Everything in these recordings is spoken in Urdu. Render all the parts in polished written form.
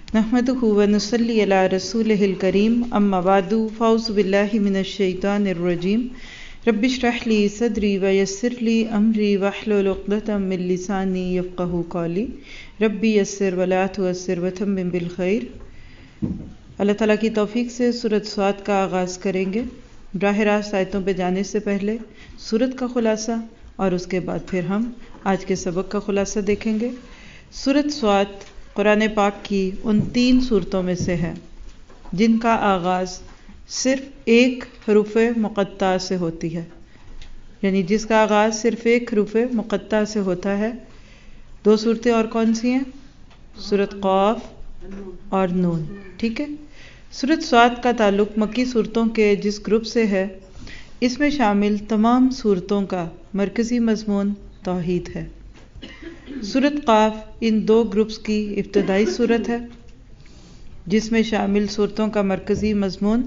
نحمدہ ونصلی علی رسولہ الکریم اما بعد فاعوذ باللہ من الشیطان الرجیم رب اشرح لی صدری ویسر لی امری واحلل عقدۃ من لسانی یفقہوا قولی رب یسر ولا تعسر وتمم بالخیر۔ اللہ تعالیٰ کی توفیق سے سورۃ صاد کا آغاز کریں گے۔ براہ راست آیتوں پہ جانے سے پہلے سورت کا خلاصہ اور اس کے بعد پھر ہم آج کے سبق کا خلاصہ دیکھیں گے۔ سورۃ صاد قرآن پاک کی ان 3 سورتوں میں سے ہے جن کا آغاز صرف ایک حروف مقطع سے ہوتی ہے، یعنی جس کا آغاز صرف ایک حروف مقطع سے ہوتا ہے۔ 2 سورتیں اور کون سی ہیں؟ سورۃ قاف اور نون، ٹھیک ہے۔ سورۃ صاد کا تعلق مکی صورتوں کے جس گروپ سے ہے، اس میں شامل تمام صورتوں کا مرکزی مضمون توحید ہے۔ سورۃ قاف ان 2 گروپس کی ابتدائی صورت ہے جس میں شامل صورتوں کا مرکزی مضمون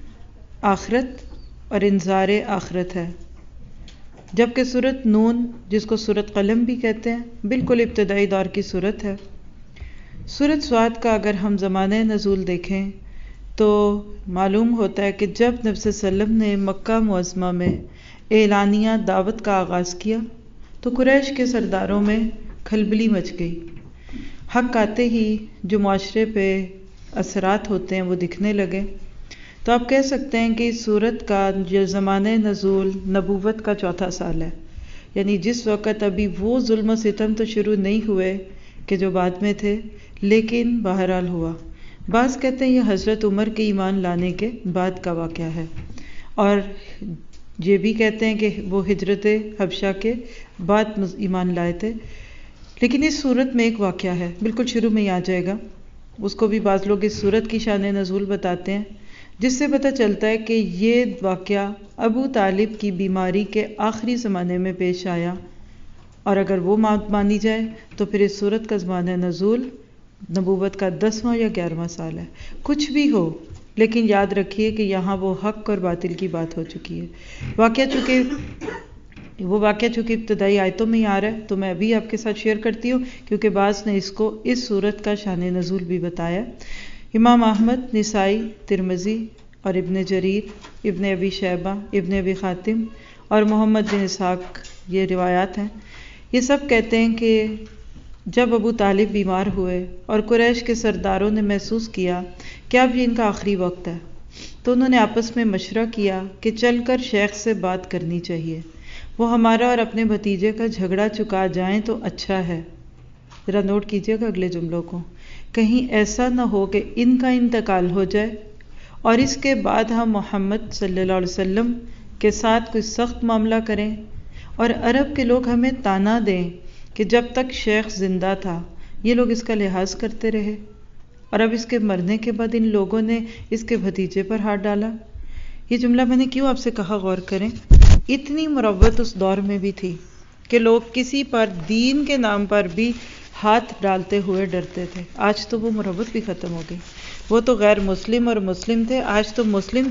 آخرت اور انذار آخرت ہے، جبکہ سورۃ نون جس کو سورۃ قلم بھی کہتے ہیں بالکل ابتدائی دور کی صورت ہے۔ سورۃ صاد کا اگر ہم زمانہ نزول دیکھیں تو معلوم ہوتا ہے کہ جب نبی صلی اللہ علیہ وسلم نے مکہ معظمہ میں اعلانیہ دعوت کا آغاز کیا تو قریش کے سرداروں میں کھلبلی مچ گئی۔ حق آتے ہی جو معاشرے پہ اثرات ہوتے ہیں وہ دکھنے لگے، تو آپ کہہ سکتے ہیں کہ اس سورت کا جو زمانہ نزول نبوت کا 4تھا سال ہے، یعنی جس وقت ابھی وہ ظلم و ستم تو شروع نہیں ہوئے کہ جو بعد میں تھے، لیکن بہرحال ہوا۔ بعض کہتے ہیں یہ حضرت عمر کے ایمان لانے کے بعد کا واقعہ ہے، اور یہ بھی کہتے ہیں کہ وہ ہجرت حبشہ کے بعد ایمان لائے تھے۔ لیکن اس صورت میں ایک واقعہ ہے، بالکل شروع میں ہی آ جائے گا، اس کو بھی بعض لوگ اس صورت کی شان نزول بتاتے ہیں، جس سے پتہ چلتا ہے کہ یہ واقعہ ابو طالب کی بیماری کے آخری زمانے میں پیش آیا، اور اگر وہ مانی جائے تو پھر اس صورت کا زمانہ نزول نبوت کا 10واں یا 11واں سال ہے۔ کچھ بھی ہو، لیکن یاد رکھیے کہ یہاں وہ حق اور باطل کی بات ہو چکی ہے۔ وہ واقعہ چونکہ ابتدائی آیتوں میں ہی آ رہا ہے تو میں ابھی آپ کے ساتھ شیئر کرتی ہوں، کیونکہ بعض نے اس کو اس صورت کا شان نزول بھی بتایا۔ امام احمد، نسائی، ترمذی اور ابن جریر، ابن ابی شیبہ، ابن ابی خاتم اور محمد بن اسحاق، یہ روایات ہیں، یہ سب کہتے ہیں کہ جب ابو طالب بیمار ہوئے اور قریش کے سرداروں نے محسوس کیا کہ اب یہ ان کا آخری وقت ہے، تو انہوں نے آپس میں مشورہ کیا کہ چل کر شیخ سے بات کرنی چاہیے، وہ ہمارا اور اپنے بھتیجے کا جھگڑا چکا جائیں تو اچھا ہے۔ ذرا نوٹ کیجئے گا اگلے جملوں کو، کہیں ایسا نہ ہو کہ ان کا انتقال ہو جائے اور اس کے بعد ہم محمد صلی اللہ علیہ وسلم کے ساتھ کوئی سخت معاملہ کریں اور عرب کے لوگ ہمیں طعنہ دیں کہ جب تک شیخ زندہ تھا یہ لوگ اس کا لحاظ کرتے رہے، اور اب اس کے مرنے کے بعد ان لوگوں نے اس کے بھتیجے پر ہاتھ ڈالا۔ یہ جملہ میں نے کیوں آپ سے کہا غور کریں، اتنی مروت اس دور میں بھی تھی کہ لوگ کسی پر دین کے نام پر بھی ہاتھ ڈالتے ہوئے ڈرتے تھے۔ آج تو وہ مروت بھی ختم ہو گئی، وہ تو غیر مسلم اور مسلم تھے، آج تو مسلم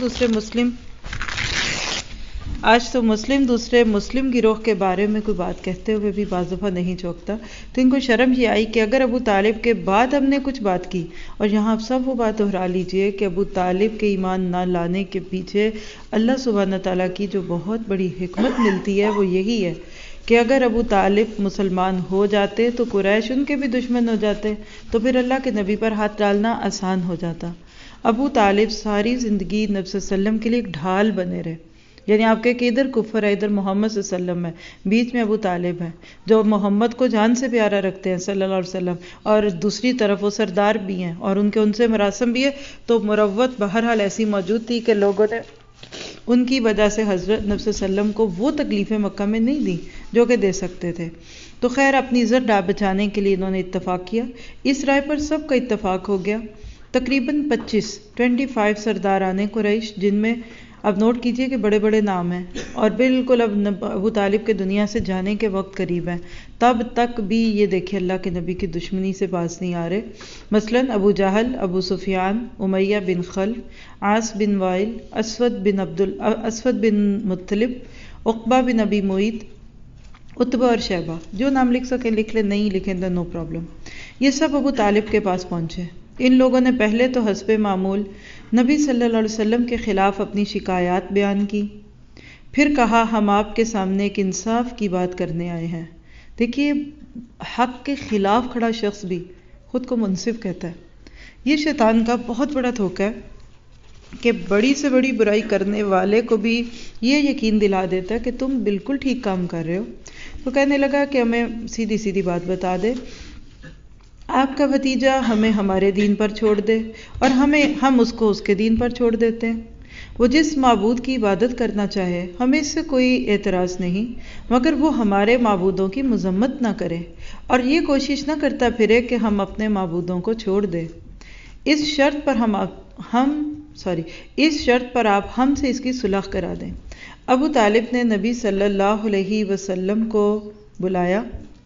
دوسرے مسلم گروہ کے بارے میں کوئی بات کہتے ہوئے بھی بعض دفعہ نہیں چونکتا۔ تو ان کو شرم یہ آئی کہ اگر ابو طالب کے بعد ہم نے کچھ بات کی، اور یہاں آپ سب وہ بات دہرا لیجئے کہ ابو طالب کے ایمان نہ لانے کے پیچھے اللہ سبحانہ تعالیٰ کی جو بہت بڑی حکمت ملتی ہے وہ یہی ہے کہ اگر ابو طالب مسلمان ہو جاتے تو قریش ان کے بھی دشمن ہو جاتے، تو پھر اللہ کے نبی پر ہاتھ ڈالنا آسان ہو جاتا۔ ابو طالب ساری زندگی نبی صلی اللہ علیہ وسلم کے لیے ایک ڈھال بنے رہے، یعنی آپ کے کہ ادھر کفر ہے، ادھر محمد صلی اللہ علیہ وسلم ہے، بیچ میں ابو طالب ہے جو محمد کو جان سے پیارا رکھتے ہیں صلی اللہ علیہ وسلم، اور دوسری طرف وہ سردار بھی ہیں اور ان سے مراسم بھی ہے۔ تو مروت بہرحال ایسی موجود تھی کہ لوگوں نے ان کی وجہ سے حضرت نبی صلی اللہ علیہ وسلم کو وہ تکلیفیں مکہ میں نہیں دی جو کہ دے سکتے تھے۔ تو خیر اپنی عزت بچانے کے لیے انہوں نے اتفاق کیا، اس رائے پر سب کا اتفاق ہو گیا۔ تقریباً 25 سرداران قریش، جن میں اب نوٹ کیجئے کہ بڑے بڑے نام ہیں، اور بالکل اب ابو طالب کے دنیا سے جانے کے وقت قریب ہیں، تب تک بھی یہ دیکھیں اللہ کے نبی کی دشمنی سے باز نہیں آ رہے۔ مثلاً ابو جہل، ابو سفیان، امیہ بن خلف، عاص بن وائل، اسود بن مطلب، عقبہ بن ابی معیط، عتبہ اور شیبہ، جو نام لکھ سکیں لکھ لیں، نہیں لکھیں تو نو پرابلم۔ یہ سب ابو طالب کے پاس پہنچے ان لوگوں نے پہلے تو حسب معمول نبی صلی اللہ علیہ وسلم کے خلاف اپنی شکایات بیان کی، پھر کہا ہم آپ کے سامنے ایک انصاف کی بات کرنے آئے ہیں۔ دیکھیے حق کے خلاف کھڑا شخص بھی خود کو منصف کہتا ہے۔ یہ شیطان کا بہت بڑا دھوکہ ہے کہ بڑی سے بڑی برائی کرنے والے کو بھی یہ یقین دلا دیتا ہے کہ تم بالکل ٹھیک کام کر رہے ہو۔ تو کہنے لگا کہ ہمیں سیدھی سیدھی بات بتا دے، آپ کا بھتیجا ہمیں ہمارے دین پر چھوڑ دے اور ہم اس کو اس کے دین پر چھوڑ دیتے ہیں۔ وہ جس معبود کی عبادت کرنا چاہے ہمیں اس سے کوئی اعتراض نہیں، مگر وہ ہمارے معبودوں کی مذمت نہ کرے اور یہ کوشش نہ کرتا پھرے کہ ہم اپنے معبودوں کو چھوڑ دیں۔ اس شرط پر آپ ہم سے اس کی صلح کرا دیں۔ ابو طالب نے نبی صلی اللہ علیہ وسلم کو بلایا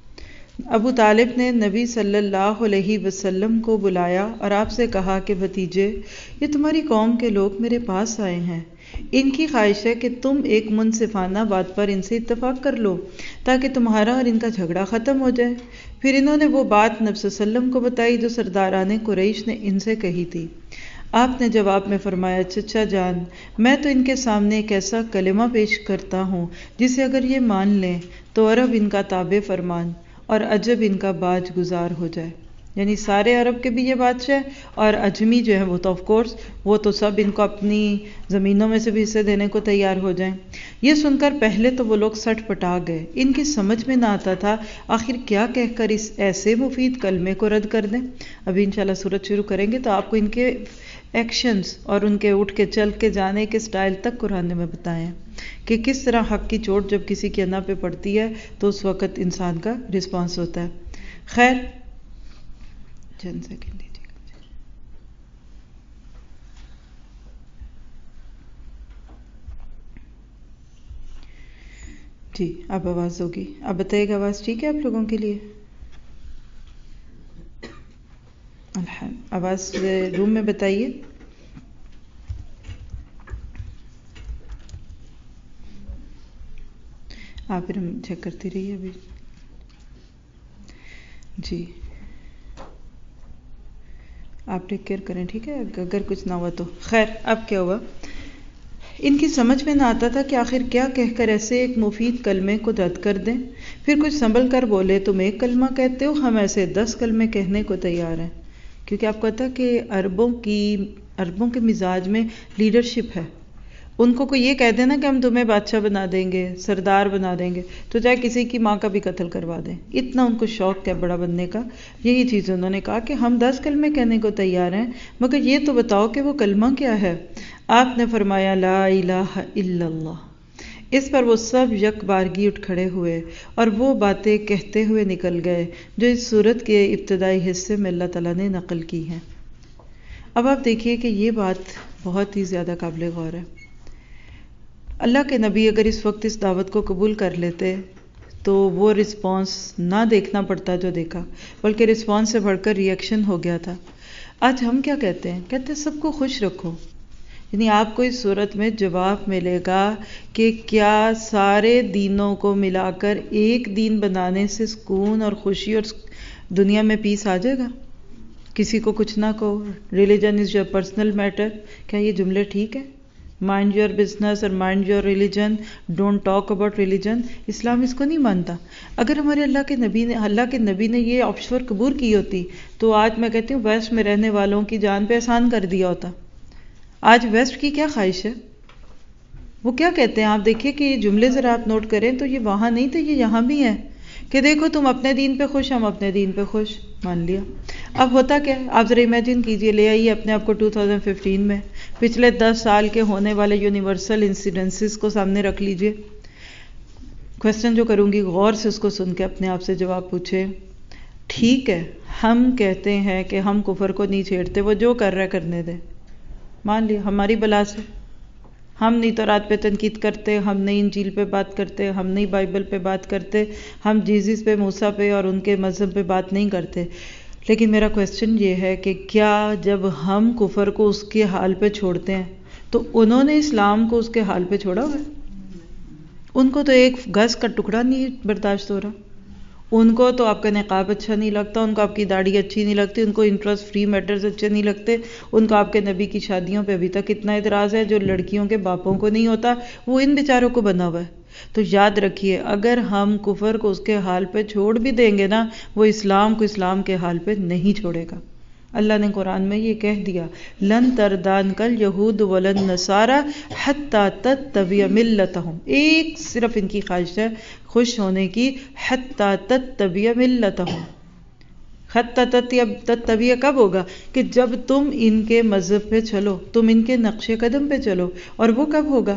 اور آپ سے کہا کہ بھتیجے، یہ تمہاری قوم کے لوگ میرے پاس آئے ہیں، ان کی خواہش ہے کہ تم ایک منصفانہ بات پر ان سے اتفاق کر لو تاکہ تمہارا اور ان کا جھگڑا ختم ہو جائے۔ پھر انہوں نے وہ بات نبی صلی اللہ علیہ وسلم کو بتائی جو سرداران قریش نے ان سے کہی تھی۔ آپ نے جواب میں فرمایا، چچا جان، میں تو ان کے سامنے ایک ایسا کلمہ پیش کرتا ہوں جسے اگر یہ مان لیں تو عرب ان کا تابع فرمان اور عجب ان کا باج گزار ہو جائے۔ یعنی سارے عرب کے بھی یہ بادشاہ اور عجمی جو ہے وہ تو آف کورس وہ تو سب ان کو اپنی زمینوں میں سے بھی حصے دینے کو تیار ہو جائیں۔ یہ سن کر پہلے تو وہ لوگ سٹ پٹا گئے، ان کی سمجھ میں نہ آتا تھا آخر کیا کہہ کر اس ایسے مفید کلمے کو رد کر دیں۔ ابھی انشاءاللہ سورت شروع کریں گے تو آپ کو ان کے ایکشنز اور ان کے اٹھ کے چل کے جانے کے سٹائل تک قرآن نے میں بتائے ہیں کہ کس طرح حق کی چوٹ جب کسی کی انا پہ پڑتی ہے تو اس وقت انسان کا رسپانس ہوتا ہے۔ خیر چند سیکنڈ دیجیے گا جی، اب آواز ہوگی، اب بتائیے گا آواز ٹھیک ہے آپ لوگوں کے لیے؟ آواز روم میں بتائیے۔ آپ پھر ہم چیک کرتی رہیے ابھی۔ جی آپ ٹیک کیئر کریں، ٹھیک ہے، اگر کچھ نہ ہوا تو۔ خیر اب کیا ہوا، ان کی سمجھ میں نہ آتا تھا کہ آخر کیا کہہ کر ایسے ایک مفید کلمے کو رد کر دیں۔ پھر کچھ سنبھل کر بولے، تم ایک کلمہ کہتے ہو، ہم ایسے 10 کلمے کہنے کو تیار ہیں۔ کیونکہ آپ کو پتا کہ عربوں کے مزاج میں لیڈرشپ ہے۔ ان کو کوئی یہ کہہ دینا کہ ہم تمہیں بادشاہ بنا دیں گے، سردار بنا دیں گے، تو چاہے کسی کی ماں کا بھی قتل کروا دیں، اتنا ان کو شوق ہے بڑا بننے کا۔ یہی چیز انہوں نے کہا کہ ہم 10 کلمے کہنے کو تیار ہیں، مگر یہ تو بتاؤ کہ وہ کلمہ کیا ہے۔ آپ نے فرمایا لا الہ الا اللہ۔ اس پر وہ سب یک بارگی اٹھ کھڑے ہوئے اور وہ باتیں کہتے ہوئے نکل گئے جو اس سورت کے ابتدائی حصے میں اللہ تعالیٰ نے نقل کی ہیں۔ اب آپ دیکھیے کہ یہ بات بہت ہی زیادہ قابل غور ہے۔ اللہ کے نبی اگر اس وقت اس دعوت کو قبول کر لیتے تو وہ رسپانس نہ دیکھنا پڑتا جو دیکھا، بلکہ رسپانس سے بڑھ کر ریئیکشن ہو گیا تھا۔ آج ہم کیا کہتے ہیں؟ کہتے ہیں سب کو خوش رکھو۔ یعنی آپ کو اس صورت میں جواب ملے گا کہ کیا سارے دینوں کو ملا کر ایک دین بنانے سے سکون اور خوشی اور دنیا میں پیس آ جائے گا؟ کسی کو کچھ نہ کہو، religion is your personal matter, کیا یہ جملے ٹھیک ہے؟ مائنڈ یور بزنس اور mind your religion, don't talk about religion. اسلام اس کو نہیں مانتا۔ اگر ہمارے اللہ کے نبی نے یہ آفر قبول کی ہوتی تو آج میں کہتی ہوں ویسٹ میں رہنے والوں کی جان پہ احسان کر دیا ہوتا۔ آج ویسٹ کی کیا خواہش ہے؟ وہ کیا کہتے ہیں؟ آپ دیکھیے کہ یہ جملے ذرا آپ نوٹ کریں تو یہ وہاں نہیں تھے، یہ یہاں بھی ہیں کہ دیکھو تم اپنے دین پہ خوش، ہم اپنے دین پہ خوش، مان لیا۔ اب ہوتا کیا ہے آپ ذرا امیجن کیجئے، لے آئیے اپنے آپ کو 2015 میں، پچھلے 10 سال کے ہونے والے یونیورسل انسیڈنسز کو سامنے رکھ لیجئے۔ کوسچن جو کروں گی غور سے اس کو سن کے اپنے آپ سے جواب پوچھے۔ ٹھیک ہے ہم کہتے ہیں کہ ہم کفر کو نہیں چھیڑتے، وہ جو کر رہا ہے کرنے دے، مان لیا ہماری بلا سے۔ ہم نہیں تورات پہ تنقید کرتے، ہم نہیں انجیل پہ بات کرتے، ہم نہیں بائبل پہ بات کرتے، ہم جیزس پہ، موسیٰ پہ اور ان کے مذہب پہ بات نہیں کرتے۔ لیکن میرا کوسچن یہ ہے کہ کیا جب ہم کفر کو اس کے حال پہ چھوڑتے ہیں تو انہوں نے اسلام کو اس کے حال پہ چھوڑا ہوا ہے؟ ان کو تو ایک گز کا ٹکڑا نہیں برداشت ہو رہا، ان کو تو آپ کا نقاب اچھا نہیں لگتا، ان کو آپ کی داڑھی اچھی نہیں لگتی، ان کو انٹرسٹ فری میٹرز اچھے نہیں لگتے، ان کو آپ کے نبی کی شادیوں پہ ابھی تک اتنا اعتراض ہے جو لڑکیوں کے باپوں کو نہیں ہوتا، وہ ان بیچاروں کو بنا ہوا ہے۔ تو یاد رکھیے اگر ہم کفر کو اس کے حال پہ چھوڑ بھی دیں گے نا، وہ اسلام کو اسلام کے حال پہ نہیں چھوڑے گا۔ اللہ نے قرآن میں یہ کہہ دیا، لن تردانک الیہود ولن نصارى حتی تتبع ملتہم، ایک صرف ان کی خواہش ہے خوش ہونے کی، حتی تتبع ملتہم۔ حتی تتبع کب ہوگا؟ کہ جب تم ان کے مذہب پہ چلو، تم ان کے نقش قدم پہ چلو، اور وہ کب ہوگا؟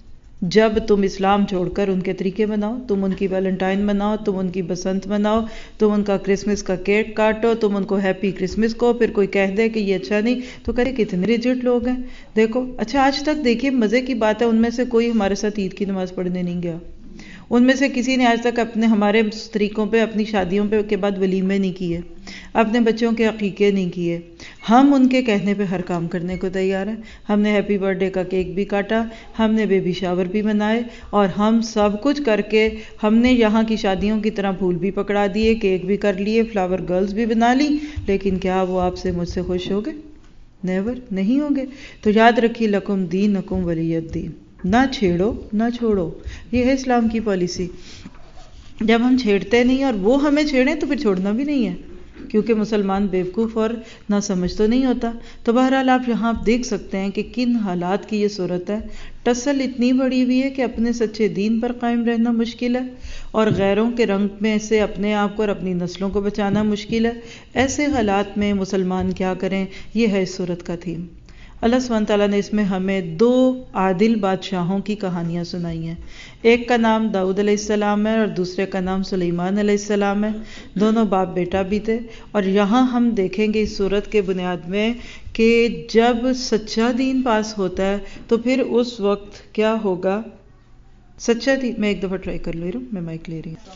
جب تم اسلام چھوڑ کر ان کے طریقے بناؤ، تم ان کی ویلنٹائن مناؤ، تم ان کی بسنت مناؤ، تم ان کا کرسمس کا کیک کاٹو، تم ان کو ہیپی کرسمس کو، پھر کوئی کہہ دے کہ یہ اچھا نہیں تو کرے، کتنے ریجڈ لوگ ہیں دیکھو۔ اچھا آج تک دیکھیے مزے کی بات ہے، ان میں سے کوئی ہمارے ساتھ عید کی نماز پڑھنے نہیں گیا، ان میں سے کسی نے آج تک ہمارے طریقوں پہ اپنی شادیوں پہ کے بعد ولیمے نہیں کیے، اپنے بچوں کے عقیقے نہیں کیے۔ ہم ان کے کہنے پہ ہر کام کرنے کو تیار ہیں، ہم نے ہیپی برتھ ڈے کا کیک بھی کاٹا، ہم نے بیبی شاور بھی منائے، اور ہم سب کچھ کر کے ہم نے یہاں کی شادیوں کی طرح پھول بھی پکڑا دیے، کیک بھی کر لیے، فلاور گرلز بھی بنا لی، لیکن کیا وہ آپ سے مجھ سے خوش ہو گئے؟ نیور، نہیں ہوں گے۔ تو یاد رکھیے لکم دینکم ولی الدین، نہ چھیڑو نہ چھوڑو، یہ ہے اسلام کی پالیسی۔ جب ہم چھیڑتے نہیں اور وہ ہمیں چھیڑیں تو پھر چھوڑنا بھی نہیں ہے، کیونکہ مسلمان بیوقوف اور نہ سمجھ تو نہیں ہوتا۔ تو بہرحال آپ یہاں دیکھ سکتے ہیں کہ کن حالات کی یہ صورت ہے۔ ٹسل اتنی بڑی ہوئی ہے کہ اپنے سچے دین پر قائم رہنا مشکل ہے، اور غیروں کے رنگ میں سے اپنے آپ کو اور اپنی نسلوں کو بچانا مشکل ہے۔ ایسے حالات میں مسلمان کیا کریں، یہ ہے اس صورت کا تھیم۔ اللہ سبحانہ تعالیٰ نے اس میں ہمیں دو عادل بادشاہوں کی کہانیاں سنائی ہیں، ایک کا نام داؤد علیہ السلام ہے اور دوسرے کا نام سلیمان علیہ السلام ہے، دونوں باپ بیٹا بھی تھے۔ اور یہاں ہم دیکھیں گے اس صورت کے بنیاد میں کہ جب سچا دین پاس ہوتا ہے تو پھر اس وقت کیا ہوگا۔ سچا دین، میں ایک دفعہ ٹرائی کر لے رہا ہوں، میں مائک لے رہی ہوں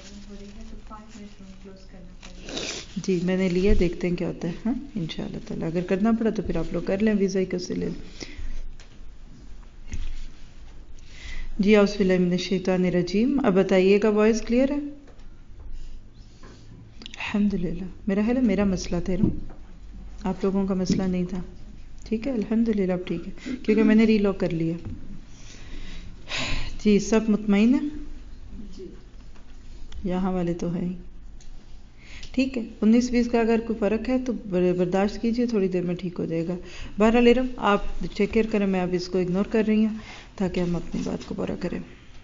جی، میں نے لیا، دیکھتے ہیں کیا ہوتا ہے۔ ہاں انشاءاللہ تعالیٰ اگر کرنا پڑا تو پھر آپ لوگ کر لیں، ویزا ہی کیسے لیں۔ جی اعوذ باللہ من الشیطان الرجیم، اب بتائیے گا وائس کلیئر ہے؟ الحمدللہ، میرا ہے نا، میرا مسئلہ تھا نا، آپ لوگوں کا مسئلہ نہیں تھا، ٹھیک ہے الحمدللہ اب ٹھیک ہے، کیونکہ میں نے ری لاک کر لیا۔ جی سب مطمئن ہیں؟ یہاں والے تو ہیں ہی، ٹھیک ہے۔ 19-20 کا اگر کوئی فرق ہے تو برداشت کیجئے، تھوڑی دیر میں ٹھیک ہو جائے گا۔ بہرحال ارم آپ ٹیک کیئر کریں، میں اب اس کو اگنور کر رہی ہوں تاکہ ہم اپنی بات کو پورا کریں۔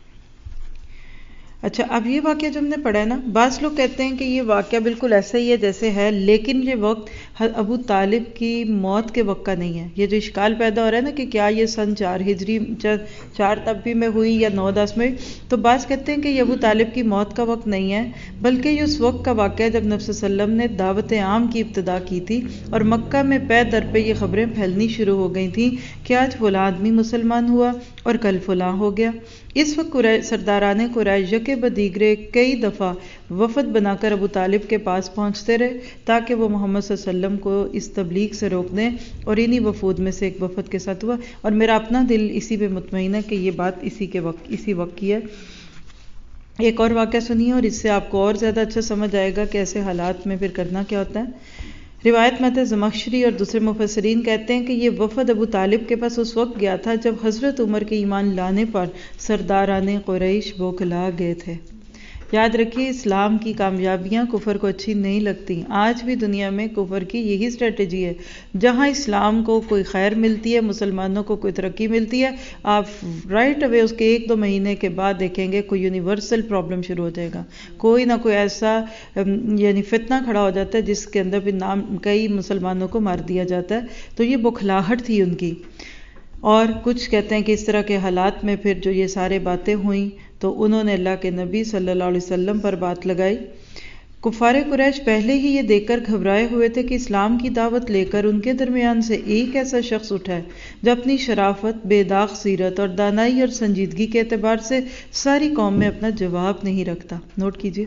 اچھا اب یہ واقعہ جو ہم نے پڑھا ہے نا، بعض لوگ کہتے ہیں کہ یہ واقعہ بالکل ایسا ہی ہے جیسے ہے، لیکن یہ وقت ابو طالب کی موت کے وقت کا نہیں ہے۔ یہ جو اشکال پیدا ہو رہا ہے نا کہ کیا یہ سن 4 ہجری 4 تبی میں ہوئی یا 9-10 میں، تو بعض کہتے ہیں کہ یہ ابو طالب کی موت کا وقت نہیں ہے، بلکہ یہ اس وقت کا واقعہ جب نبی صلی اللہ علیہ وسلم نے دعوت عام کی ابتدا کی تھی اور مکہ میں پے در پہ یہ خبریں پھیلنی شروع ہو گئی تھیں کہ آج فلاں آدمی مسلمان ہوا اور کل فلاں ہو گیا۔ اس وقت سرداران قریش یکے بدیگرے کئی دفعہ وفد بنا کر ابو طالب کے پاس پہنچتے رہے تاکہ وہ محمد صلی اللہ علیہ وسلم کو اس تبلیغ سے روک دیں، اور انہی وفود میں سے ایک وفد کے ساتھ ہوا، اور میرا اپنا دل اسی پہ مطمئن ہے کہ یہ بات اسی وقت کی ہے۔ ایک اور واقعہ سنیے اور اس سے آپ کو اور زیادہ اچھا سمجھ آئے گا کہ ایسے حالات میں پھر کرنا کیا ہوتا ہے۔ روایت میں ہے، زمخشری اور دوسرے مفسرین کہتے ہیں کہ یہ وفد ابو طالب کے پاس اس وقت گیا تھا جب حضرت عمر کے ایمان لانے پر سرداران قریش بوکھلا گئے تھے۔ یاد رکھیے اسلام کی کامیابیاں کفر کو اچھی نہیں لگتی۔ آج بھی دنیا میں کفر کی یہی اسٹریٹجی ہے، جہاں اسلام کو کوئی خیر ملتی ہے، مسلمانوں کو کوئی ترقی ملتی ہے، آپ رائٹ اوے اس کے 1-2 مہینے کے بعد دیکھیں گے کوئی یونیورسل پرابلم شروع ہو جائے گا، کوئی نہ کوئی ایسا یعنی فتنہ کھڑا ہو جاتا ہے جس کے اندر بھی کئی مسلمانوں کو مار دیا جاتا ہے۔ تو یہ بوکھلاہٹ تھی ان کی، اور کچھ کہتے ہیں کہ اس طرح کے حالات میں پھر جو یہ سارے باتیں ہوئیں تو انہوں نے اللہ کے نبی صلی اللہ علیہ وسلم پر بات لگائی۔ کفار قریش پہلے ہی یہ دیکھ کر گھبرائے ہوئے تھے کہ اسلام کی دعوت لے کر ان کے درمیان سے ایک ایسا شخص اٹھا ہے جو اپنی شرافت، بے داغ سیرت اور دانائی اور سنجیدگی کے اعتبار سے ساری قوم میں اپنا جواب نہیں رکھتا۔ نوٹ کیجئے،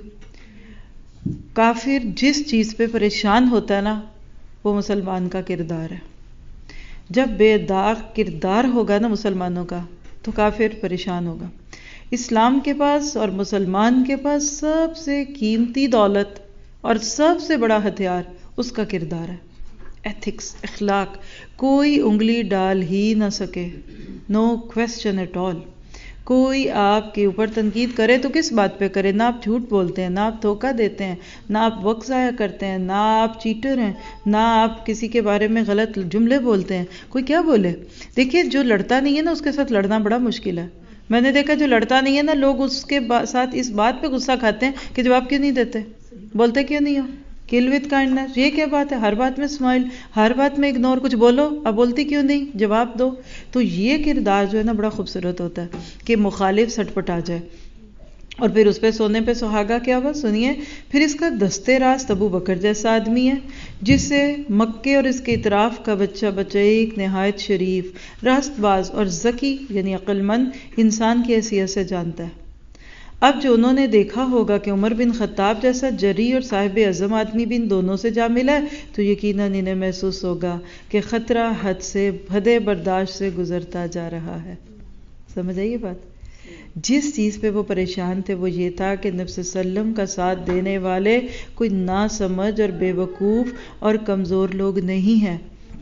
کافر جس چیز پہ پریشان ہوتا ہے نا، وہ مسلمان کا کردار ہے۔ جب بے داغ کردار ہوگا نا مسلمانوں کا تو کافر پریشان ہوگا۔ اسلام کے پاس اور مسلمان کے پاس سب سے قیمتی دولت اور سب سے بڑا ہتھیار اس کا کردار ہے، ایتھکس، اخلاق، کوئی انگلی ڈال ہی نہ سکے، نو کوسچن ایٹ آل۔ کوئی آپ کے اوپر تنقید کرے تو کس بات پہ کرے؟ نہ آپ جھوٹ بولتے ہیں، نہ آپ دھوکہ دیتے ہیں، نہ آپ وقت ضائع کرتے ہیں، نہ آپ چیٹر ہیں، نہ آپ کسی کے بارے میں غلط جملے بولتے ہیں، کوئی کیا بولے؟ دیکھیے جو لڑتا نہیں ہے نا اس کے ساتھ لڑنا بڑا مشکل ہے۔ میں نے دیکھا جو لڑتا نہیں ہے نا، لوگ اس کے ساتھ اس بات پہ غصہ کھاتے ہیں کہ جواب کیوں نہیں دیتے، بولتے کیوں نہیں ہو، کل وتھ کائنڈنس، یہ کیا بات ہے، ہر بات میں اسمائل، ہر بات میں اگنور، کچھ بولو، اب بولتی کیوں نہیں، جواب دو۔ تو یہ کردار جو ہے نا بڑا خوبصورت ہوتا ہے کہ مخالف سٹ پٹ آ جائے، اور پھر اس پہ سونے پہ سہاگا کیا ہوا سنیے۔ پھر اس کا دستے راست ابو بکر جیسا آدمی ہے جسے مکے اور اس کے اطراف کا بچہ ایک نہایت شریف، راست باز اور ذکی یعنی عقل مند انسان کی حیثیت سے جانتا ہے۔ اب جو انہوں نے دیکھا ہوگا کہ عمر بن خطاب جیسا جری اور صاحب عزم آدمی بھی ان دونوں سے جا ملا ہے تو یقیناً انہیں محسوس ہوگا کہ خطرہ حد سے حد برداشت سے گزرتا جا رہا ہے۔ سمجھ آئیے بات؟ جس چیز پہ وہ پریشان تھے وہ یہ تھا کہ نبی صلی اللہ علیہ وسلم کا ساتھ دینے والے کوئی ناسمجھ اور بے وقوف اور کمزور لوگ نہیں ہیں،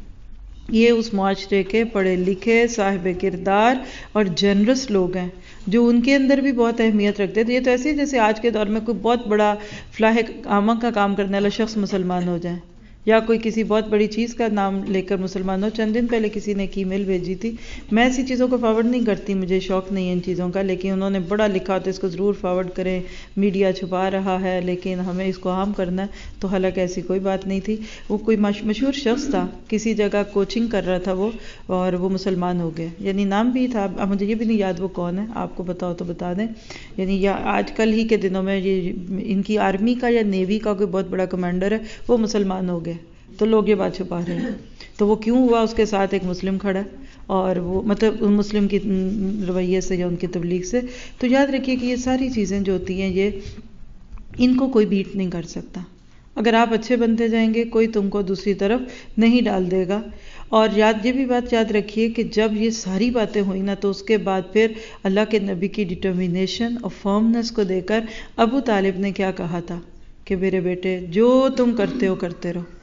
یہ اس معاشرے کے پڑھے لکھے صاحب کردار اور جنرس لوگ ہیں جو ان کے اندر بھی بہت اہمیت رکھتے تھے۔ یہ تو ایسے ہی جیسے آج کے دور میں کوئی بہت بڑا فلاح عامہ کا کام کرنے والا شخص مسلمان ہو جائے، یا کوئی کسی بہت بڑی چیز کا نام لے کر مسلمان ہو۔ چند دن پہلے کسی نے ایک ای میل بھیجی تھی، میں ایسی چیزوں کو فارورڈ نہیں کرتی، مجھے شوق نہیں ہے ان چیزوں کا، لیکن انہوں نے بڑا لکھا ہوتا ہے اس کو ضرور فارورڈ کریں، میڈیا چھپا رہا ہے لیکن ہمیں اس کو عام کرنا ہے، تو حالانکہ ایسی کوئی بات نہیں تھی۔ وہ کوئی مشہور شخص تھا، کسی جگہ کوچنگ کر رہا تھا وہ، اور وہ مسلمان ہو گئے، یعنی نام بھی تھا، اب مجھے یہ بھی نہیں یاد وہ کون ہے، آپ کو بتاؤ تو بتا دیں، یعنی یا آج کل ہی کے دنوں میں یہ ان کی آرمی کا یا نیوی کا کوئی بہت بڑا کمانڈر ہے، وہ مسلمان ہو گئے، تو لوگ یہ بات چھپا رہے ہیں۔ تو وہ کیوں ہوا؟ اس کے ساتھ ایک مسلم کھڑا ہے، اور وہ مطلب مسلم کی رویے سے یا ان کی تبلیغ سے۔ تو یاد رکھیے کہ یہ ساری چیزیں جو ہوتی ہیں یہ ان کو کوئی بیٹ نہیں کر سکتا۔ اگر آپ اچھے بنتے جائیں گے کوئی تم کو دوسری طرف نہیں ڈال دے گا۔ اور یہ بھی بات یاد رکھیے کہ جب یہ ساری باتیں ہوئی نا تو اس کے بعد پھر اللہ کے نبی کی ڈٹرمینیشن اور فرمنس کو دے کر ابو طالب نے کیا کہا تھا کہ میرے بیٹے جو تم کرتے ہو کرتے رہو،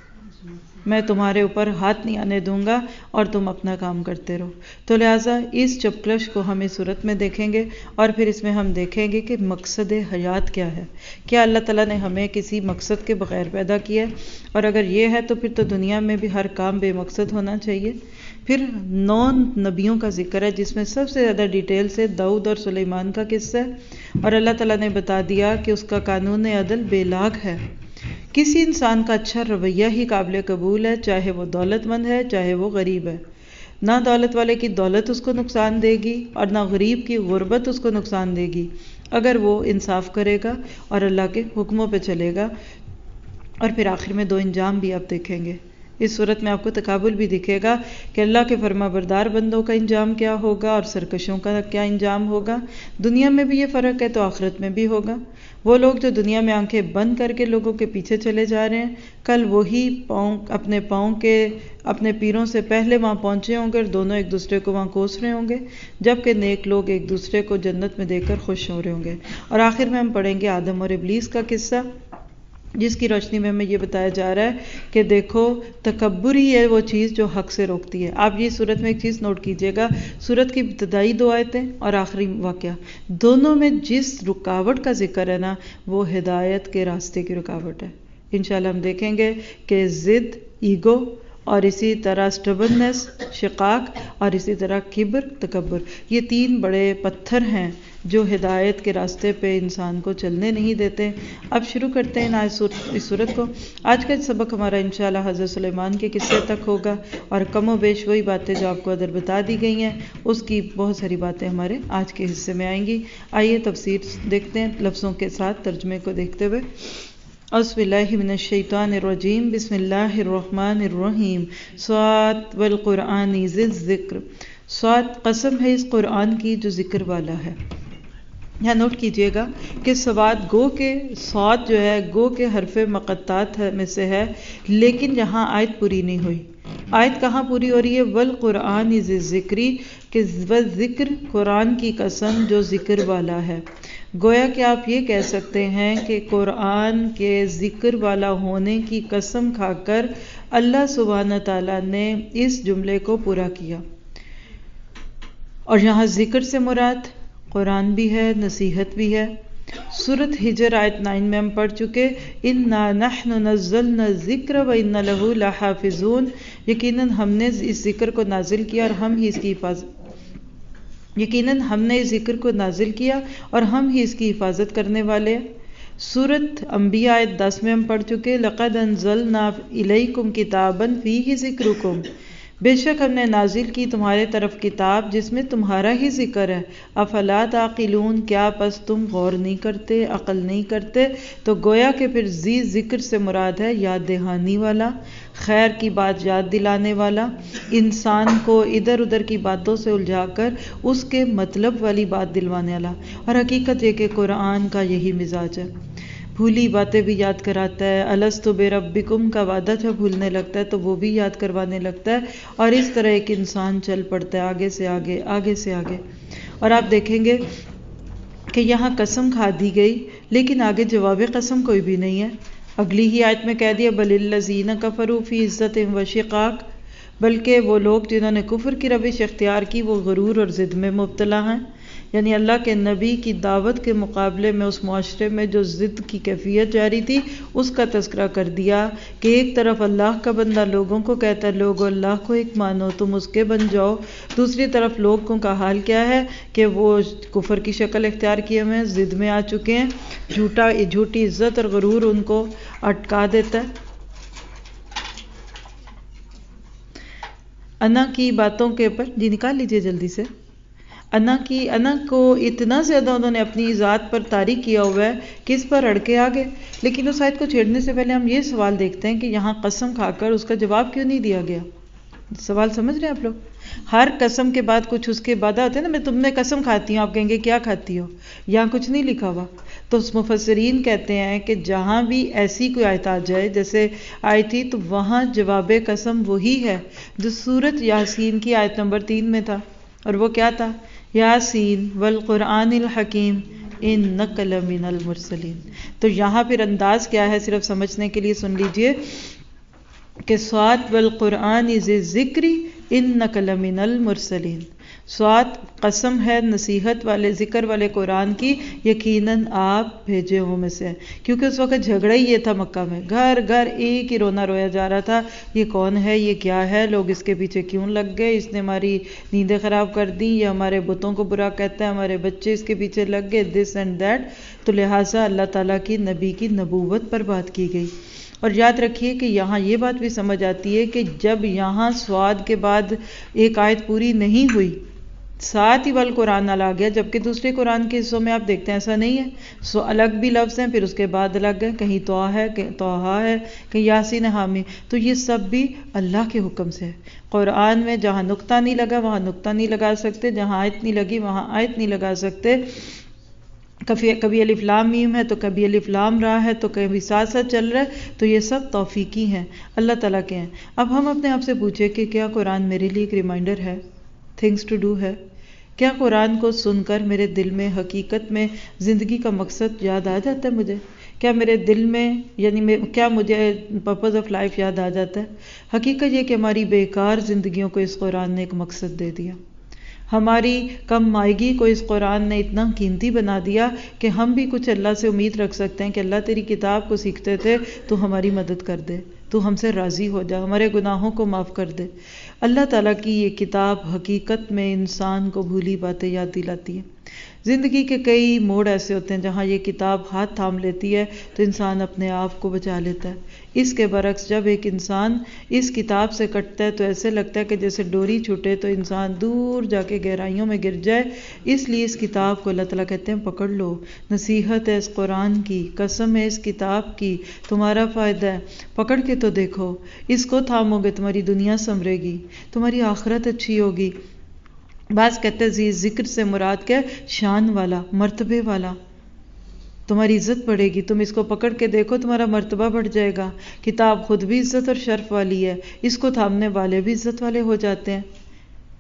میں تمہارے اوپر ہاتھ نہیں آنے دوں گا اور تم اپنا کام کرتے رہو۔ تو لہٰذا اس چپکلش کو ہم اس صورت میں دیکھیں گے، اور پھر اس میں ہم دیکھیں گے کہ مقصد حیات کیا ہے، کیا اللہ تعالیٰ نے ہمیں کسی مقصد کے بغیر پیدا کیا ہے، اور اگر یہ ہے تو پھر تو دنیا میں بھی ہر کام بے مقصد ہونا چاہیے۔ پھر 9 نبیوں کا ذکر ہے جس میں سب سے زیادہ ڈیٹیل سے داؤد اور سلیمان کا قصہ ہے، اور اللہ تعالیٰ نے بتا دیا کہ اس کا قانون عدل بے لاگ ہے۔ کسی انسان کا اچھا رویہ ہی قابل قبول ہے، چاہے وہ دولت مند ہے چاہے وہ غریب ہے۔ نہ دولت والے کی دولت اس کو نقصان دے گی اور نہ غریب کی غربت اس کو نقصان دے گی، اگر وہ انصاف کرے گا اور اللہ کے حکموں پہ چلے گا۔ اور پھر آخر میں 2 انجام بھی آپ دیکھیں گے، اس صورت میں آپ کو تقابل بھی دکھے گا کہ اللہ کے فرما بردار بندوں کا انجام کیا ہوگا اور سرکشوں کا کیا انجام ہوگا۔ دنیا میں بھی یہ فرق ہے تو آخرت میں بھی ہوگا۔ وہ لوگ جو دنیا میں آنکھیں بند کر کے لوگوں کے پیچھے چلے جا رہے ہیں، کل وہی پاؤں کے اپنے پیروں سے پہلے وہاں پہنچے ہوں گے اور دونوں ایک دوسرے کو وہاں کوس رہے ہوں گے، جبکہ نیک لوگ ایک دوسرے کو جنت میں دیکھ کر خوش ہو رہے ہوں گے۔ اور آخر میں ہم پڑھیں گے آدم اور ابلیس کا قصہ، جس کی روشنی میں ہمیں یہ بتایا جا رہا ہے کہ دیکھو تکبر ہی ہے وہ چیز جو حق سے روکتی ہے۔ آپ یہ صورت میں ایک چیز نوٹ کیجئے گا، صورت کی ابتدائی 2 آیتیں اور آخری واقعہ، دونوں میں جس رکاوٹ کا ذکر ہے نا وہ ہدایت کے راستے کی رکاوٹ ہے۔ انشاءاللہ ہم دیکھیں گے کہ ضد، ایگو، اور اسی طرح سٹبرنس، شقاق، اور اسی طرح کبر، تکبر، یہ 3 بڑے پتھر ہیں جو ہدایت کے راستے پہ انسان کو چلنے نہیں دیتے۔ اب شروع کرتے ہیں آج اس صورت کو۔ آج کا سبق ہمارا انشاءاللہ حضرت سلیمان کے قصے تک ہوگا، اور کم و بیش وہی باتیں جو آپ کو ادھر بتا دی گئی ہیں اس کی بہت ساری باتیں ہمارے آج کے حصے میں آئیں گی۔ آئیے تفسیر دیکھتے ہیں لفظوں کے ساتھ ترجمے کو دیکھتے ہوئے۔ اعوذ باللہ من الشیطان الرجیم، بسم اللہ الرحمن الرحیم، صاد والقرآن ذی الذکر، صاد قسم ہے اس قرآن کی جو ذکر والا ہے۔ یہاں نوٹ کیجئے گا کہ سواد گو کے صاد جو ہے گو کے حرف مقطعات میں سے ہے، لیکن یہاں آیت پوری نہیں ہوئی۔ آیت کہاں پوری ہو رہی ہے؟ والقرآن ذی الذکر، کہ ذکر قرآن کی قسم جو ذکر والا ہے. گویا کہ آپ یہ کہہ سکتے ہیں کہ قرآن کے ذکر والا ہونے کی قسم کھا کر اللہ سبحانہ تعالیٰ نے اس جملے کو پورا کیا. اور یہاں ذکر سے مراد قرآن بھی ہے، نصیحت بھی ہے. سورۃ ہجر آیت 9 میں ہم پڑھ چکے اِنَّا نَحْنُ نَزَّلْنَا الذِّكْرَ وَإِنَّ لَهُ لَحَافِظُونَ، یقیناً ہم نے اس ذکر کو نازل کیا اور ہم ہی اس کی حفاظت کرنے والے ہیں. سورۃ انبیاء آیت 10 میں ہم پڑھ چکے لَقَدْ أَنزَلْنَا إِلَيْكُمْ كِتَابًا فِيهِ ذِكْرُكُمْ، بے شک ہم نے نازل کی تمہارے طرف کتاب جس میں تمہارا ہی ذکر ہے. افلا تعقلون، کیا پس تم غور نہیں کرتے، عقل نہیں کرتے؟ تو گویا کہ پھر ذکر سے مراد ہے یاد دہانی والا، خیر کی بات یاد دلانے والا، انسان کو ادھر ادھر کی باتوں سے الجھا کر اس کے مطلب والی بات دلوانے والا. اور حقیقت یہ کہ قرآن کا یہی مزاج ہے، بھولی باتیں بھی یاد کراتا ہے. الست بربکم کا وعدہ جب بھولنے لگتا ہے تو وہ بھی یاد کروانے لگتا ہے. اور اس طرح ایک انسان چل پڑتا ہے آگے سے آگے، آگے سے آگے. اور آپ دیکھیں گے کہ یہاں قسم کھا دی گئی لیکن آگے جواب قسم کوئی بھی نہیں ہے. اگلی ہی آیت میں کہہ دیا بل الذین کفروا فی عزت و شقاق، بلکہ وہ لوگ جنہوں نے کفر کی روش اختیار کی وہ غرور اور ضد میں مبتلا ہیں. یعنی اللہ کے نبی کی دعوت کے مقابلے میں اس معاشرے میں جو ضد کی کیفیت جاری تھی اس کا تذکرہ کر دیا کہ ایک طرف اللہ کا بندہ لوگوں کو کہتا ہے لوگوں اللہ کو ایک مانو، تم اس کے بن جاؤ. دوسری طرف لوگوں کا حال کیا ہے کہ وہ کفر کی شکل اختیار کیے ہوئے ہیں، ضد میں آ چکے ہیں، جھوٹی عزت اور غرور ان کو اٹکا دیتا ہے. انا کی باتوں کے اوپر جی نکال لیجئے جلدی سے. انا کو اتنا زیادہ انہوں نے اپنی ذات پر طاری کیا ہوا ہے کہ اس پر اڑ کے آگے. لیکن اس آیت کو چھیڑنے سے پہلے ہم یہ سوال دیکھتے ہیں کہ یہاں قسم کھا کر اس کا جواب کیوں نہیں دیا گیا؟ سوال سمجھ رہے ہیں آپ لوگ؟ ہر قسم کے بعد کچھ اس کے بعد آتے ہیں نا، میں تم نے قسم کھاتی ہوں، آپ کہیں گے کیا کھاتی ہو؟ یہاں کچھ نہیں لکھا ہوا. تو مفسرین کہتے ہیں کہ جہاں بھی ایسی کوئی آیت آ جائے جیسے آئی تھی تو وہاں جواب قسم وہی ہے جو سورۃ یاسین کی آیت نمبر 3 میں تھا. اور وہ کیا تھا؟ یاسین والقرآن الحکیم انک لمن المرسلین. تو یہاں پھر انداز کیا ہے صرف سمجھنے کے لیے سن لیجئے کہ صاد والقرآن ذی الذکر انک لمن المرسلین. صاد قسم ہے نصیحت والے ذکر والے قرآن کی، یقیناً آپ بھیجے ہوں میں سے. کیونکہ اس وقت جھگڑا ہی یہ تھا مکہ میں، گھر گھر ایک ہی رونا رویا جا رہا تھا، یہ کون ہے، یہ کیا ہے، لوگ اس کے پیچھے کیوں لگ گئے، اس نے ہماری نیندیں خراب کر دی، یہ ہمارے بتوں کو برا کہتا ہے، ہمارے بچے اس کے پیچھے لگ گئے، دس اینڈ دیٹ. تو لہٰذا اللہ تعالیٰ کی نبی کی نبوت پر بات کی گئی. اور یاد رکھیے کہ یہاں یہ بات بھی سمجھ آتی ہے کہ جب یہاں سواد کے بعد ایک آیت پوری نہیں ہوئی ساتھ ہی والقرآن آ گیا، جبکہ دوسرے قرآن کے حصوں میں آپ دیکھتے ہیں ایسا نہیں ہے. سو الگ بھی لفظ ہیں، پھر اس کے بعد الگ ہے، کہیں توحا ہے، کہیں توحا ہے، کہیں یاسین حامی. تو یہ سب بھی اللہ کے حکم سے ہے. قرآن میں جہاں نقطہ نہیں لگا وہاں نقطہ نہیں لگا سکتے، جہاں آیت نہیں لگی وہاں آیت نہیں لگا سکتے. کبھی الف لام میم ہے تو کبھی الف لام را ہے تو کبھی ساتھ ساتھ چل رہا ہے. تو یہ سب توفیقی ہیں، اللہ تعالیٰ کے ہیں. اب ہم اپنے آپ سے پوچھیں کہ کیا قرآن میرے لیے ایک ریمائنڈر ہے، تھنگس ٹو ڈو ہے؟ کیا قرآن کو سن کر میرے دل میں حقیقت میں زندگی کا مقصد یاد آ جاتا ہے مجھے؟ کیا میرے دل میں یعنی کیا مجھے پرپز آف لائف یاد آ جاتا ہے؟ حقیقت یہ کہ ہماری بیکار زندگیوں کو اس قرآن نے ایک مقصد دے دیا. ہماری کم مائگی کو اس قرآن نے اتنا قیمتی بنا دیا کہ ہم بھی کچھ اللہ سے امید رکھ سکتے ہیں کہ اللہ تیری کتاب کو سیکھتے تھے تو ہماری مدد کر دے، تو ہم سے راضی ہو جا، ہمارے گناہوں کو معاف کر دے. اللہ تعالیٰ کی یہ کتاب حقیقت میں انسان کو بھولی باتیں یاد دلاتی ہے. زندگی کے کئی موڑ ایسے ہوتے ہیں جہاں یہ کتاب ہاتھ تھام لیتی ہے تو انسان اپنے آپ کو بچا لیتا ہے. اس کے برعکس جب ایک انسان اس کتاب سے کٹتا ہے تو ایسے لگتا ہے کہ جیسے ڈوری چھوٹے تو انسان دور جا کے گہرائیوں میں گر جائے. اس لیے اس کتاب کو اللہ تعالیٰ کہتے ہیں پکڑ لو، نصیحت ہے اس قرآن کی، قسم ہے اس کتاب کی، تمہارا فائدہ ہے، پکڑ کے تو دیکھو. اس کو تھامو گے تمہاری دنیا سنورے گی، تمہاری آخرت اچھی ہوگی. بعض کہتے ہیں ذکر سے مراد کیا؟ شان والا، مرتبے والا، تمہاری عزت بڑھے گی. تم اس کو پکڑ کے دیکھو تمہارا مرتبہ بڑھ جائے گا. کتاب خود بھی عزت اور شرف والی ہے، اس کو تھامنے والے بھی عزت والے ہو جاتے ہیں.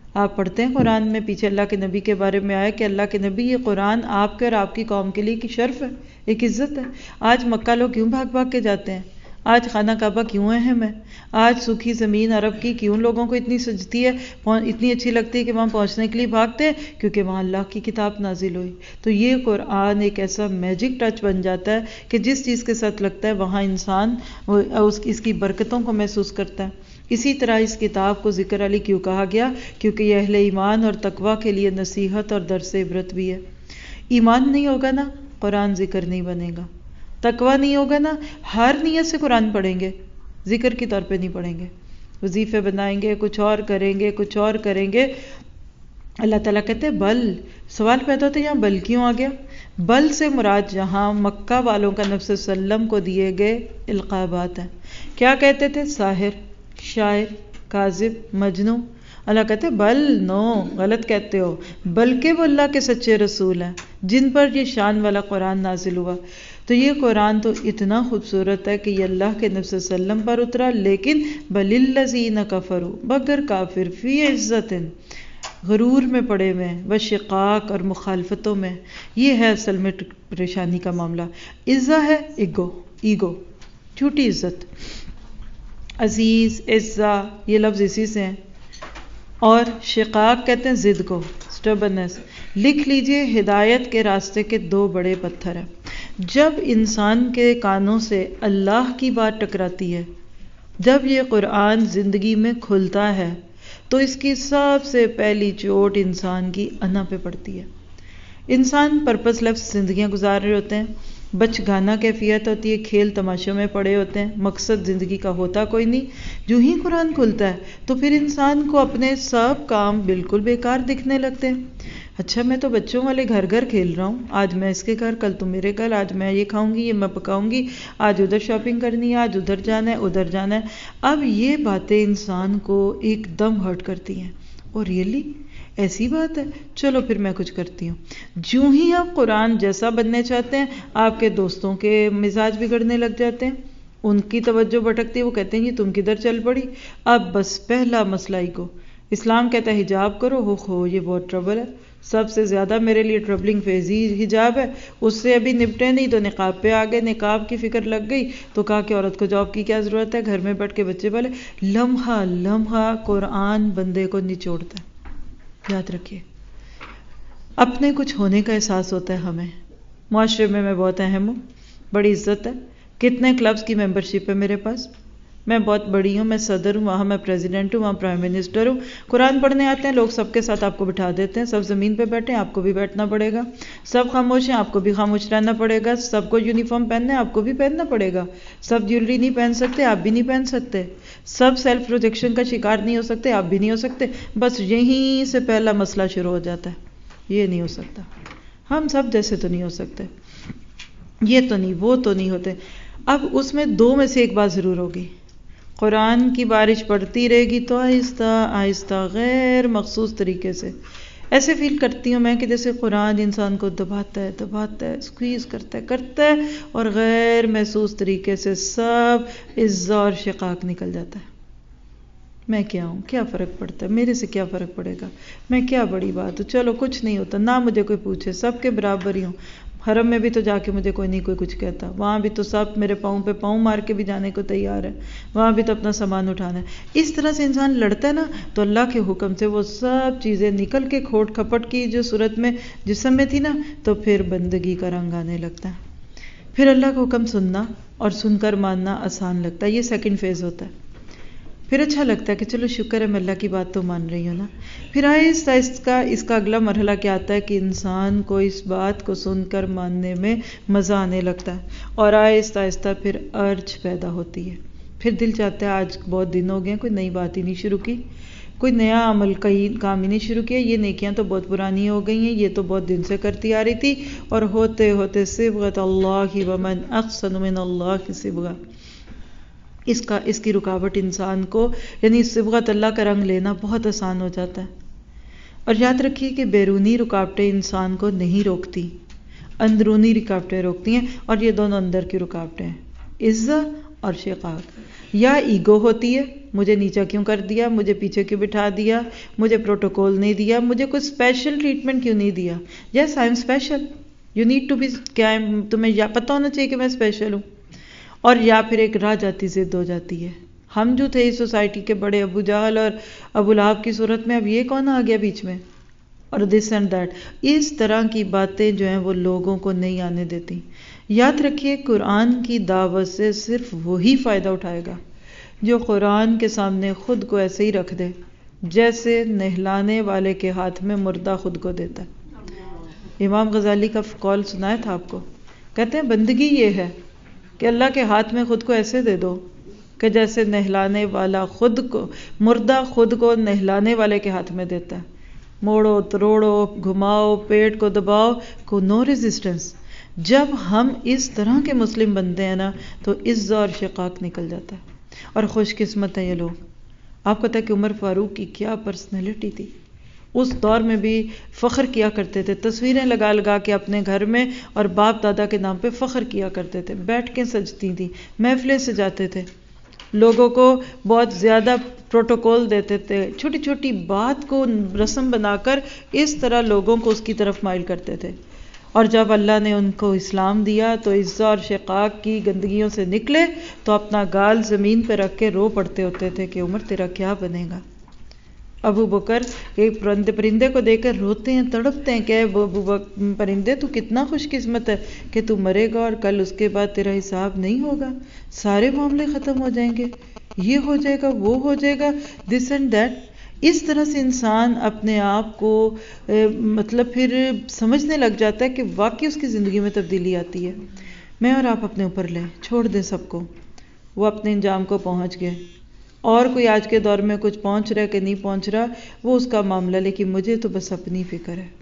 آپ پڑھتے ہیں قرآن میں پیچھے اللہ کے نبی کے بارے میں آیا کہ اللہ کے نبی یہ قرآن آپ کے اور آپ کی قوم کے لیے ایک شرف ہے، ایک عزت ہے۔ آج مکہ لوگ کیوں بھاگ بھاگ کے جاتے ہیں؟ آج خانہ کعبہ کیوں اہم ہے؟ آج سوکھی زمین عرب کی کیوں لوگوں کو اتنی سجتی ہے، اتنی اچھی لگتی ہے کہ وہاں پہنچنے کے لیے بھاگتے ہیں؟ کیونکہ وہاں اللہ کی کتاب نازل ہوئی۔ تو یہ قرآن ایک ایسا میجک ٹچ بن جاتا ہے کہ جس چیز کے ساتھ لگتا ہے وہاں انسان اس کی برکتوں کو محسوس کرتا ہے۔ اسی طرح اس کتاب کو ذکر علی کیوں کہا گیا؟ کیونکہ یہ اہل ایمان اور تقوی کے لیے نصیحت اور درس عبرت بھی ہے۔ ایمان نہیں ہوگا نا قرآن ذکر نہیں بنے گا، تقوی نہیں ہوگا نا ہر نیت سے قرآن پڑھیں گے، ذکر کی طور پہ نہیں پڑھیں گے، وظیفے بنائیں گے، کچھ اور کریں گے، کچھ اور کریں گے۔ اللہ تعالیٰ کہتے ہیں بل، سوال پیدا ہوتا ہے یہاں بل کیوں آ گیا؟ بل سے مراد جہاں مکہ والوں کا نبی صلی اللہ علیہ وسلم کو دیے گئے القابات ہیں۔ کیا کہتے تھے؟ ساحر، شاعر، کاذب، مجنوں۔ اللہ کہتے ہیں بل، نو، غلط کہتے ہو، بلکہ وہ اللہ کے سچے رسول ہیں جن پر یہ شان والا قرآن نازل ہوا۔ تو یہ قرآن تو اتنا خوبصورت ہے کہ یہ اللہ کے نبی صلی اللہ علیہ وسلم پر اترا، لیکن بل الذین کفروا، مگر کافر، فی عزت، غرور میں پڑے ہوئے ہیں، وشقاق اور مخالفتوں میں۔ یہ ہے اصل میں پریشانی کا معاملہ۔ عزہ ہے ایگو، جھوٹی عزت۔ عزیز، عزہ یہ لفظ اسی سے ہیں، اور شقاق کہتے ہیں ضد کو، سٹبرنس۔ لکھ لیجئے ہدایت کے راستے کے دو بڑے پتھر ہیں۔ جب انسان کے کانوں سے اللہ کی بات ٹکراتی ہے، جب یہ قرآن زندگی میں کھلتا ہے، تو اس کی سب سے پہلی چوٹ انسان کی انا پہ پڑتی ہے۔ انسان پرپس لیس زندگیاں گزار رہے ہوتے ہیں، بچ گانا کیفیت ہوتی ہے، کھیل تماشوں میں پڑے ہوتے ہیں، مقصد زندگی کا ہوتا کوئی نہیں۔ جو ہی قرآن کھلتا ہے تو پھر انسان کو اپنے سب کام بالکل بیکار دکھنے لگتے ہیں۔ اچھا میں تو بچوں والے گھر گھر کھیل رہا ہوں، آج میں اس کے گھر، کل تو میرے گھر، آج میں یہ کھاؤں گی، یہ میں پکاؤں گی، آج ادھر شاپنگ کرنی ہے، آج ادھر جانا ہے، ادھر جانا ہے۔ اب یہ باتیں انسان کو ایک دم ہرٹ کرتی ہیں، اور ریئلی ایسی بات ہے، چلو پھر میں کچھ کرتی ہوں۔ جو ہی آپ قرآن جیسا بننے چاہتے ہیں، آپ کے دوستوں کے مزاج بگڑنے لگ جاتے ہیں، ان کی توجہ بھٹکتی ہے، وہ کہتے ہیں یہ تم کدھر چل پڑی۔ اب بس پہلا مسئلہ ہی کو اسلام کہتا ہے حجاب کرو، ہو یہ بہت ٹربل ہے، سب سے زیادہ میرے لیے ٹربلنگ فیز ہی حجاب ہے، اس سے ابھی نپٹے نہیں تو نقاب پہ آ گئے، نقاب کی فکر لگ گئی تو کہا کہ عورت کو جاب کی کیا ضرورت ہے، گھر میں بیٹھ کے بچے پالے۔ لمحہ لمحہ قرآن بندے کو نچوڑتا ہے۔ یاد رکھیے، اپنے کچھ ہونے کا احساس ہوتا ہے ہمیں، معاشرے میں بہت اہم ہوں، بڑی عزت ہے، کتنے کلبز کی ممبرشپ ہے میرے پاس، میں بہت بڑی ہوں، میں صدر ہوں، وہاں میں پریزیڈنٹ ہوں، وہاں پرائم منسٹر ہوں۔ قرآن پڑھنے آتے ہیں لوگ، سب کے ساتھ آپ کو بٹھا دیتے ہیں، سب زمین پہ بیٹھے ہیں، آپ کو بھی بیٹھنا پڑے گا، سب خاموش ہیں، آپ کو بھی خاموش رہنا پڑے گا، سب کو یونیفارم پہننا ہے، آپ کو بھی پہننا پڑے گا، سب جیولری نہیں پہن سکتے، آپ بھی نہیں پہن سکتے، سب سیلف پروجیکشن کا شکار نہیں ہو سکتے، آپ بھی نہیں ہو سکتے۔ بس یہیں سے پہلا مسئلہ شروع ہو جاتا ہے، یہ نہیں ہو سکتا، ہم سب جیسے تو نہیں ہو سکتے، یہ تو نہیں، وہ تو نہیں ہوتے۔ اب اس میں دو میں سے ایک بات ضرور ہوگی، قرآن کی بارش پڑتی رہے گی تو آہستہ آہستہ غیر مخصوص طریقے سے ایسے فیل کرتی ہوں میں کہ جیسے قرآن انسان کو دباتا ہے، اسکویز کرتا ہے اور غیر محسوس طریقے سے سب عزہ اور شقاق نکل جاتا ہے۔ میں کیا ہوں، کیا فرق پڑتا ہے، میرے سے کیا فرق پڑے گا، میں کیا بڑی بات ہوں، چلو کچھ نہیں ہوتا، نہ مجھے کوئی پوچھے، سب کے برابر ہی ہوں۔ حرم میں بھی تو جا کے مجھے کوئی نہیں کوئی کچھ کہتا، وہاں بھی تو سب میرے پاؤں پہ پاؤں مار کے بھی جانے کو تیار ہے، وہاں بھی تو اپنا سامان اٹھانا ہے۔ اس طرح سے انسان لڑتا ہے نا، تو اللہ کے حکم سے وہ سب چیزیں نکل کے کھوٹ کھپٹ کی جو صورت میں جسم میں تھی نا، تو پھر بندگی کا رنگ آنے لگتا ہے، پھر اللہ کا حکم سننا اور سن کر ماننا آسان لگتا ہے۔ یہ سیکنڈ فیز ہوتا ہے، پھر اچھا لگتا ہے کہ چلو شکر ہے میں اللہ کی بات تو مان رہی ہوں نا۔ پھر آہستہ آہستہ اس کا اگلا مرحلہ کیا آتا ہے کہ انسان کو اس بات کو سن کر ماننے میں مزہ آنے لگتا ہے، اور آہستہ آہستہ پھر ارج پیدا ہوتی ہے، پھر دل چاہتا ہے آج بہت دن ہو گئے کوئی نئی بات ہی نہیں شروع کی، کوئی نیا عمل کام ہی نہیں شروع کیا، یہ نیکیاں تو بہت پرانی ہو گئی ہیں، یہ تو بہت دن سے کرتی آ رہی تھی، اور ہوتے ہوتے صبغۃ اللہ ومن احسن من اللہ صبغہ، اس کی رکاوٹ انسان کو، یعنی صبغت اللہ کا رنگ لینا بہت آسان ہو جاتا ہے۔ اور یاد رکھیے کہ بیرونی رکاوٹیں انسان کو نہیں روکتی، اندرونی رکاوٹیں روکتی ہیں، اور یہ دونوں اندر کی رکاوٹیں ہیں، عزت اور شقاق. یا ایگو ہوتی ہے، مجھے نیچا کیوں کر دیا، مجھے پیچھے کیوں بٹھا دیا، مجھے پروٹوکول نہیں دیا، مجھے کوئی اسپیشل ٹریٹمنٹ کیوں نہیں دیا. Yes I am special, you need to be, کیا تمہیں یا پتہ ہونا چاہیے کہ میں اسپیشل ہوں. اور یا پھر ایک راہ جاتی ضد ہو جاتی ہے. ہم جو تھے اس سوسائٹی کے بڑے ابو جہل اور ابو لہب کی صورت میں، اب یہ کون آ گیا بیچ میں، اور دس اینڈ دیٹ. اس طرح کی باتیں جو ہیں وہ لوگوں کو نہیں آنے دیتی. یاد رکھیے قرآن کی دعوت سے صرف وہی فائدہ اٹھائے گا جو قرآن کے سامنے خود کو ایسے ہی رکھ دے جیسے نہلانے والے کے ہاتھ میں مردہ خود کو دیتا ہے. امام غزالی کا قول سنایا تھا آپ کو، کہتے ہیں بندگی یہ ہے کہ اللہ کے ہاتھ میں خود کو ایسے دے دو کہ جیسے نہلانے والا خود کو، مردہ خود کو نہلانے والے کے ہاتھ میں دیتا ہے. موڑو تروڑو گھماؤ پیٹ کو دباؤ کو نو ریزسٹنس. جب ہم اس طرح کے مسلم بنتے ہیں نا تو عزت اور شقاق نکل جاتا ہے. اور خوش قسمت ہیں یہ لوگ. آپ کو پتہ ہے کہ عمر فاروق کی کیا پرسنالٹی تھی. اس دور میں بھی فخر کیا کرتے تھے، تصویریں لگا لگا کے اپنے گھر میں اور باپ دادا کے نام پہ فخر کیا کرتے تھے. بیٹھ کے سجتی تھیں، محفلیں سجاتے تھے، لوگوں کو بہت زیادہ پروٹوکول دیتے تھے، چھوٹی چھوٹی بات کو رسم بنا کر اس طرح لوگوں کو اس کی طرف مائل کرتے تھے. اور جب اللہ نے ان کو اسلام دیا تو عزت اور شقاق کی گندگیوں سے نکلے تو اپنا گال زمین پہ رکھ کے رو پڑتے ہوتے تھے کہ عمر تیرا کیا بنے گا. ابو بکر ایک پرندے کو دیکھ کر روتے ہیں، تڑپتے ہیں کہ پرندے تو کتنا خوش قسمت ہے کہ تو مرے گا اور کل اس کے بعد تیرا حساب نہیں ہوگا، سارے معاملے ختم ہو جائیں گے، یہ ہو جائے گا وہ ہو جائے گا، دس اینڈ دیٹ. اس طرح سے انسان اپنے آپ کو مطلب پھر سمجھنے لگ جاتا ہے کہ واقعی اس کی زندگی میں تبدیلی آتی ہے. میں اور آپ اپنے اوپر لیں، چھوڑ دیں سب کو. وہ اپنے انجام کو پہنچ گئے، اور کوئی آج کے دور میں کچھ پہنچ رہا ہے کہ نہیں پہنچ رہا وہ اس کا معاملہ، لیکن مجھے تو بس اپنی فکر ہے.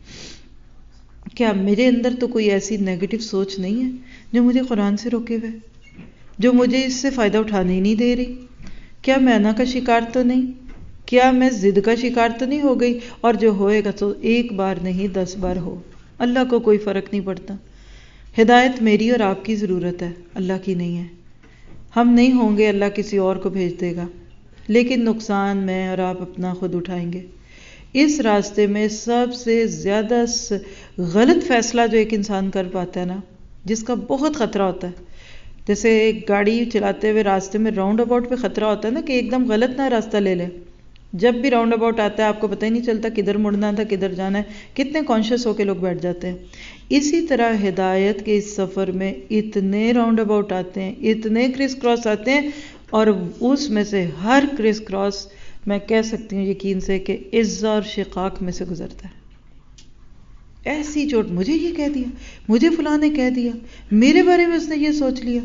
کیا میرے اندر تو کوئی ایسی نیگیٹو سوچ نہیں ہے جو مجھے قرآن سے روکے ہوئے، جو مجھے اس سے فائدہ اٹھانے ہی نہیں دے رہی؟ کیا میں انا کا شکار تو نہیں؟ کیا میں ضد کا شکار تو نہیں ہو گئی؟ اور جو ہوئے گا تو ایک بار نہیں 10 بار ہو، اللہ کو کوئی فرق نہیں پڑتا. ہدایت میری اور آپ کی ضرورت ہے، اللہ کی نہیں ہے. ہم نہیں ہوں گے، اللہ کسی اور کو بھیج دے گا، لیکن نقصان میں اور آپ اپنا خود اٹھائیں گے. اس راستے میں سب سے زیادہ غلط فیصلہ جو ایک انسان کر پاتا ہے نا، جس کا بہت خطرہ ہوتا ہے، جیسے ایک گاڑی چلاتے ہوئے راستے میں راؤنڈ اباؤٹ پہ خطرہ ہوتا ہے نا کہ ایک دم غلط نہ راستہ لے لے. جب بھی راؤنڈ اباؤٹ آتا ہے آپ کو پتہ ہی نہیں چلتا کدھر مڑنا تھا کدھر جانا ہے، کتنے کانشیس ہو کے لوگ بیٹھ جاتے ہیں. اسی طرح ہدایت کے اس سفر میں اتنے راؤنڈ اباؤٹ آتے ہیں، اتنے کرس کراس آتے ہیں، اور اس میں سے ہر کرس کراس میں کہہ سکتی ہوں یقین سے کہ عزت اور شقاق میں سے گزرتا ہے. ایسی چوٹ، مجھے یہ کہہ دیا، مجھے فلاں نے کہہ دیا، میرے بارے میں اس نے یہ سوچ لیا،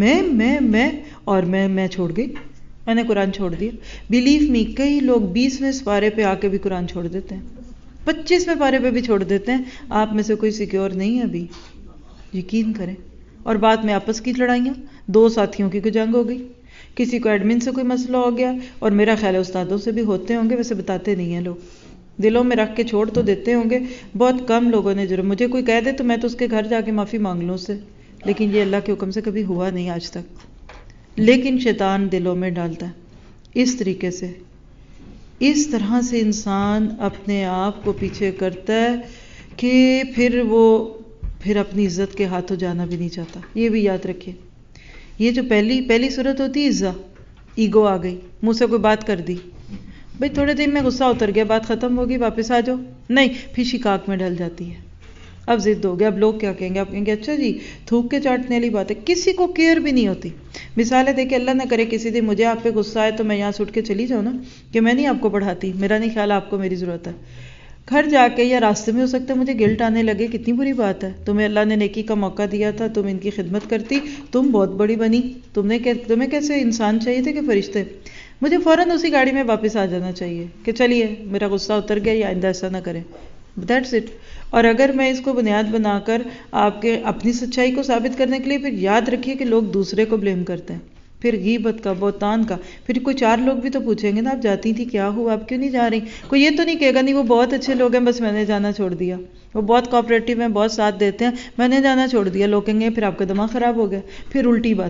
میں چھوڑ گئی، میں نے قرآن چھوڑ دیا. بلیو می، کئی لوگ 20ویں پارے پہ آ کے بھی قرآن چھوڑ دیتے ہیں، 25ویں پارے پہ بھی چھوڑ دیتے ہیں. آپ میں سے کوئی سیکیور نہیں ہے ابھی، یقین کریں. اور بعد میں آپس کی لڑائیاں، 2 ساتھیوں کی کوئی جنگ ہو گئی، کسی کو ایڈمن سے کوئی مسئلہ ہو گیا، اور میرا خیال ہے استادوں سے بھی ہوتے ہوں گے، ویسے بتاتے نہیں ہیں لوگ، دلوں میں رکھ کے چھوڑ تو دیتے ہوں گے. بہت کم لوگوں نے ضرور، مجھے کوئی کہہ دے تو میں تو اس کے گھر جا کے معافی مانگ لوں اس سے، لیکن یہ اللہ کے حکم سے کبھی ہوا نہیں آج تک. لیکن شیطان دلوں میں ڈالتا ہے اس طریقے سے. اس طرح سے انسان اپنے آپ کو پیچھے کرتا ہے کہ پھر اپنی عزت کے ہاتھوں جانا بھی نہیں چاہتا. یہ بھی یاد رکھیے، یہ جو پہلی صورت ہوتی ہے عزت، ایگو آ گئی، منہ سے کوئی بات کر دی، بھئی تھوڑے دن میں غصہ اتر گیا، بات ختم ہوگی، واپس آ جاؤ، نہیں، پھر شقاق میں ڈل جاتی ہے. اب ضد ہو گیا، اب لوگ کیا کہیں گے؟ آپ کہیں گے اچھا جی، تھوک کے چاٹنے والی بات ہے. کسی کو کیئر بھی نہیں ہوتی. مثالیں دیکھیں، اللہ نہ کرے کسی دن مجھے آپ پہ غصہ آئے تو میں یہاں سے اٹھ کے چلی جاؤں نا کہ میں نہیں آپ کو پڑھاتی، میرا نہیں خیال آپ کو میری ضرورت ہے. گھر جا کے یا راستے میں ہو سکتا ہے مجھے گلٹ آنے لگے، کتنی بری بات ہے، تمہیں اللہ نے نیکی کا موقع دیا تھا، تم ان کی خدمت کرتی، تم بہت بڑی بنی، تمہیں کیسے انسان چاہیے تھے کہ فرشتے؟ مجھے فوراً اسی گاڑی میں واپس آ جانا چاہیے کہ چلیے میرا غصہ اتر گیا، یا آئندہ ایسا نہ کریں. That's it. اور اگر میں اس کو بنیاد بنا کر آپ کے اپنی سچائی کو ثابت کرنے کے لیے، پھر یاد رکھیے کہ لوگ دوسرے کو بلیم کرتے ہیں، پھر غیبت کا، بہتان کا، پھر کوئی 4 لوگ بھی تو پوچھیں گے نا آپ جاتی تھی کیا ہوا، آپ کیوں نہیں جا رہی؟ کوئی یہ تو نہیں کہے گا نہیں وہ بہت اچھے لوگ ہیں بس میں نے جانا چھوڑ دیا، وہ بہت کوآپریٹو ہیں، بہت ساتھ دیتے ہیں، میں نے جانا چھوڑ دیا. لوگ کہیں گے پھر آپ کا دماغ خراب ہو گیا. پھر الٹی باتیں.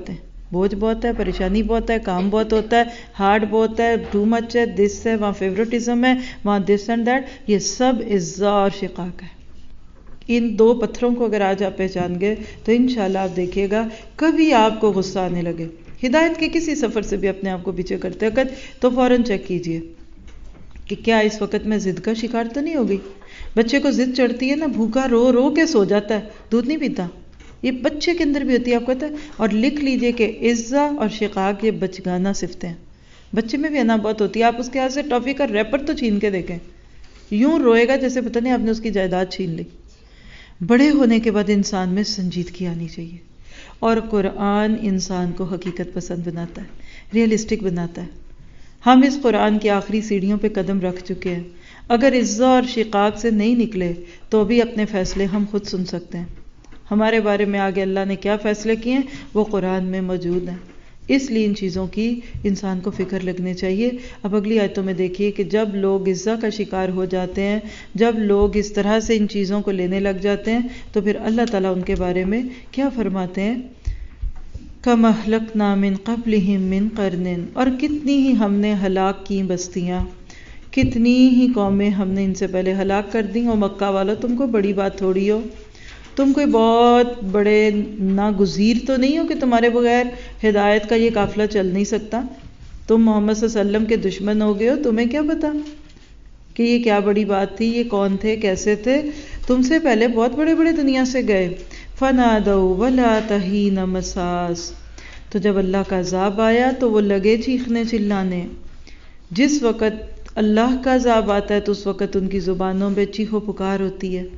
بوجھ بہت ہے، پریشانی بہت ہے، کام بہت ہوتا ہے، ہارڈ بہت ہے، ٹو مچ ہے، دس ہے، وہاں فیوریٹزم ہے، وہاں دس اینڈ دیٹ. یہ سب عزا اور شقاق ہے. ان دو پتھروں کو اگر آج آپ پہچان گئے تو انشاءاللہ آپ دیکھیے گا کبھی آپ کو غصہ آنے لگے. ہدایت کے کسی سفر سے بھی اپنے آپ کو پیچھے کرتے وقت تو فوراً چیک کیجئے کہ کیا اس وقت میں ضد کا شکار تو نہیں ہو گئی. بچے کو ضد چڑھتی ہے نا، بھوکا رو رو کے سو جاتا ہے، دودھ نہیں پیتا. یہ بچے کے اندر بھی ہوتی ہے، آپ کو پتہ ہے. اور لکھ لیجئے کہ عزا اور شقاق یہ بچگانہ صفتیں ہیں. بچے میں بھی انا بہت ہوتی ہے. آپ اس کے ہاتھ سے ٹافی کا ریپر تو چھین کے دیکھیں، یوں روئے گا جیسے پتہ نہیں آپ نے اس کی جائیداد چھین لی. بڑے ہونے کے بعد انسان میں سنجیدگی آنی چاہیے، اور قرآن انسان کو حقیقت پسند بناتا ہے، ریئلسٹک بناتا ہے. ہم اس قرآن کی آخری سیڑھیوں پہ قدم رکھ چکے ہیں. اگر عزا اور شقاق سے نہیں نکلے تو بھی اپنے فیصلے ہم خود سن سکتے ہیں. ہمارے بارے میں آگے اللہ نے کیا فیصلے کیے ہیں وہ قرآن میں موجود ہیں. اس لیے ان چیزوں کی انسان کو فکر لگنے چاہیے. اب اگلی آیتوں میں دیکھیے کہ جب لوگ عزا کا شکار ہو جاتے ہیں، جب لوگ اس طرح سے ان چیزوں کو لینے لگ جاتے ہیں، تو پھر اللہ تعالیٰ ان کے بارے میں کیا فرماتے ہیں. کَمْ أَهْلَكْنَا مِنْ قَبْلِهِمْ مِنْ قَرْنٍ، اور کتنی ہی ہم نے ہلاک کی بستیاں، کتنی ہی قومیں ہم نے ان سے پہلے ہلاک کر دیں. اور مکہ والو تم کو بڑی بات تھوڑی ہو، تم کوئی بہت بڑے ناگزیر تو نہیں ہو کہ تمہارے بغیر ہدایت کا یہ قافلہ چل نہیں سکتا. تم محمد صلی اللہ علیہ وسلم کے دشمن ہو گئے ہو، تمہیں کیا پتا کہ یہ کیا بڑی بات تھی، یہ کون تھے، کیسے تھے. تم سے پہلے بہت بڑے بڑے دنیا سے گئے. فَنَادَوْا وَلَا تَحِينَ مَسَاس، تو جب اللہ کا عذاب آیا تو وہ لگے چیخنے چلانے. جس وقت اللہ کا عذاب آتا ہے تو اس وقت ان کی زبانوں پہ چیخو پکار ہوتی ہے.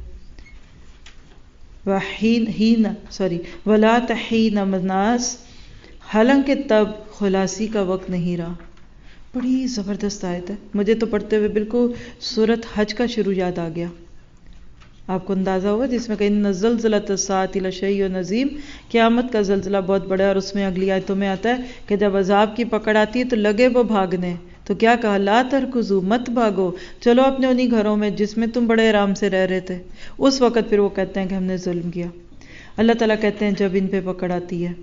وَلَا تَحِينَ مَنَاس، حالانکہ تب خلاصی کا وقت نہیں رہا. بڑی زبردست آیت ہے. مجھے تو پڑھتے ہوئے بالکل سورۃ حج کا شروع یاد آ گیا. آپ کو اندازہ ہوگا جس میں کہیں إِنَّ زَلْزَلَةَ السَّاعَةِ لَشَيْءٌ عَظِيمٌ، قیامت کا زلزلہ بہت بڑا ہے. اور اس میں اگلی آیتوں میں آتا ہے کہ جب عذاب کی پکڑ آتی ہے تو لگے وہ بھاگنے. تو کیا کہا، لا ترکضوا، مت بھاگو، چلو اپنے انہی گھروں میں جس میں تم بڑے آرام سے رہ رہے تھے. اس وقت پھر وہ کہتے ہیں کہ ہم نے ظلم کیا. اللہ تعالیٰ کہتے ہیں جب ان پہ پکڑ آتی ہے،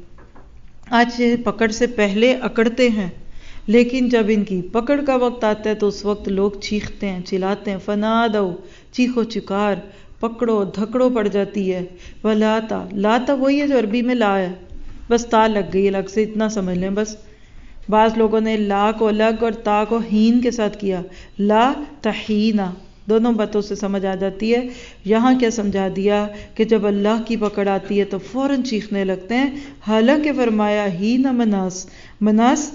آج پکڑ سے پہلے اکڑتے ہیں، لیکن جب ان کی پکڑ کا وقت آتا ہے تو اس وقت لوگ چیختے ہیں، چلاتے ہیں. فنادو، چیخو چکار، پکڑو دھکڑو پڑ جاتی ہے. ولاتا، لاتا وہی ہے جو عربی میں لا ہے، بس تا لگ گئی الگ سے، اتنا سمجھ لیں بس. بعض لوگوں نے لا کو الگ اور تا کو ہین کے ساتھ کیا. لا تحینا، دونوں باتوں سے سمجھ آ جاتی ہے. یہاں کیا سمجھا دیا کہ جب اللہ کی پکڑ آتی ہے تو فوراً چیخنے لگتے ہیں. حالانکہ فرمایا ہی نہ مناس، مناس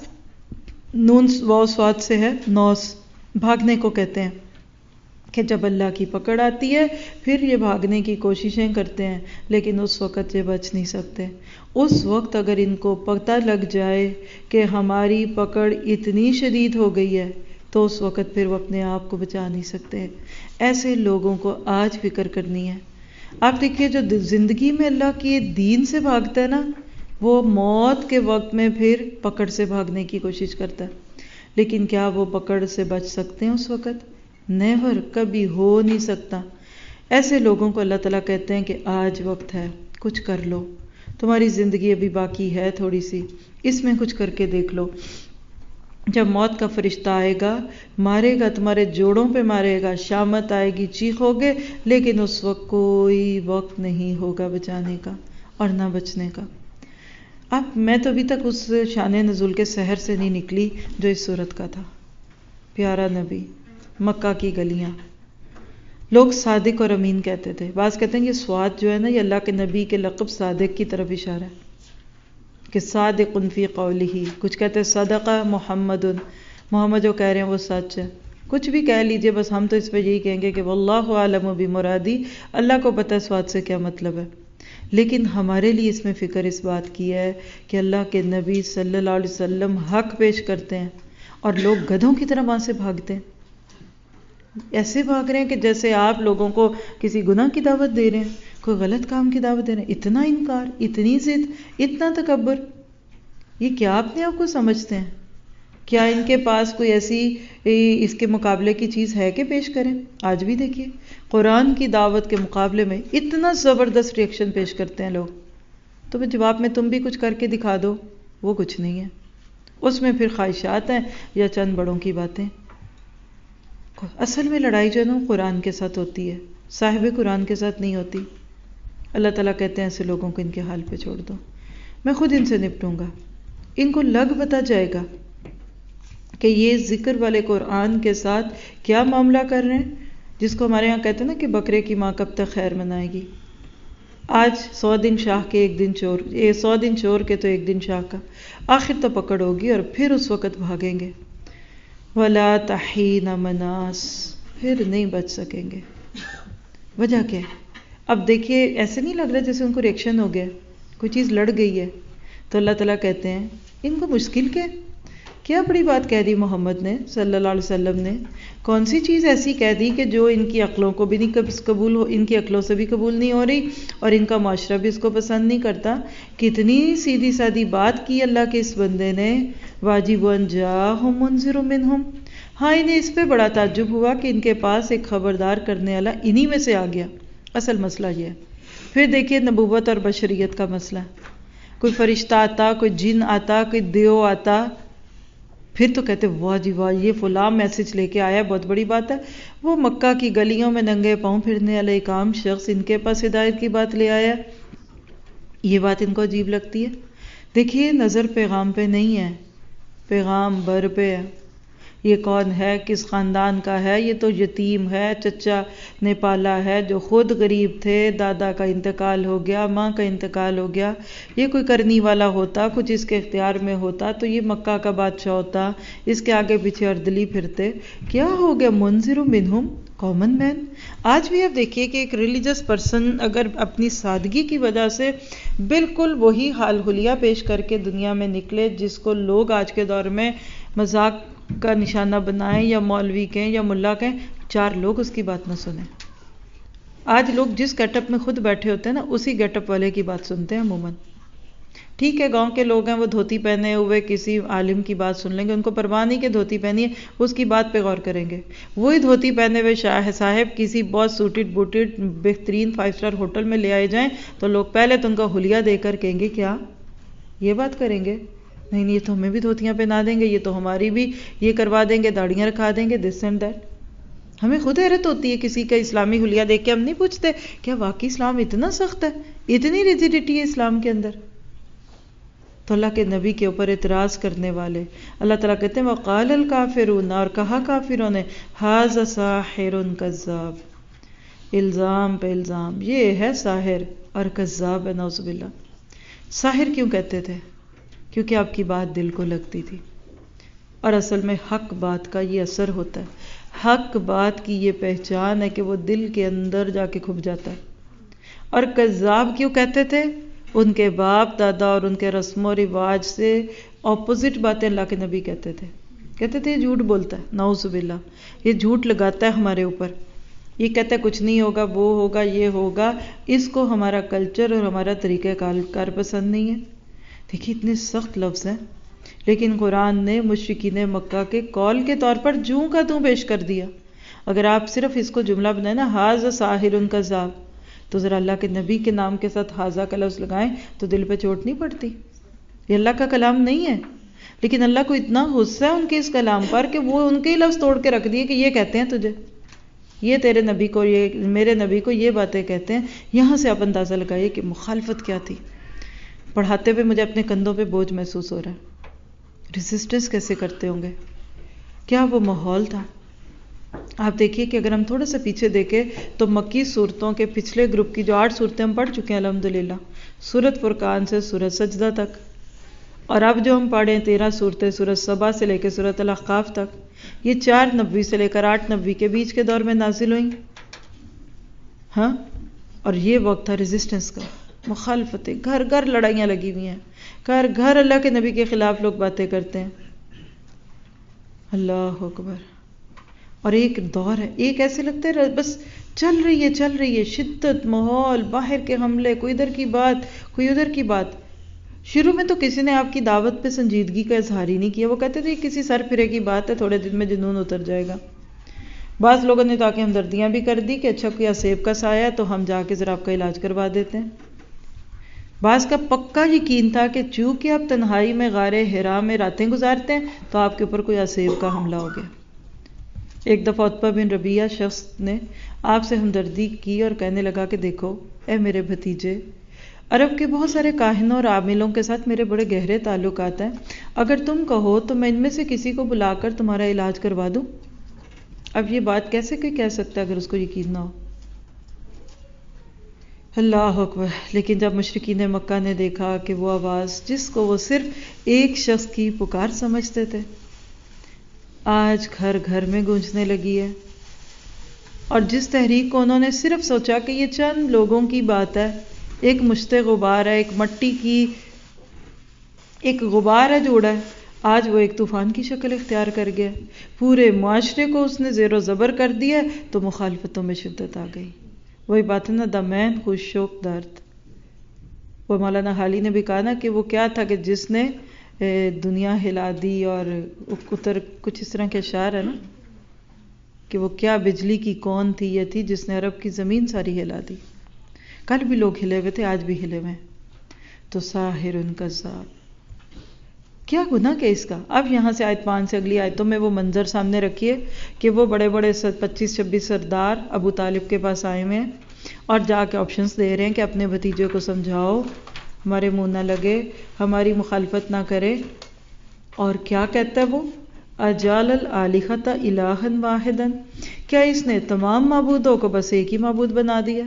نون واو صاد سے ہے، نوس، بھاگنے کو کہتے ہیں. کہ جب اللہ کی پکڑ آتی ہے پھر یہ بھاگنے کی کوششیں کرتے ہیں، لیکن اس وقت یہ بچ نہیں سکتے. اس وقت اگر ان کو پتہ لگ جائے کہ ہماری پکڑ اتنی شدید ہو گئی ہے تو اس وقت پھر وہ اپنے آپ کو بچا نہیں سکتے. ایسے لوگوں کو آج فکر کرنی ہے. آپ دیکھیے جو زندگی میں اللہ کے دین سے بھاگتا ہے نا، وہ موت کے وقت میں پھر پکڑ سے بھاگنے کی کوشش کرتا ہے. لیکن کیا وہ پکڑ سے بچ سکتے ہیں اس وقت؟ نیور، کبھی ہو نہیں سکتا. ایسے لوگوں کو اللہ تعالیٰ کہتے ہیں کہ آج وقت ہے، کچھ کر لو. تمہاری زندگی ابھی باقی ہے تھوڑی سی، اس میں کچھ کر کے دیکھ لو. جب موت کا فرشتہ آئے گا، مارے گا، تمہارے جوڑوں پہ مارے گا، شامت آئے گی، چیخو گے، لیکن اس وقت کوئی وقت نہیں ہوگا بچانے کا اور نہ بچنے کا. اب میں تو ابھی تک اس شان نزول کے سحر سے نہیں نکلی جو اس صورت کا تھا. پیارا نبی، مکہ کی گلیاں، لوگ صادق اور امین کہتے تھے. بعض کہتے ہیں یہ سواد جو ہے نا، یہ اللہ کے نبی کے لقب صادق کی طرف اشارہ ہے کہ صادق فی قولہ. کچھ کہتے ہیں صدقہ محمد، محمد جو کہہ رہے ہیں وہ سچ ہے. کچھ بھی کہہ لیجئے، بس ہم تو اس پہ یہی کہیں گے کہ واللہ اعلم بمرادی، اللہ کو پتہ ہے سواد سے کیا مطلب ہے. لیکن ہمارے لیے اس میں فکر اس بات کی ہے کہ اللہ کے نبی صلی اللہ علیہ وسلم حق پیش کرتے ہیں اور لوگ گدھوں کی طرح وہاں سے بھاگتے ہیں. ایسے بھاگ رہے ہیں کہ جیسے آپ لوگوں کو کسی گناہ کی دعوت دے رہے ہیں، کوئی غلط کام کی دعوت دے رہے ہیں. اتنا انکار، اتنی ضد، اتنا تکبر، یہ کیا اپنے آپ کو سمجھتے ہیں؟ کیا ان کے پاس کوئی ایسی اس کے مقابلے کی چیز ہے کہ پیش کریں؟ آج بھی دیکھیے قرآن کی دعوت کے مقابلے میں اتنا زبردست ریئیکشن پیش کرتے ہیں لوگ. تو پھر جواب میں تم بھی کچھ کر کے دکھا دو. وہ کچھ نہیں ہے. اس میں پھر خواہشات ہیں یا چند بڑوں کی باتیں. اصل میں لڑائی جو ہے نا قرآن کے ساتھ ہوتی ہے، صاحب قرآن کے ساتھ نہیں ہوتی. اللہ تعالیٰ کہتے ہیں ایسے لوگوں کو ان کے حال پہ چھوڑ دو، میں خود ان سے نپٹوں گا. ان کو لگ پتہ جائے گا کہ یہ ذکر والے قرآن کے ساتھ کیا معاملہ کر رہے ہیں، جس کو ہمارے یہاں کہتے ہیں نا کہ بکرے کی ماں کب تک خیر منائے گی. آج 100 دن شاہ کے 1 دن چور، 100 دن چور کے تو 1 دن شاہ کا، آخر تو پکڑ ہوگی اور پھر اس وقت بھاگیں گے. وَلَا تَحِينَ مَنَاص، پھر نہیں بچ سکیں گے. وجہ کیا ہے؟ اب دیکھیے ایسے نہیں لگ رہا جیسے ان کو ریئیکشن ہو گیا، کوئی چیز لڑ گئی ہے. تو اللہ تعالیٰ کہتے ہیں ان کو مشکل کیا بڑی بات کہہ دی محمد نے صلی اللہ علیہ وسلم نے. کون سی چیز ایسی کہہ دی کہ جو ان کی عقلوں کو بھی نہیں قبول ہو، ان کی عقلوں سے بھی قبول نہیں ہو رہی اور ان کا معاشرہ بھی اس کو پسند نہیں کرتا. کتنی سیدھی سادی بات کی اللہ کے اس بندے نے. واجب ان جاءہم منذر منہم، ہاں انہیں اس پہ بڑا تعجب ہوا کہ ان کے پاس ایک خبردار کرنے والا انہی میں سے آ گیا. اصل مسئلہ یہ ہے. پھر دیکھیے نبوت اور بشریت کا مسئلہ، کوئی فرشتہ آتا، کوئی جن آتا، کوئی دیو آتا، پھر تو کہتے واہ جی واہ یہ فلاں میسج لے کے آیا، بہت بڑی بات ہے. وہ مکہ کی گلیوں میں ننگے پاؤں پھرنے والا ایک عام شخص ان کے پاس ہدایت کی بات لے آیا. یہ بات ان کو عجیب لگتی ہے. دیکھیے نظر پیغام پہ نہیں ہے، پیغام بر پہ ہے. یہ کون ہے، کس خاندان کا ہے، یہ تو یتیم ہے، چچا نے پالا ہے، جو خود غریب تھے، دادا کا انتقال ہو گیا، ماں کا انتقال ہو گیا. یہ کوئی کرنی والا ہوتا، کچھ اس کے اختیار میں ہوتا تو یہ مکہ کا بادشاہ ہوتا، اس کے آگے پیچھے اردلی پھرتے. کیا ہو گیا؟ منذر منہم، کامن مین. آج بھی آپ دیکھیے کہ ایک ریلیجس پرسن اگر اپنی سادگی کی وجہ سے بالکل وہی حال حلیہ پیش کر کے دنیا میں نکلے جس کو لوگ آج کے دور میں مذاق کا نشانہ بنائیں یا مولوی کہیں یا ملا کہیں، 4 لوگ اس کی بات نہ سنیں. آج لوگ جس گیٹ اپ میں خود بیٹھے ہوتے ہیں نا اسی گیٹ اپ والے کی بات سنتے ہیں عموماً. ٹھیک ہے گاؤں کے لوگ ہیں وہ دھوتی پہنے ہوئے کسی عالم کی بات سن لیں گے، ان کو پرواہ نہیں کہ دھوتی پہنی ہے، اس کی بات پہ غور کریں گے. وہی دھوتی پہنے ہوئے شاہ صاحب کسی بہت سوٹڈ بوٹڈ بہترین 5 اسٹار ہوٹل میں لے آئے جائیں تو لوگ پہلے تو ان کا حلیہ دے کر کہیں گے کیا یہ بات کریں گے؟ نہیں یہ تو ہمیں بھی دھوتیاں پہنا دیں گے، یہ تو ہماری بھی یہ کروا دیں گے، داڑیاں رکھا دیں گے، دس اینڈ دیٹ. ہمیں خود حیرت ہوتی ہے کسی کا اسلامی حلیہ دیکھ کے. ہم نہیں پوچھتے کیا واقعی اسلام اتنا سخت ہے، اتنی ریجیڈیٹی ہے اسلام کے اندر؟ تو اللہ کے نبی کے اوپر اعتراض کرنے والے اللہ تعالیٰ کہتے ہیں وَقَالَ الْكَافِرُونَ، اور کہا کافروں نے هَذَا سَاحِرٌ كَذَّابٌ، الزام پہ الزام، یہ ہے ساحر اور کذاب ہے، نعوذ باللہ. ساحر کیوں کہتے تھے؟ کیونکہ آپ کی بات دل کو لگتی تھی. اور اصل میں حق بات کا یہ اثر ہوتا ہے، حق بات کی یہ پہچان ہے کہ وہ دل کے اندر جا کے کھپ جاتا ہے. اور کذاب کیوں کہتے تھے؟ ان کے باپ دادا اور ان کے رسم و رواج سے اپوزٹ باتیں اللہ کے نبی کہتے تھے یہ جھوٹ بولتا ہے، نعوذ باللہ، یہ جھوٹ لگاتا ہے ہمارے اوپر، یہ کہتا ہے کچھ نہیں ہوگا، وہ ہوگا، یہ ہوگا. اس کو ہمارا کلچر اور ہمارا طریقہ کار پسند نہیں ہے. دیکھیے اتنے سخت لفظ ہیں لیکن قرآن نے مشرکین مکہ کے قول کے طور پر جوں کا توں پیش کر دیا. اگر آپ صرف اس کو جملہ بنائیں نا ھذا ساحر کذاب، تو ذرا اللہ کے نبی کے نام کے ساتھ ھذا کا لفظ لگائیں تو دل پہ چوٹ نہیں پڑتی؟ یہ اللہ کا کلام نہیں ہے، لیکن اللہ کو اتنا غصہ ہے ان کے اس کلام پر کہ وہ ان کے ہی لفظ توڑ کے رکھ دیے کہ یہ کہتے ہیں تجھے، یہ تیرے نبی کو، یہ میرے نبی کو یہ باتیں کہتے ہیں. یہاں سے آپ اندازہ لگائیے کہ مخالفت کیا تھی. پڑھاتے ہوئے مجھے اپنے کندھوں پہ بوجھ محسوس ہو رہا ہے. ریزسٹنس کیسے کرتے ہوں گے؟ کیا وہ ماحول تھا؟ آپ دیکھیے کہ اگر ہم تھوڑا سا پیچھے دیکھیں تو مکی صورتوں کے پچھلے گروپ کی جو 8 صورتیں ہم پڑھ چکے ہیں الحمدللہ، سورۃ فرقان سے سورۃ سجدہ تک، اور اب جو ہم پڑھیں 13 صورتیں سورۃ سبا سے لے کے سورۃ الاحقاف تک، یہ 4 نبوی سے لے کر 8 نبوی کے بیچ کے دور میں نازل ہوئیں. ہاں، اور یہ وقت تھا ریزسٹنس کا، مخالفتیں، گھر گھر لڑائیاں لگی ہوئی ہیں، گھر گھر اللہ کے نبی کے خلاف لوگ باتیں کرتے ہیں. اللہ اکبر. اور ایک دور ہے، ایک ایسے لگتا ہے بس چل رہی ہے شدت، ماحول، باہر کے حملے، کوئی ادھر کی بات کوئی ادھر کی بات. شروع میں تو کسی نے آپ کی دعوت پہ سنجیدگی کا اظہار ہی نہیں کیا، وہ کہتے تھے کسی سر پھرے کی بات ہے، تھوڑے دن میں جنون اتر جائے گا. بعض لوگوں نے تو آ کے ہمدردیاں بھی کر دی کہ اچھا کوئی سیب کا سایہ ہے تو ہم جا کے ذرا آپ کا علاج کروا دیتے ہیں. بعض کا پکا یقین تھا کہ چونکہ آپ تنہائی میں غار حرا میں راتیں گزارتے ہیں تو آپ کے اوپر کوئی عصیب کا حملہ ہو گیا۔ ایک دفعہ عتبہ بن ربیعہ شخص نے آپ سے ہمدردی کی اور کہنے لگا کہ دیکھو اے میرے بھتیجے، عرب کے بہت سارے کاہنوں اور عاملوں کے ساتھ میرے بڑے گہرے تعلقات ہیں، اگر تم کہو تو میں ان میں سے کسی کو بلا کر تمہارا علاج کروا دوں۔ اب یہ بات کیسے کوئی کہہ سکتا ہے اگر اس کو یقین نہ ہو؟ اللہ اکبر۔ لیکن جب مشرکین مکہ نے دیکھا کہ وہ آواز جس کو وہ صرف ایک شخص کی پکار سمجھتے تھے آج گھر گھر میں گونجنے لگی ہے، اور جس تحریک کو انہوں نے صرف سوچا کہ یہ چند لوگوں کی بات ہے، ایک مشت غبار ہے، ایک مٹی کی ایک غبار ہے جو اڑا ہے، آج وہ ایک طوفان کی شکل اختیار کر گیا، پورے معاشرے کو اس نے زیر و زبر کر دیا، تو مخالفتوں میں شدت آ گئی۔ وہی بات ہے نا، دمین خوش شوق درد۔ وہ مولانا حالی نے بھی کہا نا کہ وہ کیا تھا کہ جس نے دنیا ہلا دی، اور کچھ اس طرح کے اشعار ہے نا کہ وہ کیا بجلی کی کون تھی یہ تھی جس نے عرب کی زمین ساری ہلا دی۔ کل بھی لوگ ہلے ہوئے تھے، آج بھی ہلے ہوئے۔ تو ساحر کذاب، کیا گناہ کہ اس کا؟ اب یہاں سے آیت 5 سے اگلی آیتوں میں وہ منظر سامنے رکھیے کہ وہ بڑے بڑے 25-26 سردار ابو طالب کے پاس آئے ہوئے ہیں اور جا کے آپشنز دے رہے ہیں کہ اپنے بھتیجے کو سمجھاؤ، ہمارے منہ نہ لگے، ہماری مخالفت نہ کرے۔ اور کیا کہتا ہے وہ؟ اجال الالہۃ الہا واحدا، کیا اس نے تمام معبودوں کو بس ایک ہی معبود بنا دیا؟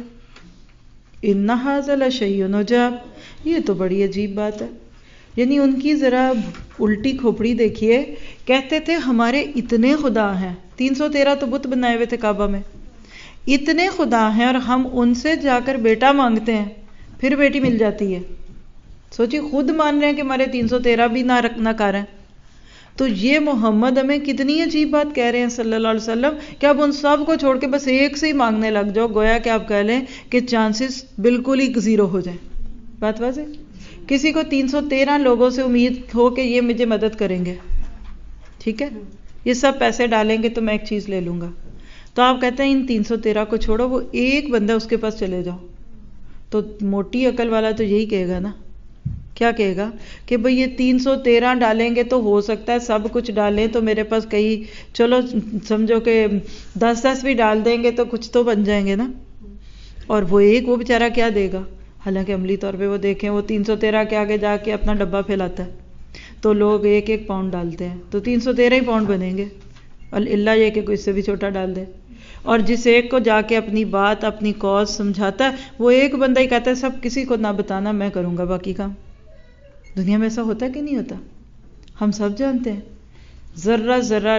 ان ھذا لشیء عجاب، یہ تو بڑی عجیب بات ہے۔ یعنی ان کی ذرا الٹی کھوپڑی دیکھیے، کہتے تھے ہمارے اتنے خدا ہیں، 313 تو بت بنائے ہوئے تھے کعبہ میں، اتنے خدا ہیں اور ہم ان سے جا کر بیٹا مانگتے ہیں پھر بیٹی مل جاتی ہے۔ سوچی، خود مان رہے ہیں کہ ہمارے 313 بھی نہ کر ہیں، تو یہ محمد ہمیں کتنی عجیب بات کہہ رہے ہیں صلی اللہ علیہ وسلم کہ اب ان سب کو چھوڑ کے بس ایک سے ہی مانگنے لگ جاؤ، گویا کہ آپ کہہ لیں کہ چانسز بالکل ہی زیرو ہو جائیں۔ بات واضح؟ کسی کو 313 لوگوں سے امید ہو کہ یہ مجھے مدد کریں گے، ٹھیک ہے، یہ سب پیسے ڈالیں گے تو میں ایک چیز لے لوں گا، تو آپ کہتے ہیں ان 313 کو چھوڑو، وہ ایک بندہ اس کے پاس چلے جاؤ، تو موٹی عقل والا تو یہی کہے گا نا، کیا کہے گا کہ بھئی یہ 313 ڈالیں گے تو ہو سکتا ہے سب کچھ ڈالیں تو میرے پاس کئی، چلو سمجھو کہ 10 بھی ڈال دیں گے تو کچھ تو بن جائیں گے نا، اور وہ ایک وہ بیچارہ کیا دے گا؟ حالانکہ عملی طور پہ وہ دیکھیں، وہ 313 کے آگے جا کے اپنا ڈبہ پھیلاتا ہے تو لوگ 1-1 پاؤنڈ ڈالتے ہیں تو 313 ہی پاؤنڈ بنیں گے، اللہ یہ کہ کوئی اس سے بھی چھوٹا ڈال دے۔ اور جس ایک کو جا کے اپنی بات اپنی کاز سمجھاتا ہے، وہ ایک بندہ ہی کہتا ہے سب کسی کو نہ بتانا، میں کروں گا باقی کام۔ دنیا میں ایسا ہوتا ہے کہ نہیں ہوتا؟ ہم سب جانتے ہیں، ذرہ ذرہ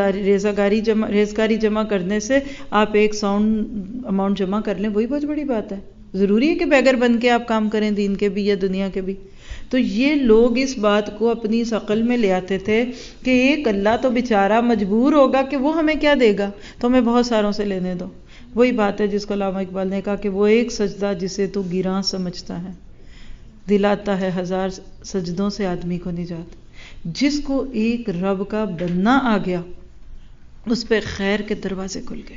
ریزگاری جمع کرنے سے آپ ایک ساؤنڈ اماؤنٹ جمع کر لیں، وہی بہت بڑی بات ہے۔ ضروری ہے کہ بیگر بن کے آپ کام کریں، دین کے بھی یا دنیا کے بھی؟ تو یہ لوگ اس بات کو اپنی اس عقل میں لے آتے تھے کہ ایک اللہ تو بیچارہ مجبور ہوگا کہ وہ ہمیں کیا دے گا، تو ہمیں بہت ساروں سے لینے دو۔ وہی بات ہے جس کو علامہ اقبال نے کہا کہ وہ ایک سجدہ جسے تو گراں سمجھتا ہے، دلاتا ہے 1000 سجدوں سے آدمی کو نجات۔ جس کو ایک رب کا بننا آ گیا اس پہ خیر کے دروازے کھل گئے۔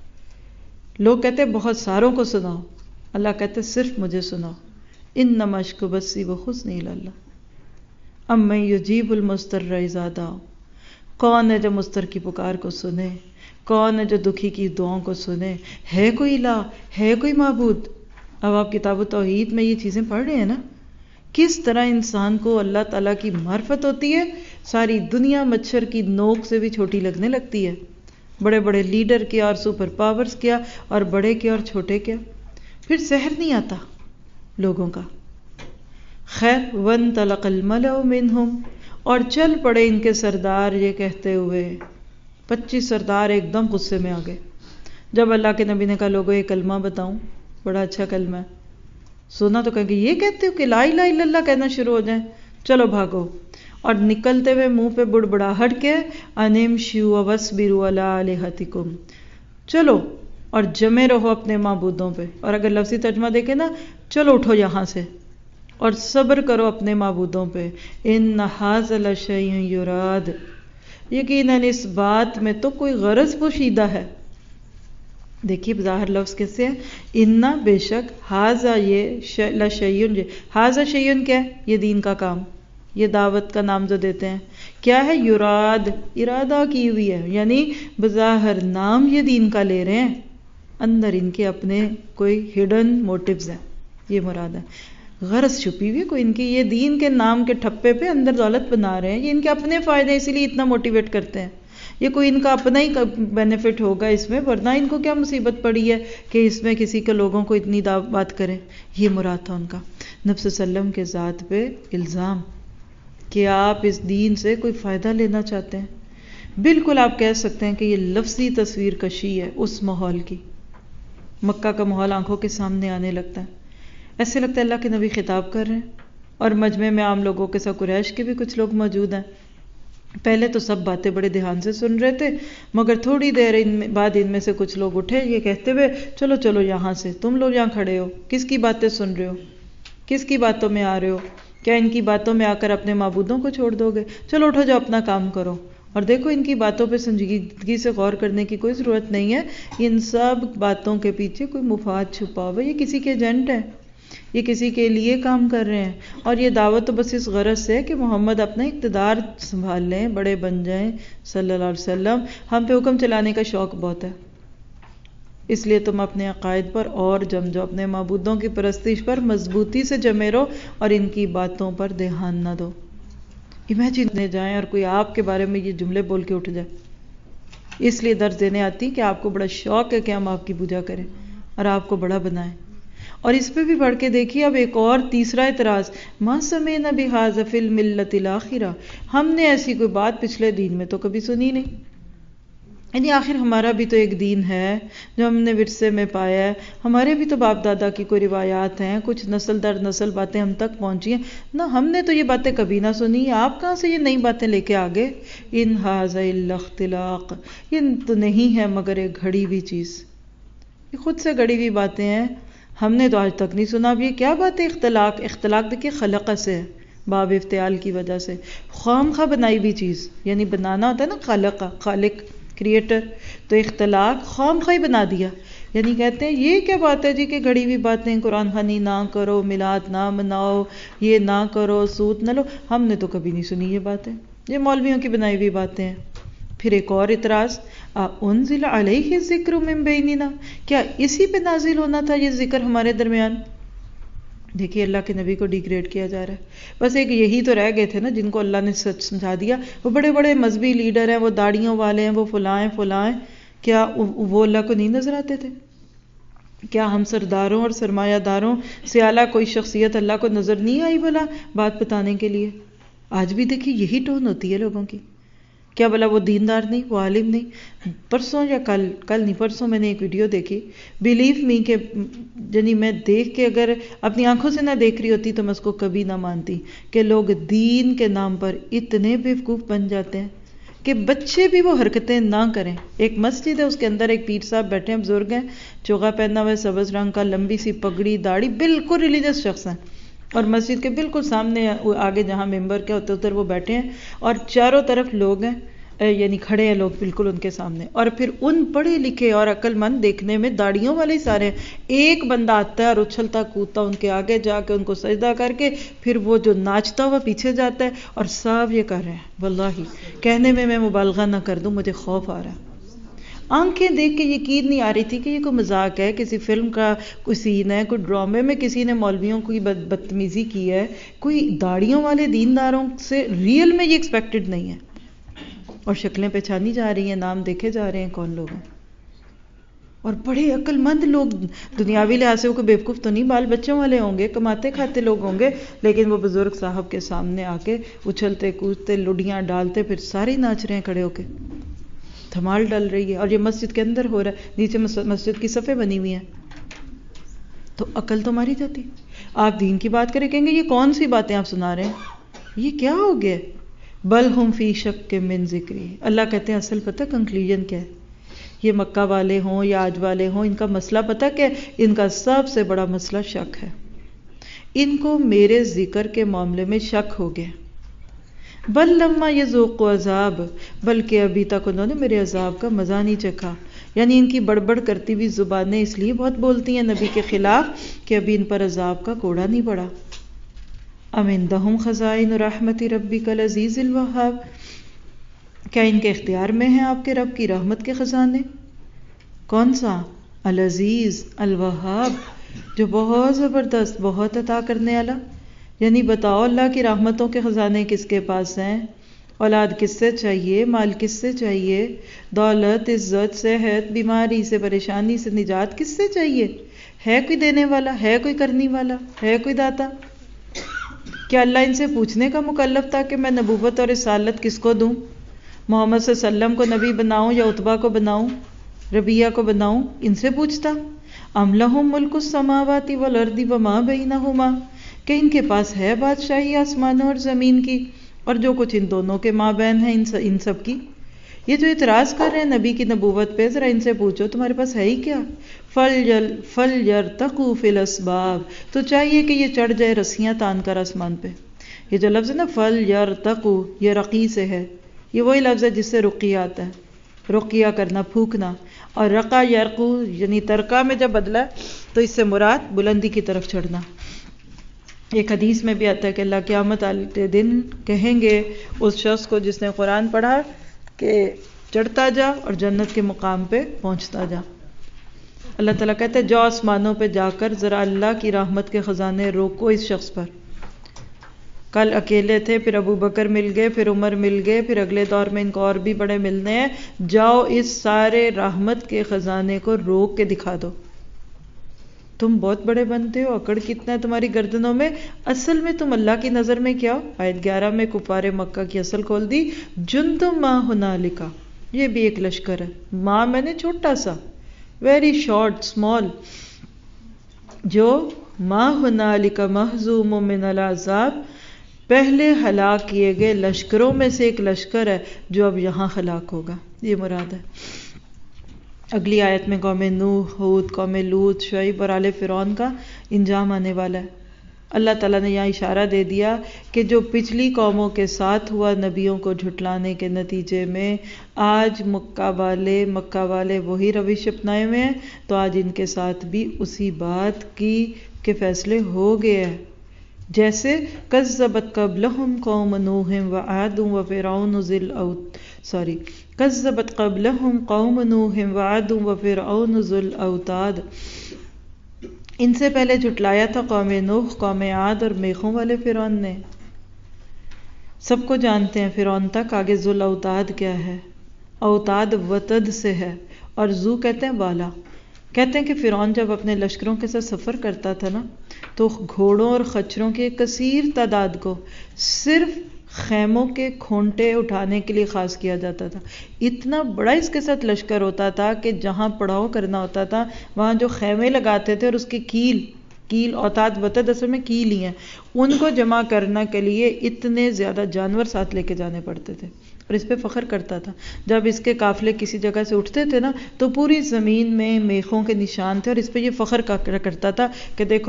لوگ کہتے بہت ساروں کو سناؤ، اللہ کہتے صرف مجھے سناؤ، انما اشکو بثی وحزنی الی اللہ امن یجیب المضطر اذا دعا، کون ہے جو مضطر کی پکار کو سنے، کون ہے جو دکھی کی دعاؤں کو سنے، ہے کوئی الہ، ہے کوئی معبود؟ اب آپ کتاب توحید میں یہ چیزیں پڑھ رہے ہیں نا، کس طرح انسان کو اللہ تعالیٰ کی معرفت ہوتی ہے، ساری دنیا مچھر کی نوک سے بھی چھوٹی لگنے لگتی ہے، بڑے بڑے لیڈر کیا اور سپر پاورز کیا اور بڑے کیا اور چھوٹے کیا، پھر سحر نہیں آتا لوگوں کا۔ خیر وانطلق الملأ منہم، اور چل پڑے ان کے سردار یہ کہتے ہوئے، 25 سردار ایک دم غصے میں آ گئے جب اللہ کے نبی نے کہا لوگوں یہ کلمہ بتاؤں، بڑا اچھا کلمہ ہے، سونا تو کہیں گے یہ کہتے ہو کہ لا الہ الا اللہ کہنا شروع ہو جائیں، چلو بھاگو، اور نکلتے ہوئے منہ پہ بڑبڑاہٹ کے انمشوا واصبروا علی الہتکم، چلو اور جمے رہو اپنے معبودوں پہ، اور اگر لفظی ترجمہ دیکھیں نا، چلو اٹھو یہاں سے اور صبر کرو اپنے معبودوں پہ، ان ھذا لشیء یراد، یقیناً اس بات میں تو کوئی غرض پوشیدہ ہے، دیکھیے بظاہر لفظ کیسے ہے، انا بے شک، ہاذا یہ، لشیء، ہاذا شیء کیا ہے؟ یہ دین کا کام، یہ دعوت کا نام جو دیتے ہیں کیا ہے؟ یراد، ارادہ کی ہوئی ہے، یعنی بظاہر نام یہ دین کا لے رہے ہیں، اندر ان کے اپنے کوئی ہڈن موٹیوز ہیں، یہ مراد ہے، غرض چھپی ہوئی ہے کوئی ان کی، یہ دین کے نام کے ٹھپے پہ اندر دولت بنا رہے ہیں، یہ ان کے اپنے فائدے، اسی لیے اتنا موٹیویٹ کرتے ہیں، یہ کوئی ان کا اپنا ہی بینیفٹ ہوگا اس میں، ورنہ ان کو کیا مصیبت پڑی ہے کہ اس میں کسی کے لوگوں کو اتنی بات کریں، یہ مراد تھا ان کا۔ نبی صلی اللہ علیہ وسلم کے ذات پہ الزام کہ آپ اس دین سے کوئی فائدہ لینا چاہتے ہیں، بالکل آپ کہہ سکتے ہیں کہ یہ لفظی تصویر کشی ہے اس ماحول کی، مکہ کا ماحول آنکھوں کے سامنے آنے لگتا ہے، ایسے لگتا ہے اللہ کے نبی خطاب کر رہے ہیں، اور مجمع میں عام لوگوں کے ساتھ قریش کے بھی کچھ لوگ موجود ہیں۔ پہلے تو سب باتیں بڑے دھیان سے سن رہے تھے، مگر تھوڑی دیر بعد ان میں سے کچھ لوگ اٹھے یہ کہتے ہوئے، چلو چلو یہاں سے، تم لوگ یہاں کھڑے ہو، کس کی باتیں سن رہے ہو، کس کی باتوں میں آ رہے ہو، کیا ان کی باتوں میں آ کر اپنے معبودوں کو چھوڑ دو گے؟ چلو اٹھو جاؤ اپنا کام کرو۔ اور دیکھو ان کی باتوں پہ سنجیدگی سے غور کرنے کی کوئی ضرورت نہیں ہے، ان سب باتوں کے پیچھے کوئی مفاد چھپا ہوا ہے، یہ کسی کے ایجنٹ ہیں، یہ کسی کے لیے کام کر رہے ہیں، اور یہ دعوت تو بس اس غرض سے کہ محمد اپنا اقتدار سنبھال لیں، بڑے بن جائیں صلی اللہ علیہ وسلم، ہم پہ حکم چلانے کا شوق بہت ہے، اس لیے تم اپنے عقائد پر اور جم جاؤ، اپنے معبودوں کی پرستش پر مضبوطی سے جمے رہو اور ان کی باتوں پر دھیان نہ دو۔ امیجن جائیں اور کوئی آپ کے بارے میں یہ جملے بول کے اٹھ جائے، اس لیے درس دینے آتی کہ آپ کو بڑا شوق ہے کہ ہم آپ کی پوجا کریں اور آپ کو بڑا بنائیں۔ اور اس پہ بھی بڑھ کے دیکھیے اب ایک اور تیسرا اعتراض، ما سمعنا بہذا فی الملۃ الاخرہ، ہم نے ایسی کوئی بات پچھلے دین میں تو کبھی سنی نہیں، یعنی آخر ہمارا بھی تو ایک دین ہے جو ہم نے ورثے میں پایا ہے، ہمارے بھی تو باپ دادا کی کوئی روایات ہیں، کچھ نسل در نسل باتیں ہم تک پہنچی ہیں، نہ ہم نے تو یہ باتیں کبھی نہ سنی، آپ کہاں سے یہ نئی باتیں لے کے آگے؟ ان ھذا الا اختلاق، یہ تو نہیں ہے مگر ایک گھڑی ہوئی چیز، یہ خود سے گھڑی ہوئی باتیں ہیں، ہم نے تو آج تک نہیں سنا۔ اب یہ کیا بات ہے اختلاق؟ اختلاق دیکھیے خلق سے ہے، باب افتعال کی وجہ سے، خام خواہ بنائی ہوئی چیز، یعنی بنانا ہوتا ہے نا، خالق کریٹر، تو اختلاق خام خواہ بنا دیا، یعنی کہتے ہیں یہ کیا بات ہے جی کہ گھڑی ہوئی باتیں، قرآن خوانی نہ کرو، میلاد نہ مناؤ، یہ نہ کرو، سود نہ لو، ہم نے تو کبھی نہیں سنی یہ باتیں، یہ مولویوں کی بنائی ہوئی باتیں ہیں۔ پھر ایک اور اعتراض، انزل علیہ الذکر من بیننا، کیا اسی پہ نازل ہونا تھا یہ ذکر ہمارے درمیان؟ دیکھیے اللہ کے نبی کو ڈیگریڈ کیا جا رہا ہے، بس ایک یہی تو رہ گئے تھے نا جن کو اللہ نے سچ سمجھا دیا، وہ بڑے بڑے مذہبی لیڈر ہیں، وہ داڑھیوں والے ہیں، وہ فلاں ہیں، کیا وہ اللہ کو نہیں نظر آتے تھے؟ کیا ہم سرداروں اور سرمایہ داروں سے اعلیٰ کوئی شخصیت اللہ کو نظر نہیں آئی بھلا بات بتانے کے لیے؟ آج بھی دیکھیے یہی ٹون ہوتی ہے لوگوں کی، کیا بلا وہ دیندار نہیں، وہ عالم نہیں؟ پرسوں یا کل نہیں پرسوں میں نے ایک ویڈیو دیکھی، بیلیو می کہ یعنی میں دیکھ کے اگر اپنی آنکھوں سے نہ دیکھ رہی ہوتی تو میں اس کو کبھی نہ مانتی، کہ لوگ دین کے نام پر اتنے بیوقوف بن جاتے ہیں کہ بچے بھی وہ حرکتیں نہ کریں۔ ایک مسجد ہے، اس کے اندر ایک پیر صاحب بیٹھے ہیں، بزرگ ہیں، چوغا پہنا ہوا ہے سبز رنگ کا، لمبی سی پگڑی، داڑھی، بالکل ریلیجس شخص ہیں، اور مسجد کے بالکل سامنے آگے جہاں ممبر کے ہوتے ادھر وہ بیٹھے ہیں، اور چاروں طرف لوگ ہیں، یعنی کھڑے ہیں لوگ بالکل ان کے سامنے، اور پھر ان پڑھے لکھے اور عقل مند دیکھنے میں داڑھیوں والے ہی سارے ہیں، ایک بندہ آتا ہے اور اچھلتا کودتا ان کے آگے جا کے ان کو سجدہ کر کے پھر وہ جو ناچتا ہوا پیچھے جاتا ہے، اور سب یہ کر رہے ہیں، واللہ کہنے میں مبالغہ نہ کر دوں، مجھے خوف آ رہا ہے، آنکھیں دیکھ کے یقین نہیں آ رہی تھی کہ یہ کوئی مذاق ہے، کسی فلم کا کوئی سین ہے، کوئی ڈرامے میں کسی نے مولویوں کی بدتمیزی کی ہے، کوئی داڑھیوں والے دینداروں سے ریئل میں یہ ایکسپیکٹڈ نہیں ہے، اور شکلیں پہچانی جا رہی ہیں، نام دیکھے جا رہے ہیں کون لوگ ہیں، اور بڑے عقل مند لوگ، دنیاوی لحاظ سے وہ کوئی بیوقوف تو نہیں، بال بچوں والے ہوں گے، کماتے کھاتے لوگ ہوں گے، لیکن وہ بزرگ صاحب کے سامنے آ کے اچھلتے کودتے لڈیاں ڈالتے پھر سارے ناچ رہے ہیں کھڑے ہو کے، دھمال ڈل رہی ہے، اور یہ مسجد کے اندر ہو رہا ہے، نیچے مسجد کی صفیں بنی ہوئی ہیں، تو عقل تو ماری جاتی۔ آپ دین کی بات کریں کہیں گے یہ کون سی باتیں آپ سنا رہے ہیں، یہ کیا ہو گیا؟ بل ہم فی شک من ذکری، اللہ کہتے ہیں اصل پتہ کنکلوژن کیا ہے؟ یہ مکہ والے ہوں یا آج والے ہوں، ان کا مسئلہ پتہ کیا ہے؟ ان کا سب سے بڑا مسئلہ شک ہے، ان کو میرے ذکر کے معاملے میں شک ہو گیا، بل لما یذوقوا عذاب، بلکہ ابھی تک انہوں نے میرے عذاب کا مزہ نہیں چکھا، یعنی ان کی بڑبڑ کرتی ہوئی زبانیں اس لیے بہت بولتی ہیں نبی کے خلاف کہ ابھی ان پر عذاب کا کوڑا نہیں پڑا. ام عندہم خزائن رحمت ربک العزیز الوہاب، کیا ان کے اختیار میں ہیں آپ کے رب کی رحمت کے خزانے؟ کون سا؟ العزیز الوہاب، جو بہت زبردست، بہت عطا کرنے والا. یعنی بتاؤ اللہ کی رحمتوں کے خزانے کس کے پاس ہیں؟ اولاد کس سے چاہیے؟ مال کس سے چاہیے؟ دولت، عزت، صحت، بیماری سے، پریشانی سے نجات کس سے چاہیے؟ ہے کوئی دینے والا؟ ہے کوئی کرنے والا؟ ہے کوئی داتا؟ کیا اللہ ان سے پوچھنے کا مکلف تھا کہ میں نبوت اور رسالت کس کو دوں؟ محمد صلی اللہ علیہ وسلم کو نبی بناؤں یا عتبہ کو بناؤں، ربیہ کو بناؤں؟ ان سے پوچھتا. ام لہم ملک السماوات والارض وما بینہما، کہ ان کے پاس ہے بادشاہی آسمانوں اور زمین کی اور جو کچھ ان دونوں کے مابین ہے ان سب کی. یہ جو اعتراض کر رہے ہیں نبی کی نبوت پہ، ذرا ان سے پوچھو تمہارے پاس ہے ہی کیا؟ فَلْيَرْتَقُوا فِي الْأَسْبَابِ، تو چاہیے کہ یہ چڑھ جائے رسیاں تان کر آسمان پہ. یہ جو لفظ ہے نا فَلْيَرْتَقُوا، یہ رقی سے ہے، یہ وہی لفظ ہے جس سے رقیہ آتا ہے، رقیہ کرنا، پھونکنا. اور رقا یرقو یعنی ترکا میں جب بدلا تو اس سے مراد بلندی کی طرف چڑھنا. ایک حدیث میں بھی آتا ہے کہ اللہ قیامت والے دن کہیں گے اس شخص کو جس نے قرآن پڑھا کہ چڑھتا جا اور جنت کے مقام پہ پہنچتا جا. اللہ تعالیٰ کہتے ہیں جاؤ آسمانوں پہ جا کر ذرا اللہ کی رحمت کے خزانے روکو اس شخص پر. کل اکیلے تھے، پھر ابو بکر مل گئے، پھر عمر مل گئے، پھر اگلے دور میں ان کو اور بھی بڑے ملنے ہیں. جاؤ اس سارے رحمت کے خزانے کو روک کے دکھا دو. تم بہت بڑے بنتے ہو، اکڑ کتنا ہے تمہاری گردنوں میں، اصل میں تم اللہ کی نظر میں کیا ہو؟ آیت 11 میں کفار مکہ کی اصل کھول دی. جندم ما ہنالک، یہ بھی ایک لشکر ہے. ماں میں نے چھوٹا سا، ویری شارٹ، اسمال، جو ما ہنالک مہزوم من العذاب، پہلے ہلاک کیے گئے لشکروں میں سے ایک لشکر ہے جو اب یہاں ہلاک ہوگا. یہ مراد ہے. اگلی آیت میں قوم نوح، ہود، قوم لوط، شعیب اور آل فرعون کا انجام آنے والا ہے. اللہ تعالیٰ نے یہاں اشارہ دے دیا کہ جو پچھلی قوموں کے ساتھ ہوا نبیوں کو جھٹلانے کے نتیجے میں، آج مکہ والے وہی روش اپنائے ہوئے ہیں، تو آج ان کے ساتھ بھی اسی بات کی کے فیصلے ہو گئے ہیں. جیسے کذبت قبلہم قوم نوح وعاد وفرعون کذبت قبلہم قوم نوح وعاد وفرعون ذو الاوتاد، ان سے پہلے جھٹلایا تھا قوم نوح، قوم عاد اور میخوں والے فرعون نے. سب کو جانتے ہیں فرعون تک. آگے ذو الاوتاد کیا ہے؟ اوتاد وتد سے ہے، اور ذو کہتے ہیں والا. کہتے ہیں کہ فرعون جب اپنے لشکروں کے ساتھ سفر کرتا تھا نا، تو گھوڑوں اور خچروں کی ایک کثیر تعداد کو صرف خیموں کے کھونٹے اٹھانے کے لیے خاص کیا جاتا تھا. اتنا بڑا اس کے ساتھ لشکر ہوتا تھا کہ جہاں پڑاؤ کرنا ہوتا تھا وہاں جو خیمے لگاتے تھے اور اس کی کیل اوتاد وتد اصل میں کیل ہی ہیں، ان کو جمع کرنے کے لیے اتنے زیادہ جانور ساتھ لے کے جانے پڑتے تھے. اور اس پہ فخر کرتا تھا. جب اس کے قافلے کسی جگہ سے اٹھتے تھے نا، تو پوری زمین میں میخوں کے نشان تھے، اور اس پہ یہ فخر کرتا تھا کہ دیکھو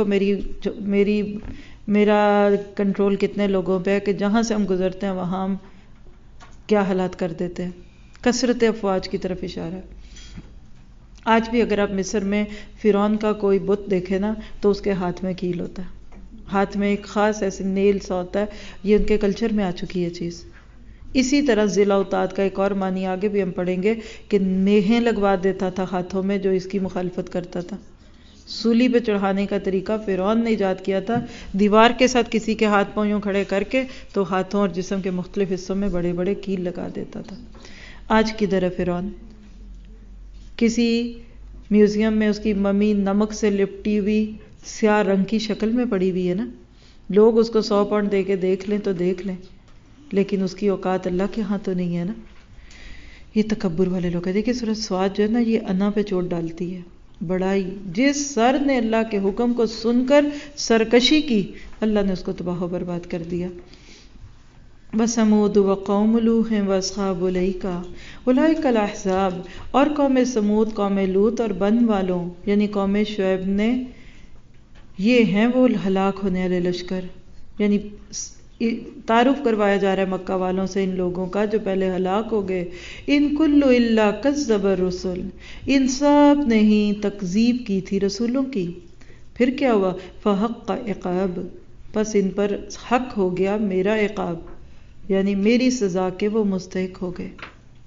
میرا کنٹرول کتنے لوگوں پہ ہے، کہ جہاں سے ہم گزرتے ہیں وہاں ہم کیا حالات کر دیتے ہیں. کثرت افواج کی طرف اشارہ ہے. آج بھی اگر آپ مصر میں فرعون کا کوئی بت دیکھے نا، تو اس کے ہاتھ میں کیل ہوتا ہے، ہاتھ میں ایک خاص ایسے نیل سا ہوتا ہے. یہ ان کے کلچر میں آ چکی ہے چیز. اسی طرح ذیل اوتاد کا ایک اور معنی آگے بھی ہم پڑھیں گے کہ میہیں لگوا دیتا تھا ہاتھوں میں جو اس کی مخالفت کرتا تھا. سولی پہ چڑھانے کا طریقہ فرعون نے ایجاد کیا تھا، دیوار کے ساتھ کسی کے ہاتھ پاؤں یوں کھڑے کر کے تو ہاتھوں اور جسم کے مختلف حصوں میں بڑے بڑے کیل لگا دیتا تھا. آج کدھر ہے فرعون؟ کسی میوزیم میں اس کی ممی نمک سے لپٹی ہوئی سیاہ رنگ کی شکل میں پڑی ہوئی ہے نا. لوگ اس کو 100 پاؤنڈ دے کے دیکھ لیں تو دیکھ لیں، لیکن اس کی اوقات اللہ کے ہاں تو نہیں ہے نا. یہ تکبر والے لوگ ہیں. دیکھیے سورۃ صاد جو ہے نا، یہ انا پہ چوٹ ڈالتی ہے. بڑائی، جس سر نے اللہ کے حکم کو سن کر سرکشی کی، اللہ نے اس کو تباہ و برباد کر دیا. وَثَمُودُ وَقَوْمُ لُوطٍ وَأَصْحَابُ الْأَيْكَةِ أُولَٰئِكَ الْأَحْزَابُ، اور قوم سمود، قوم لوط اور بن والوں یعنی قوم شعیب نے، یہ ہیں وہ ہلاک ہونے والے لشکر. یعنی تعارف کروایا جا رہا ہے مکہ والوں سے ان لوگوں کا جو پہلے ہلاک ہو گئے. ان کل الا کذب الرسل، ان سب نے ہی تکذیب کی تھی رسولوں کی. پھر کیا ہوا؟ فحق عقاب، پس ان پر حق ہو گیا میرا عقاب، یعنی میری سزا کے وہ مستحق ہو گئے.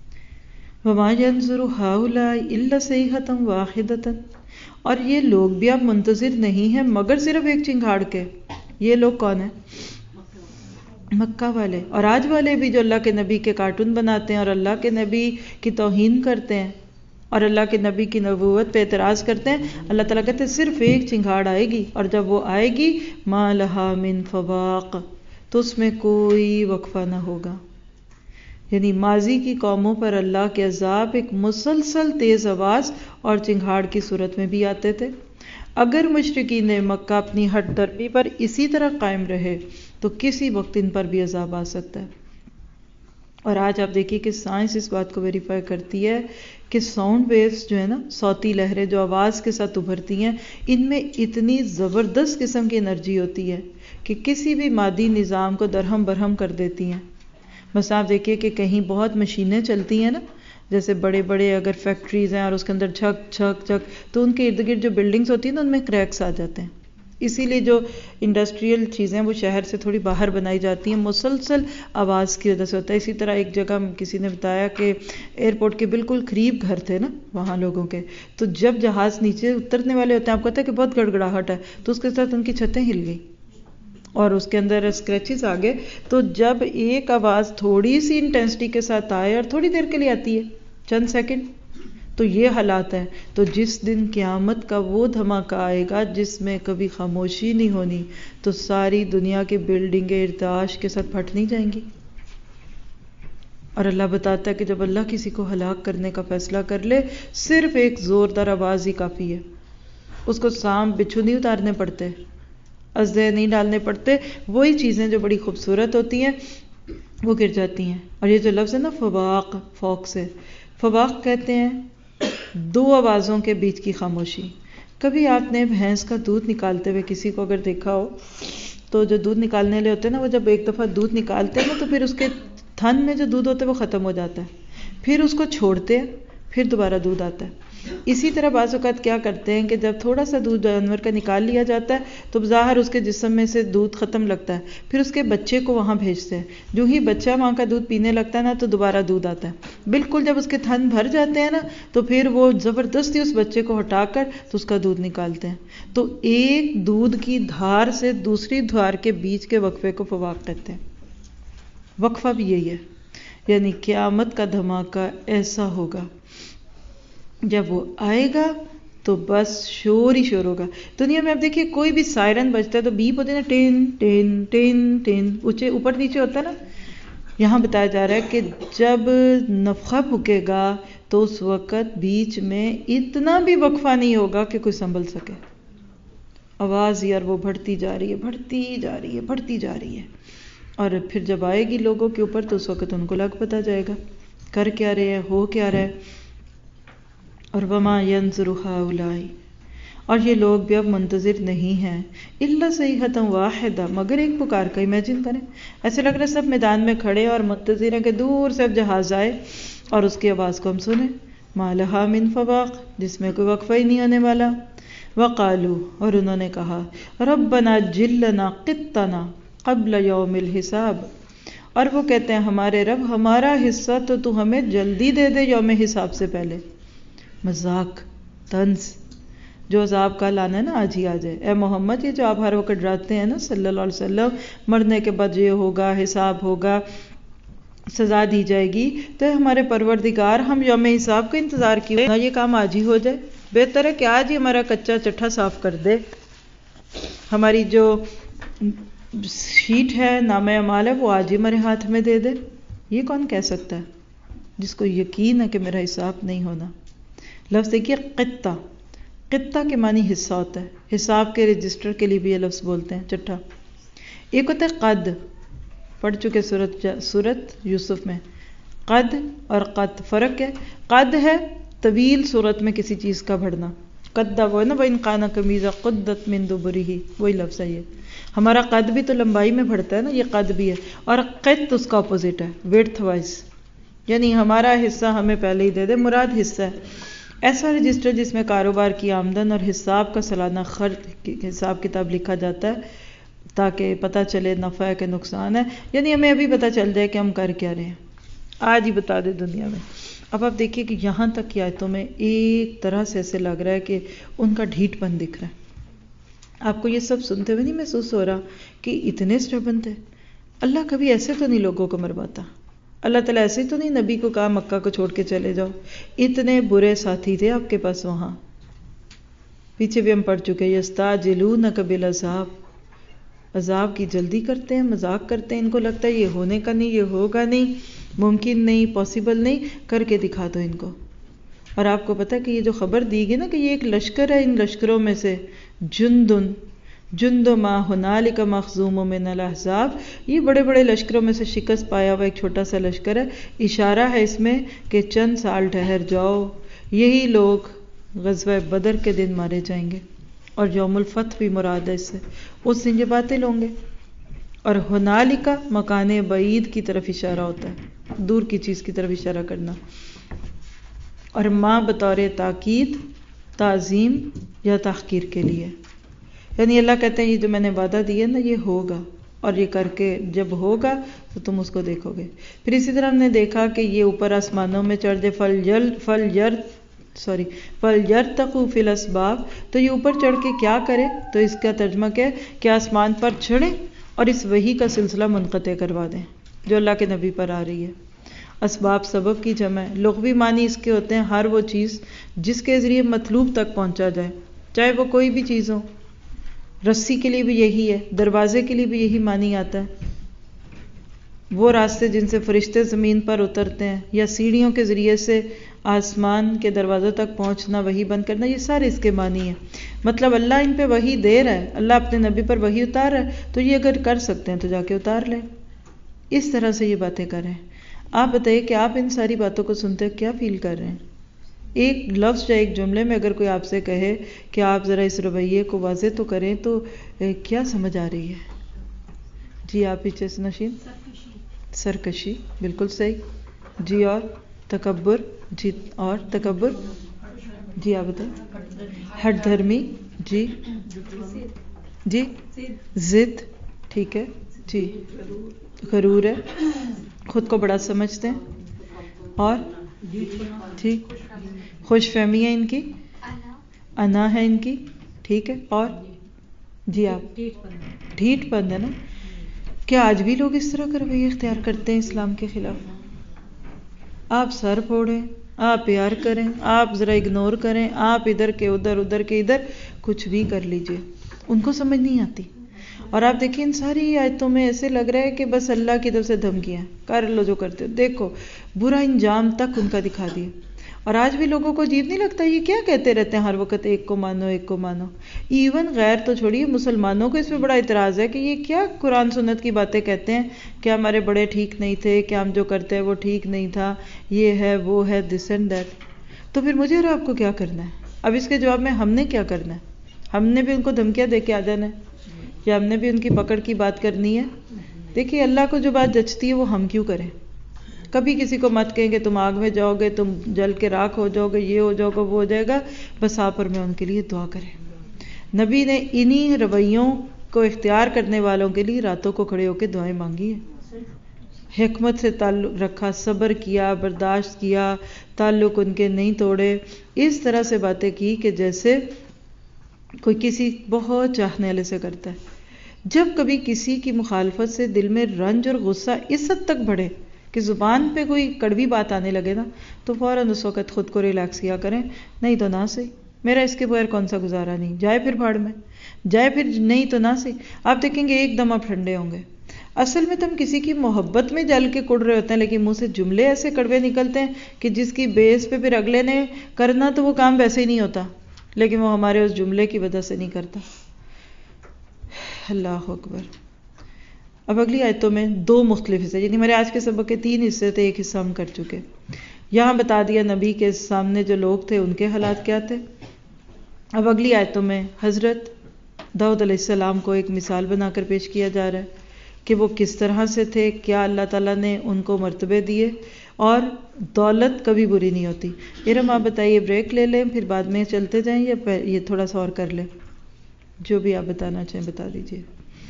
وما ينظر هؤلاء الا صيحة واحدة، اور یہ لوگ بھی اب منتظر نہیں ہیں مگر صرف ایک چنگھاڑ کے. یہ لوگ کون ہیں؟ مکہ والے. اور آج والے بھی جو اللہ کے نبی کے کارٹون بناتے ہیں اور اللہ کے نبی کی توہین کرتے ہیں اور اللہ کے نبی کی نبوت پہ اعتراض کرتے ہیں، اللہ تعالیٰ کہتے ہیں صرف ایک چنگھاڑ آئے گی، اور جب وہ آئے گی ما لہا من فواق، تو اس میں کوئی وقفہ نہ ہوگا. یعنی ماضی کی قوموں پر اللہ کے عذاب ایک مسلسل تیز آواز اور چنگھاڑ کی صورت میں بھی آتے تھے. اگر مشرکین مکہ اپنی ہٹ درمی پر اسی طرح قائم رہے تو کسی وقت ان پر بھی عذاب آ سکتا ہے. اور آج آپ دیکھیے کہ سائنس اس بات کو ویریفائی کرتی ہے کہ ساؤنڈ ویوز جو ہے نا، صوتی لہریں جو آواز کے ساتھ ابھرتی ہیں، ان میں اتنی زبردست قسم کی انرجی ہوتی ہے کہ کسی بھی مادی نظام کو درہم برہم کر دیتی ہیں. بس آپ دیکھیے کہ کہیں بہت مشینیں چلتی ہیں نا، جیسے بڑے بڑے اگر فیکٹریز ہیں اور اس کے اندر چھک چھک چھک، تو ان کے ارد گرد جو بلڈنگز ہوتی ہیں نا ان میں کریکس آ جاتے ہیں. اسی لیے جو انڈسٹریل چیزیں وہ شہر سے تھوڑی باہر بنائی جاتی ہیں، مسلسل آواز کی وجہ سے ہوتا ہے. اسی طرح ایک جگہ کسی نے بتایا کہ ایئرپورٹ کے بالکل قریب گھر تھے نا وہاں لوگوں کے، تو جب جہاز نیچے اترنے والے ہوتے ہیں آپ کو پتہ ہے کہ بہت گڑگڑاہٹ ہے، تو اس کے ساتھ ان کی چھتیں ہل گئی اور اس کے اندر اسکریچز آ گئے. تو جب ایک آواز تھوڑی سی انٹینسٹی کے ساتھ آئے اور تھوڑی دیر کے لیے آتی ہے، چند سیکنڈ، تو یہ حالات ہے. تو جس دن قیامت کا وہ دھماکہ آئے گا جس میں کبھی خاموشی نہیں ہونی، تو ساری دنیا کی بلڈنگیں ارتعاش کے ساتھ پھٹ نہیں جائیں گی. اور اللہ بتاتا ہے کہ جب اللہ کسی کو ہلاک کرنے کا فیصلہ کر لے، صرف ایک زوردار آواز ہی کافی ہے. اس کو سام بچھو نہیں اتارنے پڑتے، ازدے نہیں ڈالنے پڑتے. وہی چیزیں جو بڑی خوبصورت ہوتی ہیں وہ گر جاتی ہیں. اور یہ جو لفظ ہے نا فواق، فوق سے، فواق کہتے ہیں دو آوازوں کے بیچ کی خاموشی. کبھی آپ نے بھینس کا دودھ نکالتے ہوئے کسی کو اگر دیکھا ہو تو جو دودھ نکالنے لے ہوتے ہیں نا، وہ جب ایک دفعہ دودھ نکالتے ہیں نا تو پھر اس کے تھن میں جو دودھ ہوتا ہے وہ ختم ہو جاتا ہے، پھر اس کو چھوڑتے ہیں، پھر دوبارہ دودھ آتا ہے. اسی طرح بعض اوقات کیا کرتے ہیں کہ جب تھوڑا سا دودھ جانور کا نکال لیا جاتا ہے تو بظاہر اس کے جسم میں سے دودھ ختم لگتا ہے، پھر اس کے بچے کو وہاں بھیجتے ہیں. جو ہی بچہ وہاں کا دودھ پینے لگتا ہے نا تو دوبارہ دودھ آتا ہے. بالکل جب اس کے تھن بھر جاتے ہیں نا تو پھر وہ زبردستی اس بچے کو ہٹا کر تو اس کا دودھ نکالتے ہیں. تو ایک دودھ کی دھار سے دوسری دھار کے بیچ کے وقفے کو فواق کہتے ہیں. وقفہ بھی یہی ہے، یعنی قیامت کا دھماکہ ایسا ہوگا جب وہ آئے گا تو بس شور ہی شور ہوگا. دنیا میں آپ دیکھیے کوئی بھی سائرن بجتا ہے تو بیپ ہوتے ہیں نا، ٹین ٹین ٹین ٹین، اوپر نیچے ہوتا ہے نا. یہاں بتایا جا رہا ہے کہ جب نفخہ پھکے گا تو اس وقت بیچ میں اتنا بھی وقفہ نہیں ہوگا کہ کوئی سنبھل سکے. آواز یار وہ بڑھتی جا رہی ہے، بڑھتی جا رہی ہے، بڑھتی جا رہی ہے. اور پھر جب آئے گی لوگوں کے اوپر تو اس وقت ان کو لگ پتا جائے گا کر کیا رہے ہیں، ہو کیا رہا ہے. اور وما ينظر هؤلاء، اور یہ لوگ بھی اب منتظر نہیں ہیں الا صیحة واحدہ، مگر ایک پکار کا. امیجن کریں، ایسے لگ رہا ہے سب میدان میں کھڑے اور منتظر ہیں کہ دور سے اب جہاز آئے اور اس کی آواز کو ہم سنیں. ما لہا من فواق، جس میں کوئی وقفہ ہی نہیں آنے والا. وقالوا، اور انہوں نے کہا ربنا اجل لنا قطنا قبل یوم الحساب، اور وہ کہتے ہیں ہمارے رب ہمارا حصہ تو ہمیں جلدی دے دے یوم حساب سے پہلے. مذاق، طنز، جو عذاب کا لانا ہے نا آج ہی آ جائے. اے محمد، یہ جو آپ ہر وقت ڈراتے ہیں نا صلی اللہ علیہ وسلم، مرنے کے بعد یہ ہوگا، حساب ہوگا، سزا دی جائے گی، تو ہمارے پروردگار ہم یوم حساب کا انتظار کیوں نہ یہ کام آج ہی ہو جائے. بہتر ہے کہ آج ہی ہمارا کچا چٹھا صاف کر دے، ہماری جو شیٹ ہے نامہ اعمال ہے وہ آج ہی ہمارے ہاتھ میں دے دے. یہ کون کہہ سکتا ہے جس کو یقین ہے کہ میرا حساب نہیں ہونا. لفظ دیکھیے قطہ، قطہ کے معنی حصہ ہوتا ہے. حساب کے رجسٹر کے لیے بھی یہ لفظ بولتے ہیں چٹھا. ایک ہوتا ہے قد، پڑھ چکے سورت یوسف میں. قد اور قد فرق ہے. قد ہے طویل صورت میں کسی چیز کا بڑھنا، قد وہ ہے نا وَإِنْ كَانَ قَمِيصُهُ قُدَّتْ مِنْ دُبُرِهِ، وہی لفظ ہے یہ. ہمارا قد بھی تو لمبائی میں بڑھتا ہے نا، یہ قد بھی ہے، اور قط اس کا اپوزٹ ہے، ویڈتھ وائز، یعنی ہمارا حصہ ہمیں پہلے ہی دے دے، مراد حصہ ہے۔ ایسا رجسٹر جس میں کاروبار کی آمدن اور حساب کا سالانہ خرچ حساب کتاب لکھا جاتا ہے تاکہ پتہ چلے نفع ہے کہ نقصان ہے، یعنی ہمیں ابھی پتہ چل جائے کہ ہم کر کیا رہے ہیں، آج ہی بتا دے دنیا میں۔ اب آپ دیکھیے کہ یہاں تک کی آیتوں میں ایک طرح سے ایسے لگ رہا ہے کہ ان کا ڈھیٹ پن دکھ رہا ہے۔ آپ کو یہ سب سنتے ہوئے نہیں محسوس ہو رہا کہ اتنے اسٹبن تھے؟ اللہ کبھی ایسے تو نہیں لوگوں کو مرواتا، اللہ تعالیٰ ایسے تو نہیں نبی کو کہا مکہ کو چھوڑ کے چلے جاؤ، اتنے برے ساتھی تھے آپ کے پاس وہاں، پیچھے بھی ہم پڑھ چکے، یستعجلونک بالعذاب، عذاب کی جلدی کرتے ہیں، مذاق کرتے ہیں، ان کو لگتا ہے یہ ہونے کا نہیں، یہ ہوگا نہیں، ممکن نہیں، پاسبل نہیں، کر کے دکھا دو ان کو۔ اور آپ کو پتہ ہے کہ یہ جو خبر دی گئی نا کہ یہ ایک لشکر ہے ان لشکروں میں سے، جند ما ہنالک مخزوم من الاحزاب، یہ بڑے بڑے لشکروں میں سے شکست پایا ہوا ایک چھوٹا سا لشکر ہے، اشارہ ہے اس میں کہ چند سال ٹھہر جاؤ، یہی لوگ غزوہ بدر کے دن مارے جائیں گے، اور یوم الفتح بھی مراد ہے اس سے، اس دن یہ باطل ہوں گے۔ اور ہنالک مکان بعید کی طرف اشارہ ہوتا ہے، دور کی چیز کی طرف اشارہ کرنا، اور ماں بطور تاکید، تعظیم یا تحقیر کے لیے، یعنی اللہ کہتے ہیں یہ جو میں نے وعدہ دیا نا یہ ہوگا، اور یہ کر کے جب ہوگا تو تم اس کو دیکھو گے۔ پھر اسی طرح ہم نے دیکھا کہ یہ اوپر آسمانوں میں چڑھ دے، فَلْيَرْتَقُوا فِي الْأَسْبَابِ، تو یہ اوپر چڑھ کے کیا کرے؟ تو اس کا ترجمہ کیا ہے کہ آسمان پر چڑھیں اور اس وحی کا سلسلہ منقطع کروا دیں جو اللہ کے نبی پر آ رہی ہے۔ اسباب سبب کی جمع ہے، لغوی معنی اس کے ہوتے ہیں ہر وہ چیز جس کے ذریعے مطلوب تک پہنچا جائے، چاہے وہ کوئی بھی چیز ہو۔ رسی کے لیے بھی یہی ہے، دروازے کے لیے بھی یہی معنی آتا ہے، وہ راستے جن سے فرشتے زمین پر اترتے ہیں، یا سیڑھیوں کے ذریعے سے آسمان کے دروازوں تک پہنچنا، وحی بند کرنا، یہ سارے اس کے معنی ہیں۔ مطلب اللہ ان پہ وحی دے رہا ہے، اللہ اپنے نبی پر وحی اتار رہا ہے، تو یہ اگر کر سکتے ہیں تو جا کے اتار لیں، اس طرح سے یہ باتیں کریں۔ آپ بتائیے کہ آپ ان ساری باتوں کو سنتے کیا فیل کر رہے ہیں؟ ایک لفظ یا ایک جملے میں اگر کوئی آپ سے کہے کہ آپ ذرا اس رویے کو واضح تو کریں تو کیا سمجھ آ رہی ہے؟ جی آپ پیچھے سے نشین، سرکشی، بالکل صحیح جی، اور تکبر، جی اور تکبر، جی آپ بتائیں، ہٹ دھرمی، جی جی، ضد، ٹھیک ہے جی، غرور ہے، خود کو بڑا سمجھتے ہیں، اور جی خوش فہمی ہے ان کی، انا ہے ان کی، ٹھیک ہے، اور جی آپ ڈھیٹ پن ہے نا۔ کیا آج بھی لوگ اس طرح کا رویہ اختیار کرتے ہیں اسلام کے خلاف؟ آپ سر پھوڑیں، آپ پیار کریں، آپ ذرا اگنور کریں، آپ ادھر کے ادھر، ادھر کے ادھر، کچھ بھی کر لیجئے، ان کو سمجھ نہیں آتی۔ اور آپ دیکھیں ان ساری آیتوں میں ایسے لگ رہا ہے کہ بس اللہ کی طرف سے دھمکیاں، کر لو جو کرتے ہو، دیکھو برا انجام تک ان کا دکھا دیا۔ اور آج بھی لوگوں کو عجیب نہیں لگتا یہ کیا کہتے رہتے ہیں ہر وقت، ایک کو مانو، ایک کو مانو؟ ایون غیر تو چھوڑیے، مسلمانوں کو اس پہ بڑا اعتراض ہے کہ یہ کیا قرآن سنت کی باتیں کہتے ہیں کہ ہمارے بڑے ٹھیک نہیں تھے، کہ ہم جو کرتے ہیں وہ ٹھیک نہیں تھا، یہ ہے وہ ہے، دس اینڈ دیٹ۔ تو پھر مجھے اور آپ کو کیا کرنا ہے؟ اب اس کے جواب میں ہم نے کیا کرنا ہے؟ ہم نے بھی ان کو دھمکیاں دے کے آ جانا ہے، یا ہم نے بھی ان کی پکڑ کی بات کرنی ہے؟ دیکھیے اللہ کو جو بات جچتی ہے وہ ہم کیوں کریں؟ کبھی کسی کو مت کہیں کہ تم آگ میں جاؤ گے، تم جل کے راکھ ہو جاؤ گے، یہ ہو جاؤ گے، وہ ہو جائے گا، بس آپ اور میں ان کے لیے دعا کریں۔ نبی نے انہی رویوں کو اختیار کرنے والوں کے لیے راتوں کو کھڑے ہو کے دعائیں مانگی ہیں، حکمت سے تعلق رکھا، صبر کیا، برداشت کیا، تعلق ان کے نہیں توڑے، اس طرح سے باتیں کی کہ جیسے کوئی کسی بہت چاہنے والے سے کرتا ہے۔ جب کبھی کسی کی مخالفت سے دل میں رنج اور غصہ اس حد تک بڑھے کہ زبان پہ کوئی کڑوی بات آنے لگے نا، تو فوراً اس وقت خود کو ریلیکس کیا کریں، نہیں تو نہ صحیح، میرا اس کے بغیر کون سا گزارا نہیں، جائے پھر بھاڑ میں، جائے پھر، نہیں تو نہ صحیح۔ آپ دیکھیں گے ایک دم آپ ٹھنڈے ہوں گے۔ اصل میں تو ہم کسی کی محبت میں جل کے کڑ رہے ہوتے ہیں، لیکن منہ سے جملے ایسے کڑوے نکلتے ہیں کہ جس کی بیس پہ پھر اگلے نے کرنا تو وہ کام ویسے ہی نہیں ہوتا، لیکن وہ ہمارے اس جملے کی وجہ سے نہیں کرتا۔ اللہ اکبر۔ اب اگلی آیتوں میں دو مختلف حصے، یعنی ہمارے آج کے سبق کے 3 حصے تھے، ایک حصہ ہم کر چکے۔ یہاں بتا دیا نبی کے سامنے جو لوگ تھے ان کے حالات کیا تھے۔ اب اگلی آیتوں میں حضرت داؤد علیہ السلام کو ایک مثال بنا کر پیش کیا جا رہا ہے کہ وہ کس طرح سے تھے، کیا اللہ تعالیٰ نے ان کو مرتبے دیے، اور دولت کبھی بری نہیں ہوتی۔ ارم آپ بتائیے، بریک لے لیں پھر بعد میں چلتے جائیں یا یہ تھوڑا سا اور کر لیں؟ جو بھی آپ بتانا چاہیں بتا دیجیے۔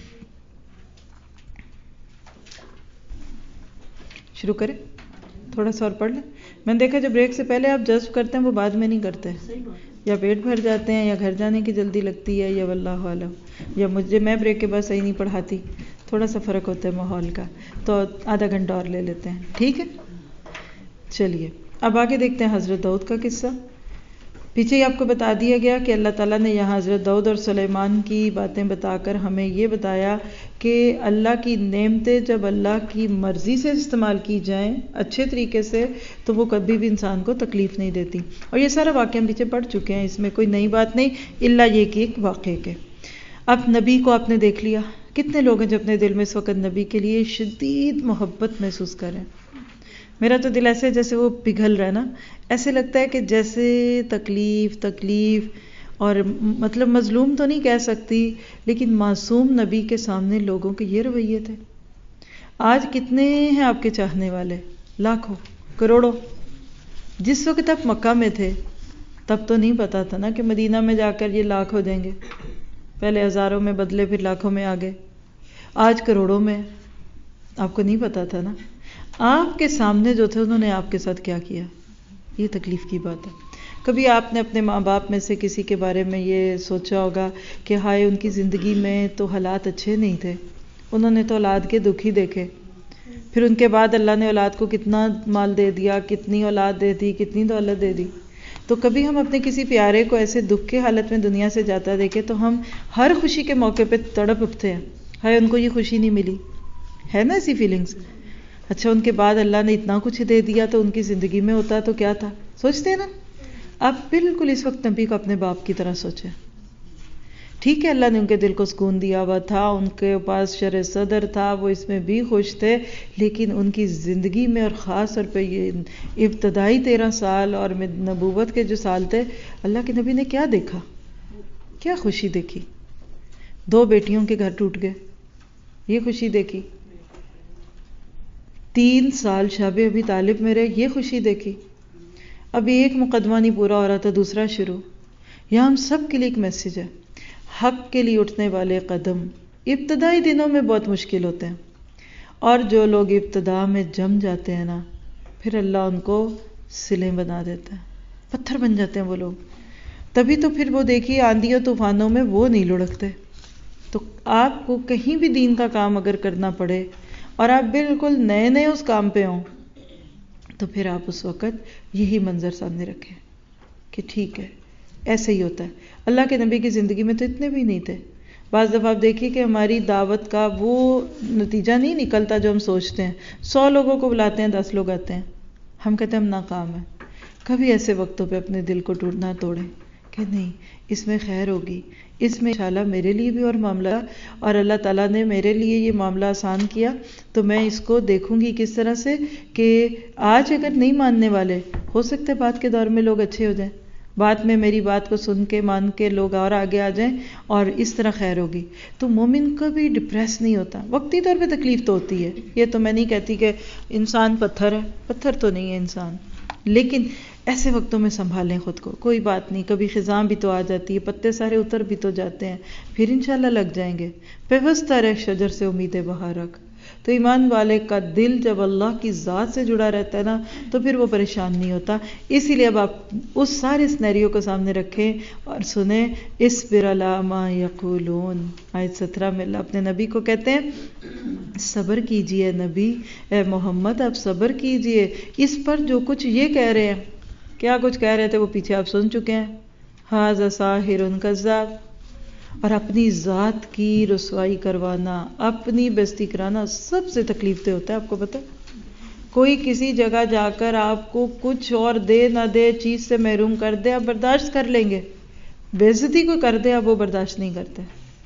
شروع کریں، تھوڑا سا اور پڑھ لیں۔ میں نے دیکھا جب بریک سے پہلے آپ جذب کرتے ہیں وہ بعد میں نہیں کرتے، یا پیٹ بھر جاتے ہیں یا گھر جانے کی جلدی لگتی ہے، یا واللہ عالم، یا میں بریک کے بعد صحیح نہیں پڑھاتی، تھوڑا سا فرق ہوتا ہے ماحول کا، تو آدھا گھنٹہ اور لے لیتے ہیں، ٹھیک ہے؟ چلیے اب آگے دیکھتے ہیں حضرت داؤد کا قصہ۔ پیچھے ہی آپ کو بتا دیا گیا کہ اللہ تعالیٰ نے یہاں حضرت داؤد اور سلیمان کی باتیں بتا کر ہمیں یہ بتایا کہ اللہ کی نعمتیں جب اللہ کی مرضی سے استعمال کی جائیں اچھے طریقے سے تو وہ کبھی بھی انسان کو تکلیف نہیں دیتی، اور یہ سارا واقعہ ہم پیچھے پڑھ چکے ہیں، اس میں کوئی نئی بات نہیں الا یہ کہ ایک واقعے کے۔ اب نبی کو آپ نے دیکھ لیا، کتنے لوگ ہیں جو اپنے دل میں اس وقت نبی کے لیے شدید محبت محسوس کریں؟ میرا تو دل ایسے جیسے وہ پگھل رہا ہے نا، ایسے لگتا ہے کہ جیسے تکلیف اور مطلب مظلوم تو نہیں کہہ سکتی لیکن معصوم نبی کے سامنے لوگوں کے یہ رویے تھے۔ آج کتنے ہیں آپ کے چاہنے والے؟ لاکھوں، کروڑوں۔ جس وقت آپ مکہ میں تھے تب تو نہیں پتا تھا نا کہ مدینہ میں جا کر یہ لاکھ ہو جائیں گے، پہلے ہزاروں میں بدلے پھر لاکھوں میں آگے، آج کروڑوں میں۔ آپ کو نہیں پتا تھا نا، آپ کے سامنے جو تھے انہوں نے آپ کے ساتھ کیا کیا، یہ تکلیف کی بات ہے۔ کبھی آپ نے اپنے ماں باپ میں سے کسی کے بارے میں یہ سوچا ہوگا کہ ہائے ان کی زندگی میں تو حالات اچھے نہیں تھے، انہوں نے تو اولاد کے دکھ ہی دیکھے، پھر ان کے بعد اللہ نے اولاد کو کتنا مال دے دیا، کتنی اولاد دے دی، کتنی دولت دے دی۔ تو کبھی ہم اپنے کسی پیارے کو ایسے دکھ کے حالت میں دنیا سے جاتا دیکھے تو ہم ہر خوشی کے موقع پہ تڑپ اٹھتے ہیں، ہائے ان کو یہ خوشی نہیں ملی، ہے نا ایسی فیلنگز؟ اچھا ان کے بعد اللہ نے اتنا کچھ دے دیا تو ان کی زندگی میں ہوتا تو کیا تھا، سوچتے ہیں نا؟ اب بالکل اس وقت نبی کو اپنے باپ کی طرح سوچیں۔ ٹھیک ہے اللہ نے ان کے دل کو سکون دیا ہوا تھا، ان کے پاس شرح صدر تھا، وہ اس میں بھی خوش تھے، لیکن ان کی زندگی میں اور خاص طور پہ یہ ابتدائی 13 سال اور نبوت کے جو سال تھے، اللہ کے نبی نے کیا دیکھا، کیا خوشی دیکھی؟ 2 بیٹیوں کے گھر ٹوٹ گئے، یہ خوشی دیکھی۔ 3 سال شب ابی طالب میں رہے، یہ خوشی دیکھی۔ ابھی ایک مقدمہ نہیں پورا ہو رہا تھا دوسرا شروع۔ یہاں ہم سب کے لیے ایک میسج ہے، حق کے لیے اٹھنے والے قدم ابتدائی دنوں میں بہت مشکل ہوتے ہیں، اور جو لوگ ابتدا میں جم جاتے ہیں نا پھر اللہ ان کو سلیں بنا دیتا ہے، پتھر بن جاتے ہیں وہ لوگ۔ تبھی تو پھر وہ دیکھیے آندھیوں طوفانوں میں وہ نہیں لڑکتے۔ تو آپ کو کہیں بھی دین کا کام اگر کرنا پڑے اور آپ بالکل نئے اس کام پہ ہوں تو پھر آپ اس وقت یہی منظر سامنے رکھیں کہ ٹھیک ہے ایسے ہی ہوتا ہے۔ اللہ کے نبی کی زندگی میں تو اتنے بھی نہیں تھے۔ بعض دفعہ آپ دیکھیے کہ ہماری دعوت کا وہ نتیجہ نہیں نکلتا جو ہم سوچتے ہیں، 100 لوگوں کو بلاتے ہیں 10 لوگ آتے ہیں، ہم کہتے ہیں ہم ناکام ہیں۔ کبھی ایسے وقتوں پہ اپنے دل کو ٹوٹنا توڑیں کہ نہیں اس میں خیر ہوگی، اس میں انشاءاللہ میرے لیے بھی اور معاملہ، اور اللہ تعالیٰ نے میرے لیے یہ معاملہ آسان کیا تو میں اس کو دیکھوں گی کس طرح سے کہ آج اگر نہیں ماننے والے، ہو سکتا ہے بعد کے دور میں لوگ اچھے ہو جائیں، بعد میں میری بات کو سن کے مان کے لوگ اور آگے آ جائیں اور اس طرح خیر ہوگی۔ تو مومن کبھی ڈپریس نہیں ہوتا، وقتی طور پہ تکلیف تو ہوتی ہے، یہ تو میں نہیں کہتی کہ انسان پتھر ہے، پتھر تو نہیں ہے انسان، لیکن ایسے وقتوں میں سنبھالیں خود کو، کوئی بات نہیں، کبھی خزاں بھی تو آ جاتی ہے، پتے سارے اتر بھی تو جاتے ہیں، پھر انشاءاللہ لگ جائیں گے۔ پیوستہ رہ شجر سے امید بہار رکھ۔ تو ایمان والے کا دل جب اللہ کی ذات سے جڑا رہتا ہے نا تو پھر وہ پریشان نہیں ہوتا۔ اسی لیے اب آپ اس سارے سینیریو کو سامنے رکھیں اور سنیں، اصبر علی ما یقولون، آیت 17 میں اللہ اپنے نبی کو کہتے ہیں صبر کیجئے نبی، اے محمد آپ صبر کیجئے اس پر جو کچھ یہ کہہ رہے ہیں۔ کیا کچھ کہہ رہے تھے وہ پیچھے آپ سن چکے ہیں، ھذا ساحر کذاب، اور اپنی ذات کی رسوائی کروانا، اپنی بےزتی کرانا سب سے تکلیف دہ ہوتا ہے۔ آپ کو پتہ کوئی کسی جگہ جا کر آپ کو کچھ اور دے نہ دے، چیز سے محروم کر دے، آپ برداشت کر لیں گے، بےزتی کو کر دے آپ وہ برداشت نہیں کرتے۔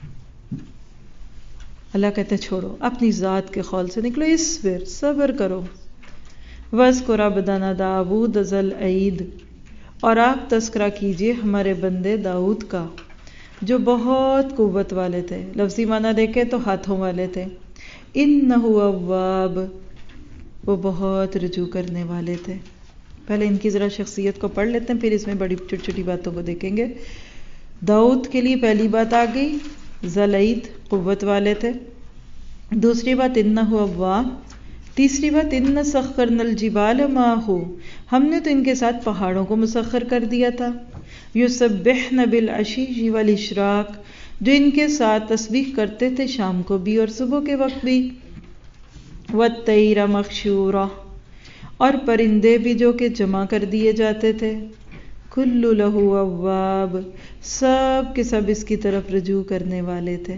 اللہ کہتے چھوڑو، اپنی ذات کے خول سے نکلو، اصبر، صبر کرو۔ وَاذْكُرْ عَبْدَنَا دَاوُودَ ذَا الْأَيْدِ، اور آپ تذکرہ کیجئے ہمارے بندے داؤد کا، جو بہت قوت والے تھے. لفظی معنی دیکھیں تو ہاتھوں والے تھے. انہ اواب، وہ بہت رجوع کرنے والے تھے. پہلے ان کی ذرا شخصیت کو پڑھ لیتے ہیں، پھر اس میں بڑی چھوٹی چھوٹی باتوں کو دیکھیں گے. داؤد کے لیے پہلی بات آ گئی ذلعید، قوت والے تھے. دوسری بات انہ اواب. تیسری بات ان سخرنا الجبال معہ، ہم نے تو ان کے ساتھ پہاڑوں کو مسخر کر دیا تھا. یسبحن بالعشی والاشراق، جو ان کے ساتھ تسبیح کرتے تھے شام کو بھی اور صبح کے وقت بھی. والطیر محشورہ، اور پرندے بھی جو کہ جمع کر دیے جاتے تھے. کل لہ اواب، سب کے سب اس کی طرف رجوع کرنے والے تھے.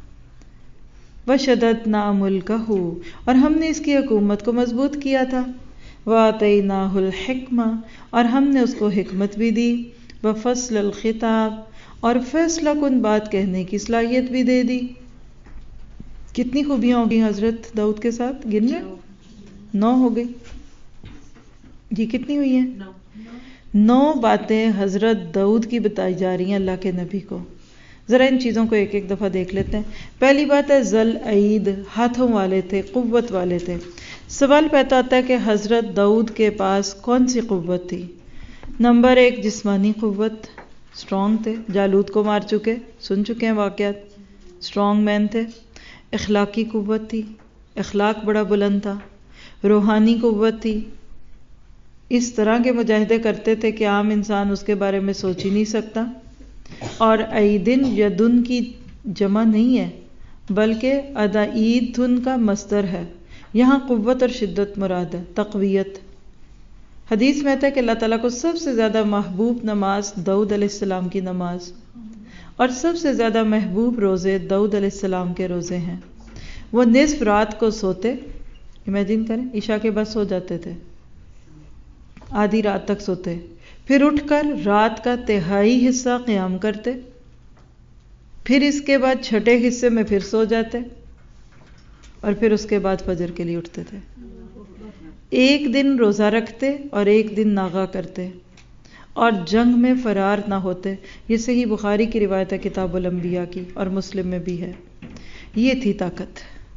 وشددنا ملکہ، اور ہم نے اس کی حکومت کو مضبوط کیا تھا. وآتیناہ الحکمہ، اور ہم نے اس کو حکمت بھی دی. وفصل الخطاب، اور فیصلہ کن بات کہنے کی صلاحیت بھی دے دی. کتنی خوبیاں ہو گئی حضرت داؤد کے ساتھ؟ گن رہے 9 ہو گئی جی. کتنی ہوئی ہیں؟ 9 باتیں حضرت داؤد کی بتائی جا رہی ہیں اللہ کے نبی کو. ذرا ان چیزوں کو ایک ایک دفعہ دیکھ لیتے ہیں. پہلی بات ہے ذوالعید، ہاتھوں والے تھے، قوت والے تھے. سوال پیدا ہوتا ہے کہ حضرت داؤد کے پاس کون سی قوت تھی؟ نمبر 1 جسمانی قوت، اسٹرانگ تھے. جالوت کو مار چکے، سن چکے ہیں واقعات، اسٹرانگ مین تھے. اخلاقی قوت تھی، اخلاق بڑا بلند تھا. روحانی قوت تھی، اس طرح کے مجاہدے کرتے تھے کہ عام انسان اس کے بارے میں سوچ ہی نہیں سکتا. اور ایدن یدن کی جمع نہیں ہے بلکہ ادائیدن کا مصدر ہے. یہاں قوت اور شدت مراد ہے، تقویت. حدیث میں آتا ہے کہ اللہ تعالیٰ کو سب سے زیادہ محبوب نماز داؤد علیہ السلام کی نماز، اور سب سے زیادہ محبوب روزے داؤد علیہ السلام کے روزے ہیں. وہ نصف رات کو سوتے، امیجن کریں عشاء کے بعد سو جاتے تھے، آدھی رات تک سوتے، پھر اٹھ کر رات کا تہائی حصہ قیام کرتے، پھر اس کے بعد چھٹے حصے میں پھر سو جاتے، اور پھر اس کے بعد فجر کے لیے اٹھتے تھے. ایک دن روزہ رکھتے اور ایک دن ناغہ کرتے، اور جنگ میں فرار نہ ہوتے. یہ صحیح بخاری کی روایت ہے کتاب الانبیاء کی، اور مسلم میں بھی ہے. یہ تھی طاقت.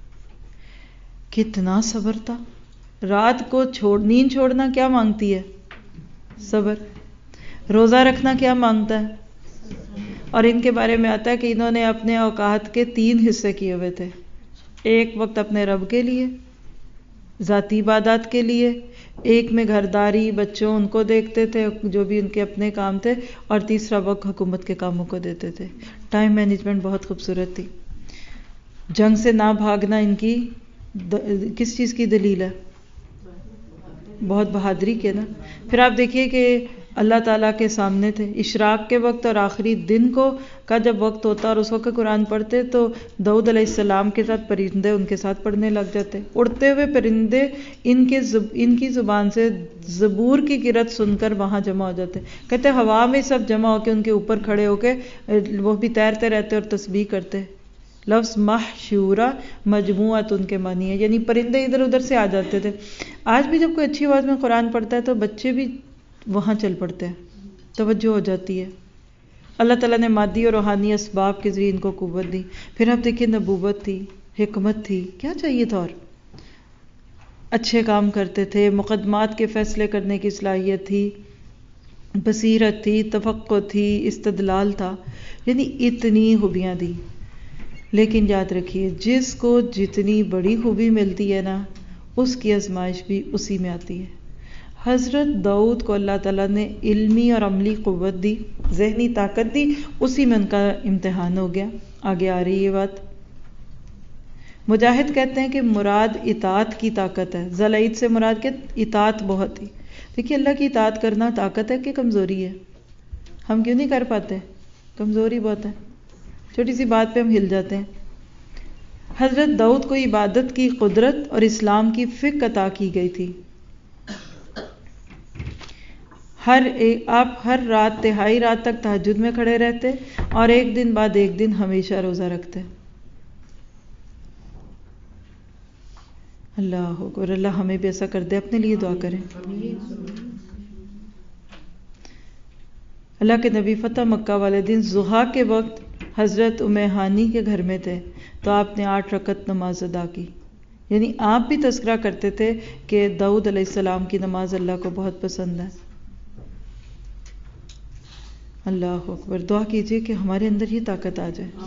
کتنا صبر تھا. رات کو نیند چھوڑنا کیا مانگتی ہے؟ صبر. روزہ رکھنا کیا مانگتا ہے؟ اور ان کے بارے میں آتا ہے کہ انہوں نے اپنے اوقات کے 3 حصے کیے ہوئے تھے. ایک وقت اپنے رب کے لیے، ذاتی عبادات کے لیے، ایک میں گھرداری، بچوں ان کو دیکھتے تھے جو بھی ان کے اپنے کام تھے، اور تیسرا وقت حکومت کے کاموں کو دیتے تھے. ٹائم مینجمنٹ بہت خوبصورت تھی. جنگ سے نہ بھاگنا ان کی کس چیز کی دلیل ہے؟ بہت بہادری کے نا. پھر آپ دیکھیے کہ اللہ تعالیٰ کے سامنے تھے اشراق کے وقت اور آخری دن کو کا جب وقت ہوتا اور اس وقت قرآن پڑھتے تو داؤد علیہ السلام کے ساتھ پرندے ان کے ساتھ پڑھنے لگ جاتے. اڑتے ہوئے پرندے ان کی زبان سے زبور کی قرأت سن کر وہاں جمع ہو جاتے. کہتے ہوا میں سب جمع ہو کے ان کے اوپر کھڑے ہو کے وہ بھی تیرتے رہتے اور تسبیح کرتے. لفظ محشورہ مجموعت ان کے معنی ہے، یعنی پرندے ادھر ادھر سے آ جاتے تھے. آج بھی جب کوئی اچھی آواز میں قرآن پڑھتا ہے تو بچے بھی وہاں چل پڑتے ہیں، توجہ ہو جاتی ہے. اللہ تعالیٰ نے مادی اور روحانی اسباب کے ذریعے ان کو قوت دی. پھر آپ دیکھیں نبوت تھی، حکمت تھی، کیا چاہیے تھا؟ اور اچھے کام کرتے تھے، مقدمات کے فیصلے کرنے کی صلاحیت تھی، بصیرت تھی، تفقہ تھی، استدلال تھا، یعنی اتنی خوبیاں دی. لیکن یاد رکھیے جس کو جتنی بڑی خوبی ملتی ہے نا اس کی آزمائش بھی اسی میں آتی ہے. حضرت داؤد کو اللہ تعالیٰ نے علمی اور عملی قوت دی، ذہنی طاقت دی، اسی میں ان کا امتحان ہو گیا. آگے آ رہی یہ بات. مجاہد کہتے ہیں کہ مراد اطاعت کی طاقت ہے. ذوالعید سے مراد کہ اطاعت بہت تھی. دیکھیے اللہ کی اطاعت کرنا طاقت ہے کہ کمزوری ہے؟ ہم کیوں نہیں کر پاتے؟ کمزوری بہت ہے. چھوٹی سی بات پہ ہم ہل جاتے ہیں. حضرت داؤد کو عبادت کی قدرت اور اسلام کی فقہ عطا کی گئی تھی. آپ ہر رات تہائی رات تک تہجد میں کھڑے رہتے اور ایک دن بعد ایک دن ہمیشہ روزہ رکھتے. اللہ اکبر. اللہ ہمیں بھی ایسا کر دے. اپنے لیے دعا کریں. اللہ کے نبی فتح مکہ والے دن ضحیٰ کے وقت حضرت ہانی کے گھر میں تھے تو آپ نے 8 رکعت نماز ادا کی. یعنی آپ بھی تذکرہ کرتے تھے کہ داؤد علیہ السلام کی نماز اللہ کو بہت پسند ہے. اللہ اکبر. دعا کیجئے کہ ہمارے اندر یہ طاقت آ جائے.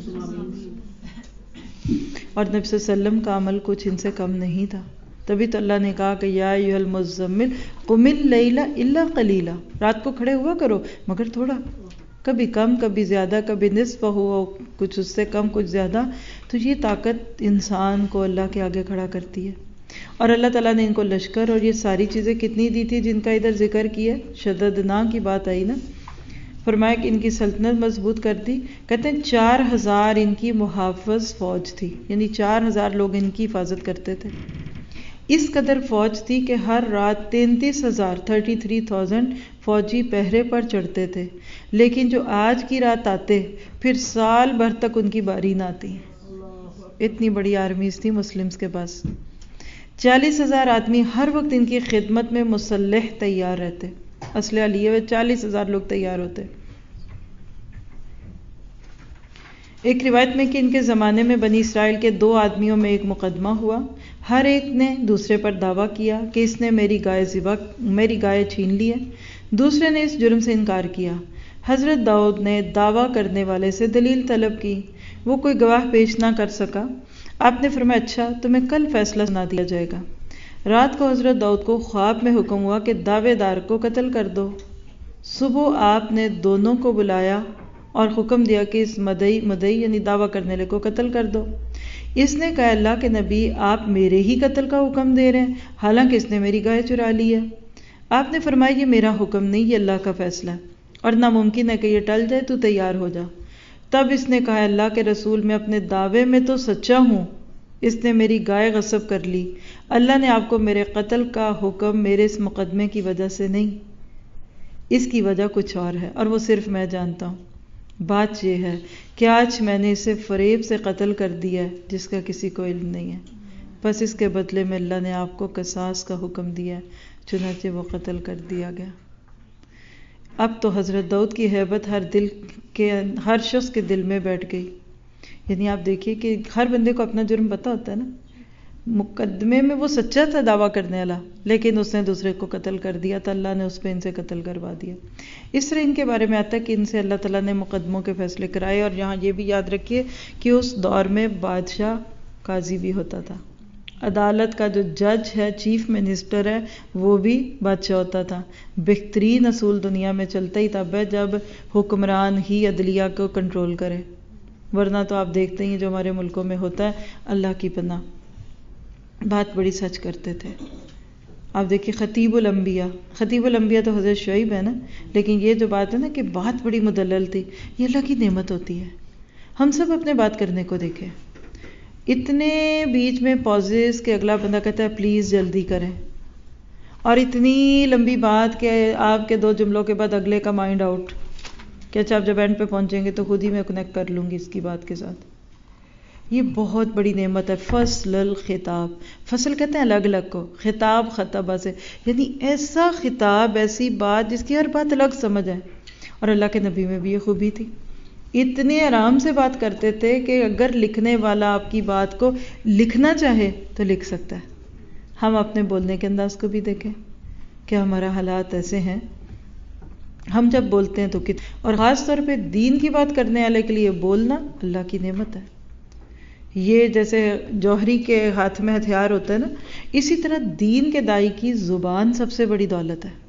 اور نبی صلی اللہ علیہ وسلم کا عمل کچھ ان سے کم نہیں تھا. تبھی تو اللہ نے کہا کہ یا ایھا المزمل قم اللیل الا قلیلا، رات کو کھڑے ہوا کرو مگر تھوڑا، کبھی کم کبھی زیادہ، کبھی نصف ہو کچھ اس سے کم کچھ زیادہ. تو یہ طاقت انسان کو اللہ کے آگے کھڑا کرتی ہے. اور اللہ تعالیٰ نے ان کو لشکر اور یہ ساری چیزیں کتنی دی تھی جن کا ادھر ذکر کیا. شددنا کی بات آئی نا، فرمایا کہ ان کی سلطنت مضبوط کر دی. کہتے ہیں 4000 ان کی محافظ فوج تھی، یعنی 4000 لوگ ان کی حفاظت کرتے تھے. اس قدر فوج تھی کہ ہر رات 33,000 فوجی پہرے پر چڑھتے تھے، لیکن جو آج کی رات آتے پھر سال بھر تک ان کی باری نہ آتی. اتنی بڑی آرمیز تھی مسلمز کے پاس. 40,000 آدمی ہر وقت ان کی خدمت میں مسلح تیار رہتے، اسلحہ لیے ہوئے 40,000 لوگ تیار ہوتے. ایک روایت میں کہ ان کے زمانے میں بنی اسرائیل کے 2 آدمیوں میں ایک مقدمہ ہوا. ہر ایک نے دوسرے پر دعویٰ کیا کہ اس نے میری گائے چھین لی ہے. دوسرے نے اس جرم سے انکار کیا. حضرت داؤد نے دعویٰ کرنے والے سے دلیل طلب کی. وہ کوئی گواہ پیش نہ کر سکا. آپ نے فرمایا اچھا تمہیں کل فیصلہ سنا دیا جائے گا. رات کو حضرت داؤد کو خواب میں حکم ہوا کہ دعوے دار کو قتل کر دو. صبح آپ نے دونوں کو بلایا اور حکم دیا کہ اس مدعی یعنی دعویٰ کرنے والے کو قتل کر دو. اس نے کہا اللہ کے نبی آپ میرے ہی قتل کا حکم دے رہے ہیں حالانکہ اس نے میری گائے چرا لی ہے. آپ نے فرمایا یہ میرا حکم نہیں، یہ اللہ کا فیصلہ ہے اور ناممکن ہے کہ یہ ٹل جائے، تو تیار ہو جا. تب اس نے کہا اللہ کے رسول میں اپنے دعوے میں تو سچا ہوں، اس نے میری گائے غصب کر لی. اللہ نے آپ کو میرے قتل کا حکم میرے اس مقدمے کی وجہ سے نہیں، اس کی وجہ کچھ اور ہے اور وہ صرف میں جانتا ہوں. بات یہ ہے کہ آج میں نے اسے فریب سے قتل کر دیا ہے جس کا کسی کو علم نہیں ہے، بس اس کے بدلے میں اللہ نے آپ کو قصاص کا حکم دیا ہے، چنانچہ وہ قتل کر دیا گیا. اب تو حضرت داؤد کی ہیبت ہر شخص کے دل میں بیٹھ گئی. یعنی آپ دیکھیے کہ ہر بندے کو اپنا جرم پتہ ہوتا ہے نا. مقدمے میں وہ سچا تھا دعویٰ کرنے والا، لیکن اس نے دوسرے کو قتل کر دیا تو اللہ نے اس پہ ان سے قتل کروا دیا. اس طرح ان کے بارے میں آتا ہے کہ ان سے اللہ تعالیٰ نے مقدموں کے فیصلے کرائے. اور یہاں یہ بھی یاد رکھیے کہ اس دور میں بادشاہ قاضی بھی ہوتا تھا، عدالت کا جو جج ہے چیف منسٹر ہے وہ بھی بادشاہ ہوتا تھا. بہترین اصول دنیا میں چلتا ہی تب ہے جب حکمران ہی عدلیہ کو کنٹرول کرے، ورنہ تو آپ دیکھتے ہیں جو ہمارے ملکوں میں ہوتا ہے. اللہ کی پناہ بات بڑی سچ کرتے تھے. آپ دیکھیے خطیب الانبیاء تو حضرت شعیب ہے نا، لیکن یہ جو بات ہے نا کہ بات بڑی مدلل تھی، یہ اللہ کی نعمت ہوتی ہے. ہم سب اپنے بات کرنے کو دیکھیں، اتنے بیچ میں پازز کہ اگلا بندہ کہتا ہے پلیز جلدی کریں، اور اتنی لمبی بات کہ آپ کے 2 جملوں کے بعد اگلے کا مائنڈ آؤٹ کہ اچھا آپ جب اینڈ پہ پہنچیں گے تو خود ہی میں کنیکٹ کر لوں گی اس کی بات کے ساتھ. یہ بہت بڑی نعمت ہے. فصل الخطاب، فصل کہتے ہیں الگ الگ کو، خطاب خطبہ سے، یعنی ایسا خطاب، ایسی بات جس کی ہر بات الگ سمجھ آئے. اور اللہ کے نبی میں بھی یہ خوبی تھی، اتنے آرام سے بات کرتے تھے کہ اگر لکھنے والا آپ کی بات کو لکھنا چاہے تو لکھ سکتا ہے. ہم اپنے بولنے کے انداز کو بھی دیکھیں کہ ہمارا حالات ایسے ہیں. ہم جب بولتے ہیں تو اور خاص طور پہ دین کی بات کرنے والے کے لیے بولنا اللہ کی نعمت ہے. یہ جیسے جوہری کے ہاتھ میں ہتھیار ہوتا ہے نا، اسی طرح دین کے داعی کی زبان سب سے بڑی دولت ہے.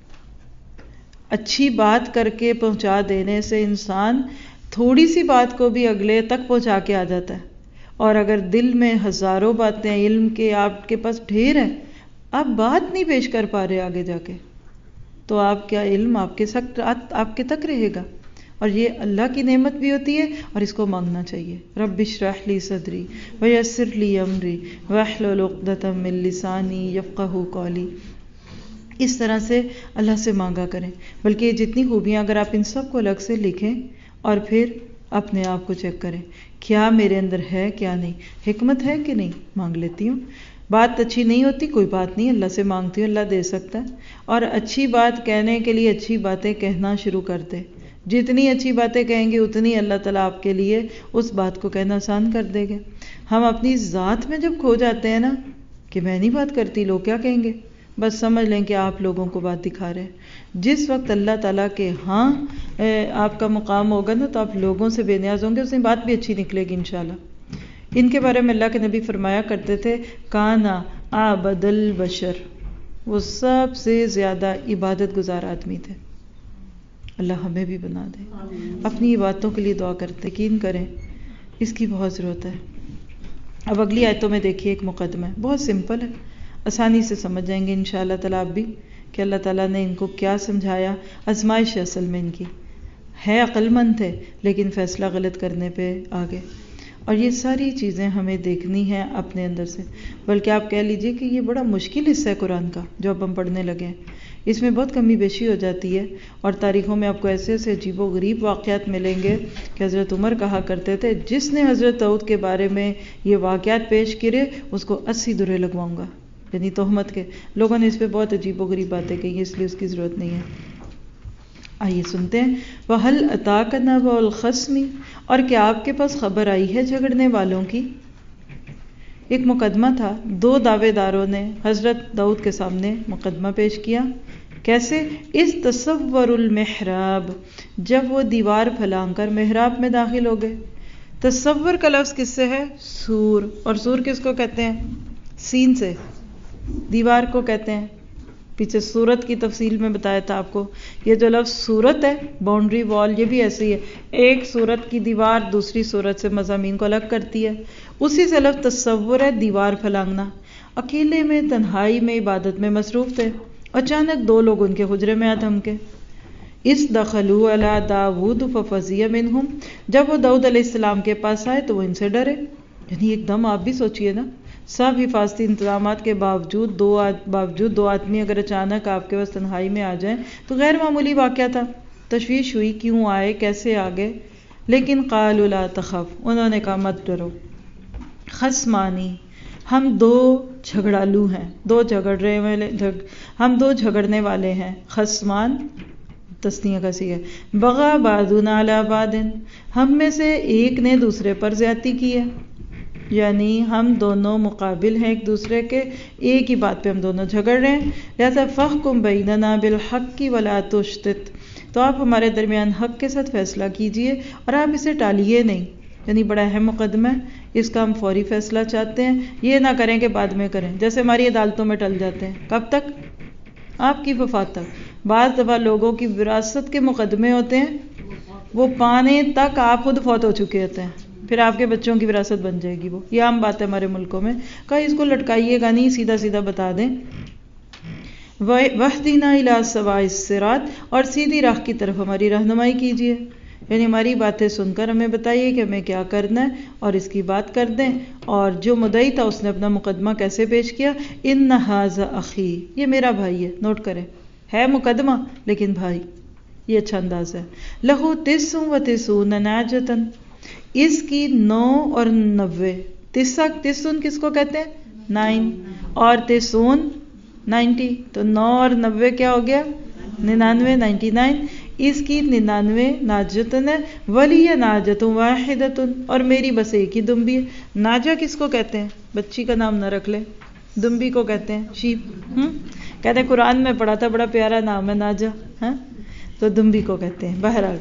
اچھی بات کر کے پہنچا دینے سے انسان تھوڑی سی بات کو بھی اگلے تک پہنچا کے آ جاتا ہے. اور اگر دل میں ہزاروں باتیں علم کے آپ کے پاس ڈھیر ہیں، آپ بات نہیں پیش کر پا رہے آگے جا کے، تو آپ کیا علم آپ کے تک رہے گا. اور یہ اللہ کی نعمت بھی ہوتی ہے اور اس کو مانگنا چاہیے. رب اشرح لی صدری ویسر لی امری واحلل عقدۃ من لسانی یفقہوا قولی. اس طرح سے اللہ سے مانگا کریں. بلکہ یہ جتنی خوبیاں اگر آپ ان سب کو الگ سے لکھیں اور پھر اپنے آپ کو چیک کریں کیا میرے اندر ہے کیا نہیں، حکمت ہے کہ نہیں. مانگ لیتی ہوں، بات اچھی نہیں ہوتی کوئی بات نہیں، اللہ سے مانگتی ہوں، اللہ دے سکتا ہے. اور اچھی بات کہنے کے لیے اچھی باتیں کہنا شروع کر دے. جتنی اچھی باتیں کہیں گے اتنی اللہ تعالیٰ آپ کے لیے اس بات کو کہنا آسان کر دے گا. ہم اپنی ذات میں جب کھو جاتے ہیں نا کہ میں نہیں بات کرتی، لوگ کیا کہیں گے، بس سمجھ لیں کہ آپ لوگوں کو بات دکھا رہے ہیں. جس وقت اللہ تعالیٰ کے ہاں آپ کا مقام ہوگا نا تو آپ لوگوں سے بے نیاز ہوں گے، اس میں بات بھی اچھی نکلے گی انشاءاللہ. ان کے بارے میں اللہ کے نبی فرمایا کرتے تھے کانا عبد البشر، وہ سب سے زیادہ عبادت گزار آدمی تھے. اللہ ہمیں بھی بنا دے. اپنی عبادتوں کے لیے دعا کرتے، یقین کریں اس کی بہت ضرورت ہے. اب اگلی آیتوں میں دیکھیے ایک مقدمہ ہے، بہت سمپل ہے، آسانی سے سمجھ جائیں گے انشاءاللہ تعالیٰ آپ بھی کہ اللہ تعالیٰ نے ان کو کیا سمجھایا. آزمائش اصل میں ان کی ہے، عقل مند تھے لیکن فیصلہ غلط کرنے پہ آ گئے. اور یہ ساری چیزیں ہمیں دیکھنی ہیں اپنے اندر سے، بلکہ آپ کہہ لیجئے کہ یہ بڑا مشکل حصہ ہے قرآن کا جو اب ہم پڑھنے لگے ہیں. اس میں بہت کمی بیشی ہو جاتی ہے، اور تاریخوں میں آپ کو ایسے ایسے عجیب و غریب واقعات ملیں گے کہ حضرت عمر کہا کرتے تھے جس نے حضرت داؤد کے بارے میں یہ واقعات پیش کرے اس کو 80 درے لگواؤں گا، یعنی تہمت کے. لوگوں نے اس پہ بہت عجیب و غریب باتیں کہی ہیں، اس لیے اس کی ضرورت نہیں ہے. آئیے سنتے ہیں. وَهَلْ أَتَاكَ نَبَأُ الْخَصْمِ، اور کیا آپ کے پاس خبر آئی ہے جھگڑنے والوں کی. ایک مقدمہ تھا، دو دعوے داروں نے حضرت داؤد کے سامنے مقدمہ پیش کیا. کیسے؟ اس تصور المحراب، جب وہ دیوار پھلانگ کر محراب میں داخل ہو گئے. تصور کا لفظ کس سے ہے؟ سور. اور سور کس کو کہتے ہیں؟ سین سے. دیوار کو کہتے ہیں، پیچھے صورت کی تفصیل میں بتایا تھا آپ کو. یہ جو لفظ صورت ہے، باؤنڈری وال، یہ بھی ایسی ہے، ایک صورت کی دیوار دوسری صورت سے مضامین کو الگ کرتی ہے. اسی سے لفظ تصور ہے، دیوار پھلانگنا. اکیلے میں تنہائی میں عبادت میں مصروف تھے، اچانک دو لوگ ان کے حجرے میں آ دھمکے. اس دخلوا علی داود ففزع منہم، جب وہ داؤد علیہ السلام کے پاس آئے تو وہ ان سے ڈرے. یعنی ایک دم آپ بھی سوچئے نا، سب حفاظتی انتظامات کے باوجود دو آدمی اگر اچانک آپ کے پاس تنہائی میں آ جائیں تو غیر معمولی واقعہ تھا. تشویش ہوئی، کیوں آئے، کیسے آ گئے. لیکن قالوا لا تخف، انہوں نے کہا مت ڈرو. خصمانی، ہم دو جھگڑالو ہیں، ہم دو جھگڑنے والے ہیں. خصمان تسنیہ کا صیغہ ہے. بغى بعضنا علی بعض، ہم میں سے ایک نے دوسرے پر زیادتی کی ہے، یعنی ہم دونوں مقابل ہیں ایک دوسرے کے، ایک ہی بات پہ ہم دونوں جھگڑ رہے ہیں. لہذا فاحکم بیننا بالحق ولا تشتت، تو آپ ہمارے درمیان حق کے ساتھ فیصلہ کیجئے اور آپ اسے ٹالیے نہیں. یعنی بڑا اہم مقدمہ ہے، اس کا ہم فوری فیصلہ چاہتے ہیں. یہ نہ کریں کہ بعد میں کریں، جیسے ہماری عدالتوں میں ٹل جاتے ہیں. کب تک؟ آپ کی وفات تک. بعض دفعہ لوگوں کی وراثت کے مقدمے ہوتے ہیں، وہ پانے تک آپ خود فوت ہو چکے ہوتے ہیں، پھر آپ کے بچوں کی وراثت بن جائے گی. وہ یہ عام بات ہے ہمارے ملکوں میں. کہا اس کو لٹکائیے گا نہیں، سیدھا سیدھا بتا دیں. وَاهْدِنَا إِلَىٰ سَوَاءِ الصِّرَاطِ، اور سیدھی راہ کی طرف ہماری رہنمائی کیجیے. یعنی ہماری باتیں سن کر ہمیں بتائیے کہ ہمیں کیا کرنا ہے اور اس کی بات کر دیں. اور جو مدعی تھا اس نے اپنا مقدمہ کیسے پیش کیا؟ إِنَّ هَٰذَا أَخِي، یہ میرا بھائی ہے. نوٹ کریں، ہے مقدمہ لیکن بھائی، یہ اچھا انداز ہے. لَهُ 99 نَاجَةً، اس کی 9 اور 90. تسن کس کو کہتے ہیں؟ 9. اور تسون 90، تو 9 اور 90 کیا ہو گیا؟ 99، 99. اس کی 99 ناجتن ہے. ولی ناجت واحدۃ، اور میری بس ایک ہی دمبی ہے. ناجا کس کو کہتے ہیں؟ بچی کا نام نہ رکھ لے، دمبی کو کہتے ہیں شیپ. کہتے ہیں قرآن میں پڑھا تھا، بڑا پیارا نام ہے ناجا، ہاں تو دمبی کو کہتے ہیں. بہرحال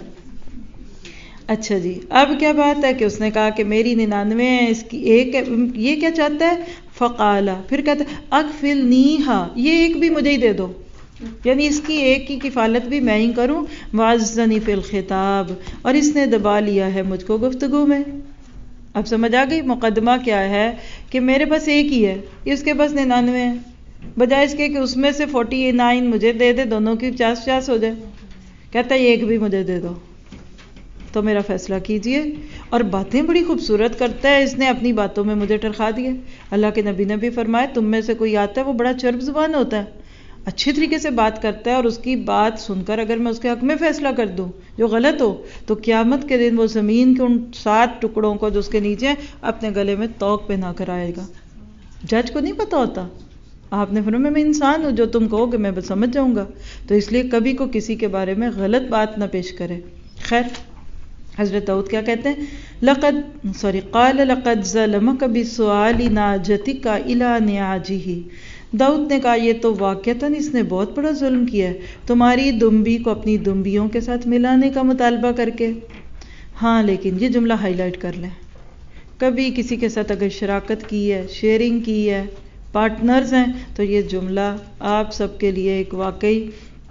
اچھا جی، اب کیا بات ہے کہ اس نے کہا کہ میری 99 ہے، اس کی ایک ہے. یہ کیا چاہتا ہے؟ فقالا، پھر کہتا ہے اکفلنیہا، یہ ایک بھی مجھے ہی دے دو، یعنی اس کی ایک کی کفالت بھی میں ہی کروں. وعزنی فی الخطاب، اور اس نے دبا لیا ہے مجھ کو گفتگو میں. اب سمجھ آ گئی مقدمہ کیا ہے کہ میرے پاس ایک ہی ہے، اس کے پاس 99 ہے. بجائے اس کے کہ اس میں سے 49 مجھے دے دے، دونوں کی 50-50 ہو جائے، کہتا ہے ایک بھی مجھے دے دو تو میرا فیصلہ کیجئے. اور باتیں بڑی خوبصورت کرتا ہے، اس نے اپنی باتوں میں مجھے ٹرخا دیا. اللہ کے نبی نے بھی فرمایا تم میں سے کوئی آتا ہے وہ بڑا چرب زبان ہوتا ہے، اچھی طریقے سے بات کرتا ہے، اور اس کی بات سن کر اگر میں اس کے حق میں فیصلہ کر دوں جو غلط ہو تو قیامت کے دن وہ زمین کے ان 7 ٹکڑوں کو جو اس کے نیچے ہیں اپنے گلے میں توق پہنا کر آئے گا. جج کو نہیں پتا ہوتا. آپ نے فرمایا میں انسان ہوں، جو تم کہو گے میں بس سمجھ جاؤں گا. تو اس لیے کبھی کو کسی کے بارے میں غلط بات نہ پیش کرے. خیر حضرت داؤد کیا کہتے ہیں، قال لقد ظلمک بسؤال ناجتک الی نعاجہ، داؤد نے کہا یہ تو واقعتاً اس نے بہت بڑا ظلم کیا ہے تمہاری دمبی کو اپنی دمبیوں کے ساتھ ملانے کا مطالبہ کر کے۔ ہاں لیکن یہ جملہ ہائی لائٹ کر لیں، کبھی کسی کے ساتھ اگر شراکت کی ہے، شیئرنگ کی ہے، پارٹنرز ہیں، تو یہ جملہ آپ سب کے لیے ایک واقعی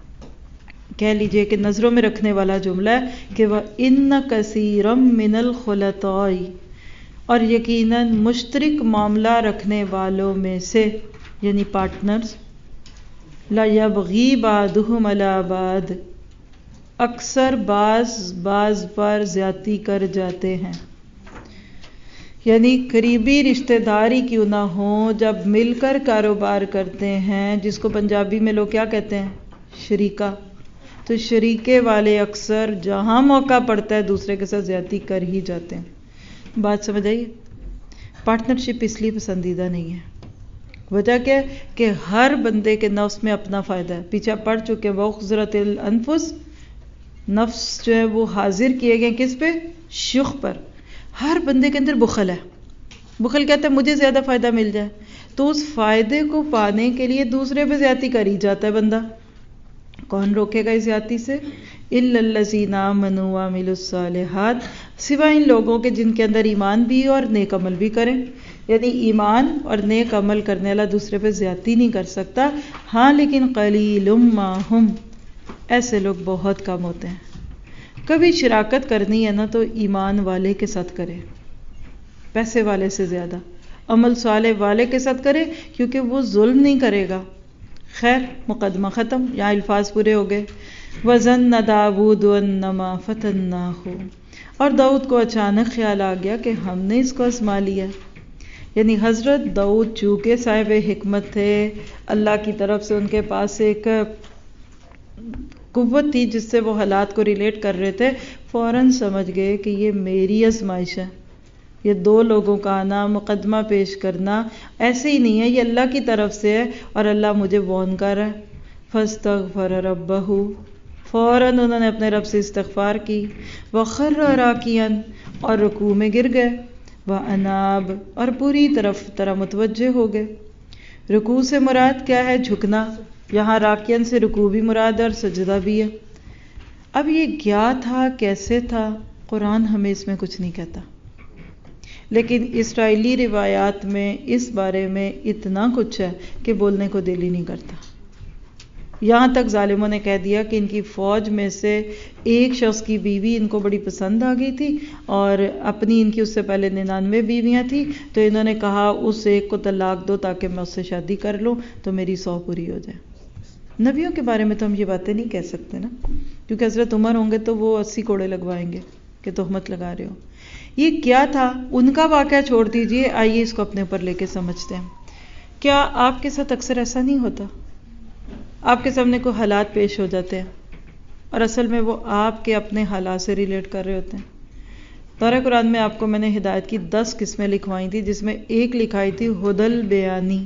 کہہ لیجئے کہ نظروں میں رکھنے والا جملہ ہے کہ وَإِنَّ كَثِيرًا مِّنَ الْخُلَطَاءِ، اور یقیناً مشترک معاملہ رکھنے والوں میں سے یعنی پارٹنرز، لَيَبْغِي بَعْضُهُمْ عَلَى بَعْضٍ، اکثر بعض پر زیادتی کر جاتے ہیں، یعنی قریبی رشتہ داری کیوں نہ ہوں، جب مل کر کاروبار کرتے ہیں جس کو پنجابی میں لوگ کیا کہتے ہیں، شریکہ، تو شریکے والے اکثر جہاں موقع پڑتا ہے دوسرے کے ساتھ زیادتی کر ہی جاتے ہیں۔ بات سمجھ آئیے؟ پارٹنرشپ اس لیے پسندیدہ نہیں ہے، وجہ کیا ہے کہ ہر بندے کے نفس میں اپنا فائدہ ہے، پیچھے پڑ چکے وَأُخْضِرَتِ الْأَنفُسُ، نفس جو ہے وہ حاضر کیے گئے کس پہ، شخ پر۔ ہر بندے کے اندر بخل ہے، بخل کہتا ہے مجھے زیادہ فائدہ مل جائے، تو اس فائدے کو پانے کے لیے دوسرے پہ زیادتی کر ہی جاتا ہے بندہ۔ کون روکے گا اس زیادتی سے؟ إِلَّا الَّذِينَ آمَنُوا وَعَمِلُوا الصَّالِحَاتِ، سوائے ان لوگوں کے جن کے اندر ایمان بھی اور نیک عمل بھی کریں، یعنی ایمان اور نیک عمل کرنے والا دوسرے پہ زیادتی نہیں کر سکتا۔ ہاں لیکن قلیل ما ہم، ایسے لوگ بہت کم ہوتے ہیں۔ کبھی شراکت کرنی ہے نا تو ایمان والے کے ساتھ کرے، پیسے والے سے زیادہ، عمل صالح والے کے ساتھ کرے، کیونکہ وہ ظلم نہیں کرے گا۔ خیر مقدمہ ختم، یہاں الفاظ پورے ہو گئے۔ وَظَنَّ دَاوُودُ أَنَّمَا فَتَنَّاهُ، اور داؤد کو اچانک خیال آ گیا کہ ہم نے اس کو آزما لیا، یعنی حضرت داؤد چونکہ صاحب حکمت تھے، اللہ کی طرف سے ان کے پاس ایک قوت تھی جس سے وہ حالات کو ریلیٹ کر رہے تھے، فوراً سمجھ گئے کہ یہ میری آزمائش ہے، یہ دو لوگوں کا آنا، مقدمہ پیش کرنا ایسے ہی نہیں ہے، یہ اللہ کی طرف سے ہے اور اللہ مجھے وارن کر رہا ہے۔ فَاسْتَغْفَرَ رَبَّهُ، فوراً انہوں نے اپنے رب سے استغفار کی، وَخَرَّ رَاكِعًا، اور رکوع میں گر گئے، وَأَنَابَ، اور پوری طرح متوجہ ہو گئے۔ رکوع سے مراد کیا ہے؟ جھکنا، یہاں راکعن سے رکوع بھی مراد ہے اور سجدہ بھی ہے۔ اب یہ کیا تھا، کیسے تھا، قرآن ہمیں اس میں کچھ نہیں کہتا، لیکن اسرائیلی روایات میں اس بارے میں اتنا کچھ ہے کہ بولنے کو دل ہی نہیں کرتا۔ یہاں تک ظالموں نے کہہ دیا کہ ان کی فوج میں سے ایک شخص کی بیوی ان کو بڑی پسند آ گئی تھی، اور اپنی ان کی اس سے پہلے 99 بیویاں تھیں، تو انہوں نے کہا اس ایک کو طلاق دو تاکہ میں اس سے شادی کر لوں تو میری 100 پوری ہو جائے۔ نبیوں کے بارے میں تو ہم یہ باتیں نہیں کہہ سکتے نا، کیونکہ حضرت عمر ہوں گے تو وہ 80 کوڑے لگوائیں گے کہ تہمت لگا رہے ہو۔ یہ کیا تھا ان کا واقعہ چھوڑ دیجئے، آئیے اس کو اپنے اوپر لے کے سمجھتے ہیں۔ کیا آپ کے ساتھ اکثر ایسا نہیں ہوتا؟ آپ کے سامنے کوئی حالات پیش ہو جاتے ہیں اور اصل میں وہ آپ کے اپنے حالات سے ریلیٹ کر رہے ہوتے ہیں۔ دورہ قرآن میں آپ کو میں نے ہدایت کی 10 قسمیں لکھوائی تھی، جس میں ایک لکھائی تھی ہدل بیانی،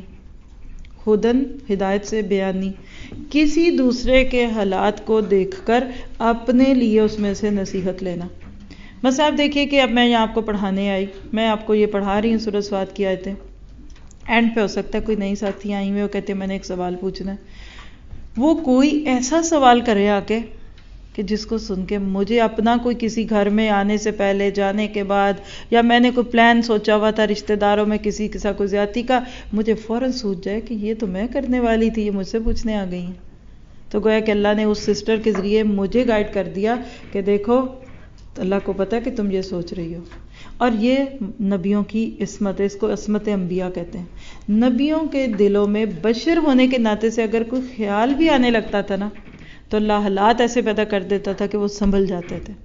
ہدن ہدایت سے، بیانی کسی دوسرے کے حالات کو دیکھ کر اپنے لیے اس میں سے نصیحت لینا۔ بس آپ دیکھیے کہ اب میں یہاں آپ کو پڑھانے آئی، میں آپ کو یہ پڑھا رہی ہوں سورۃ صاد کی آیتیں، اینڈ پہ ہو سکتا ہے کوئی نئی ساتھی آئی ہوئی وہ کہتے ہیں میں نے ایک سوال پوچھنا ہے، وہ کوئی ایسا سوال کرے آ کے کہ جس کو سن کے مجھے اپنا کوئی کسی گھر میں آنے سے پہلے، جانے کے بعد، یا میں نے کوئی پلان سوچا ہوا تھا رشتہ داروں میں کسی کے ساتھ کوئی زیادتی کا، مجھے فوراً سوچ جائے کہ یہ تو میں کرنے والی تھی، یہ مجھ سے پوچھنے آ گئی ہیں۔ تو گویا کہ اللہ نے اس سسٹر کے ذریعے مجھے گائیڈ کر دیا کہ دیکھو اللہ کو پتہ ہے کہ تم یہ سوچ رہی ہو۔ اور یہ نبیوں کی عصمت ہے، اس کو عصمت انبیاء کہتے ہیں۔ نبیوں کے دلوں میں بشر ہونے کے ناطے سے اگر کوئی خیال بھی آنے لگتا تھا نا تو اللہ حالات ایسے پیدا کر دیتا تھا کہ وہ سنبھل جاتے تھے۔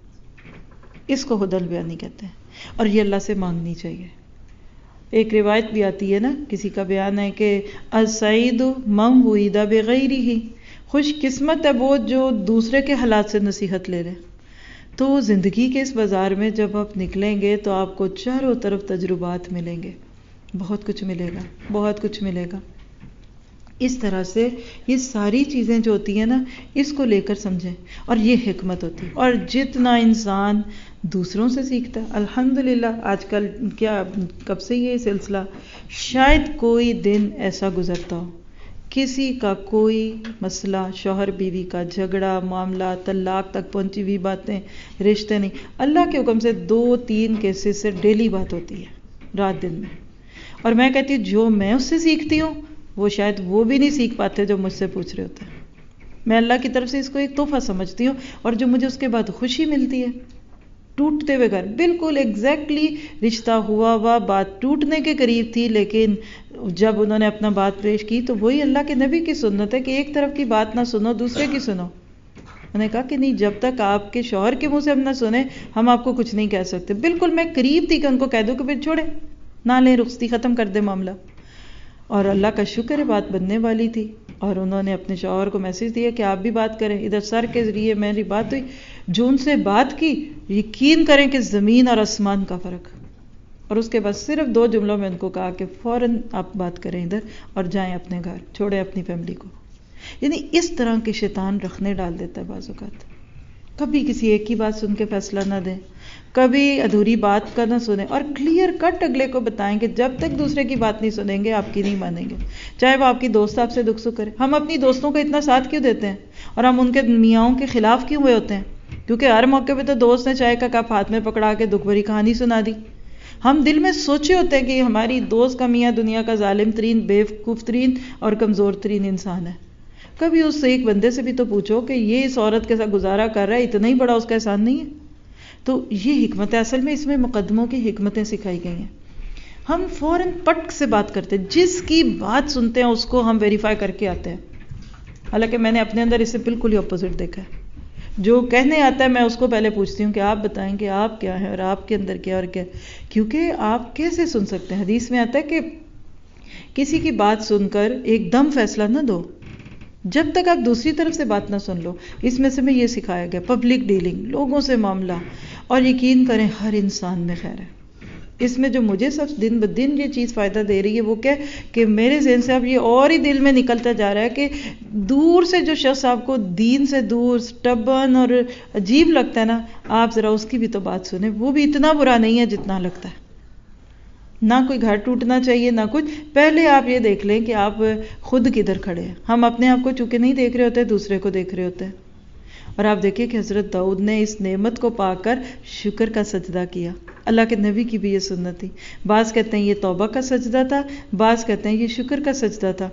اس کو ہدل بیانی کہتے ہیں، اور یہ اللہ سے مانگنی چاہیے۔ ایک روایت بھی آتی ہے نا، کسی کا بیان ہے کہ السعید من وعد بغیرہ، خوش قسمت ہے وہ جو دوسرے کے حالات سے نصیحت لے لے۔ تو زندگی کے اس بازار میں جب آپ نکلیں گے تو آپ کو چاروں طرف تجربات ملیں گے، بہت کچھ ملے گا، بہت کچھ ملے گا۔ اس طرح سے یہ ساری چیزیں جو ہوتی ہیں نا، اس کو لے کر سمجھیں، اور یہ حکمت ہوتی ہے. اور جتنا انسان دوسروں سے سیکھتا ہے، الحمدللہ آج کل کیا کب سے یہ سلسلہ، شاید کوئی دن ایسا گزرتا ہو کسی کا کوئی مسئلہ، شوہر بیوی کا جھگڑا، معاملہ، طلاق تک پہنچی ہوئی باتیں، رشتے نہیں، اللہ کے حکم سے 2-3 کیسز سے ڈیلی بات ہوتی ہے رات دن میں. اور میں کہتی ہوں جو میں اس سے سیکھتی ہوں وہ شاید وہ بھی نہیں سیکھ پاتے جو مجھ سے پوچھ رہے ہوتے ہیں. میں اللہ کی طرف سے اس کو ایک تحفہ سمجھتی ہوں، اور جو مجھے اس کے بعد خوشی ملتی ہے. ٹوٹتے ہوئے گھر، بالکل ایگزیکٹلی رشتہ ہوا بات ٹوٹنے کے قریب تھی، لیکن جب انہوں نے اپنا بات پیش کی تو وہی اللہ کے نبی کی سنت ہے کہ ایک طرف کی بات نہ سنو، دوسرے کی سنو. انہوں نے کہا کہ نہیں، جب تک آپ کے شوہر کے منہ سے ہم نہ سنیں ہم آپ کو کچھ نہیں کہہ سکتے. بالکل میں قریب تھی کہ ان کو کہہ دوں کہ پھر چھوڑے، نہ لیں، رخصتی ختم کر دے معاملہ. اور اللہ کا شکر ہے بات بننے والی تھی، اور انہوں نے اپنے شوہر کو میسج دیا کہ آپ بھی بات کریں. ادھر سر کے ذریعے میری بات ہوئی، جو ان سے بات کی، یقین کریں کہ زمین اور آسمان کا فرق. اور اس کے بعد صرف 2 جملوں میں ان کو کہا کہ فوراً آپ بات کریں ادھر اور جائیں اپنے گھر، چھوڑیں اپنی فیملی کو. یعنی اس طرح کے شیطان رکھنے ڈال دیتا ہے بعض اوقات. کبھی کسی ایک کی بات سن کے فیصلہ نہ دیں، کبھی ادھوری بات کا نہ سنیں، اور کلیئر کٹ اگلے کو بتائیں کہ جب تک دوسرے کی بات نہیں سنیں گے آپ کی نہیں مانیں گے، چاہے وہ آپ کی دوست آپ سے دکھ سکھ کرے. ہم اپنی دوستوں کو اتنا ساتھ کیوں دیتے ہیں اور ہم ان کے میاؤں کے خلاف کیوں ہوئے ہوتے ہیں؟ کیونکہ ہر موقع پہ تو دوست نے چائے کا کپ ہاتھ میں پکڑا کے دکھ بھری کہانی سنا دی. ہم دل میں سوچے ہوتے ہیں کہ ہماری دوست کا میاں دنیا کا ظالم ترین، بیوقوف ترین اور کمزور ترین انسان ہے. کبھی اس ایک بندے سے بھی تو پوچھو کہ یہ اس عورت کے ساتھ گزارا کر رہا ہے، اتنا ہی بڑا اس کا احسان نہیں ہے؟ تو یہ حکمت ہے، اصل میں اس میں مقدموں کی حکمتیں سکھائی گئی ہیں. ہم فوراً پٹک سے بات کرتے ہیں، جس کی بات سنتے ہیں اس کو ہم ویریفائی کر کے آتے ہیں. حالانکہ میں نے اپنے اندر اس سے بالکل ہی اپوزٹ دیکھا ہے. جو کہنے آتا ہے میں اس کو پہلے پوچھتی ہوں کہ آپ بتائیں کہ آپ کیا ہیں اور آپ کے اندر کیا اور کیا، کیونکہ آپ کیسے سن سکتے ہیں. حدیث میں آتا ہے کہ کسی کی بات سن کر ایک دم فیصلہ نہ دو جب تک آپ دوسری طرف سے بات نہ سن لو. اس میں سے میں یہ سکھایا گیا، پبلک ڈیلنگ، لوگوں سے معاملہ. اور یقین کریں ہر انسان میں خیر ہے. اس میں جو مجھے سب دن بدن یہ چیز فائدہ دے رہی ہے وہ کیا کہ میرے ذہن سے اب یہ اور ہی دل میں نکلتا جا رہا ہے کہ دور سے جو شخص آپ کو دین سے دور، سٹبن اور عجیب لگتا ہے نا، آپ ذرا اس کی بھی تو بات سنیں. وہ بھی اتنا برا نہیں ہے جتنا لگتا ہے. نہ کوئی گھر ٹوٹنا چاہیے نہ کچھ. پہلے آپ یہ دیکھ لیں کہ آپ خود کدھر کھڑے ہیں. ہم اپنے آپ کو چونکہ نہیں دیکھ رہے ہوتے، دوسرے کو دیکھ رہے ہوتے ہیں. اور آپ دیکھیں کہ حضرت داؤد نے اس نعمت کو پا کر شکر کا سجدہ کیا. اللہ کے نبی کی بھی یہ سنت تھی. بعض کہتے ہیں یہ توبہ کا سجدہ تھا، بعض کہتے ہیں یہ شکر کا سجدہ تھا.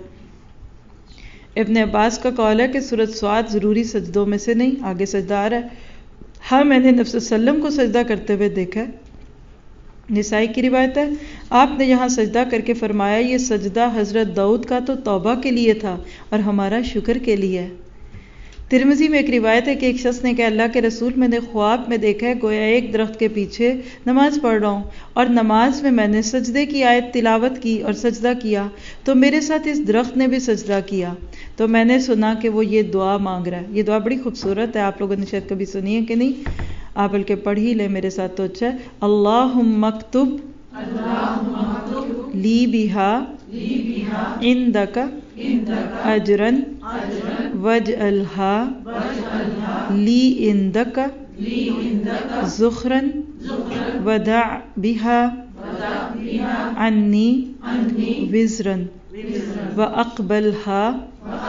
ابن عباس کا قول ہے کہ سورۃ صاد ضروری سجدوں میں سے نہیں، آگے سجدہ آ رہا ہے. ہاں میں نے نبی صلی اللہ علیہ وسلم کو سجدہ کرتے ہوئے دیکھا ہے. نسائی کی روایت ہے، آپ نے یہاں سجدہ کر کے فرمایا یہ سجدہ حضرت داؤد کا تو توبہ کے لیے تھا اور ہمارا شکر کے لیے ہے. ترمذی میں ایک روایت ہے کہ ایک شخص نے کہا اللہ کے رسول میں نے خواب میں دیکھا ہے گویا ایک درخت کے پیچھے نماز پڑھ رہا ہوں اور نماز میں نے سجدے کی آیت تلاوت کی اور سجدہ کیا تو میرے ساتھ اس درخت نے بھی سجدہ کیا تو میں نے سنا کہ وہ یہ دعا مانگ رہا ہے. یہ دعا بڑی خوبصورت ہے، آپ لوگوں نے شاید کبھی سنی ہے کہ نہیں، آپ بلکہ پڑھ ہی لیں میرے ساتھ تو اچھا ہے. اللہم مکتب لی بہا عندک اجرن وجعلہا لی عندک ذخرن ودع بہا عنی وزرن واقبلہا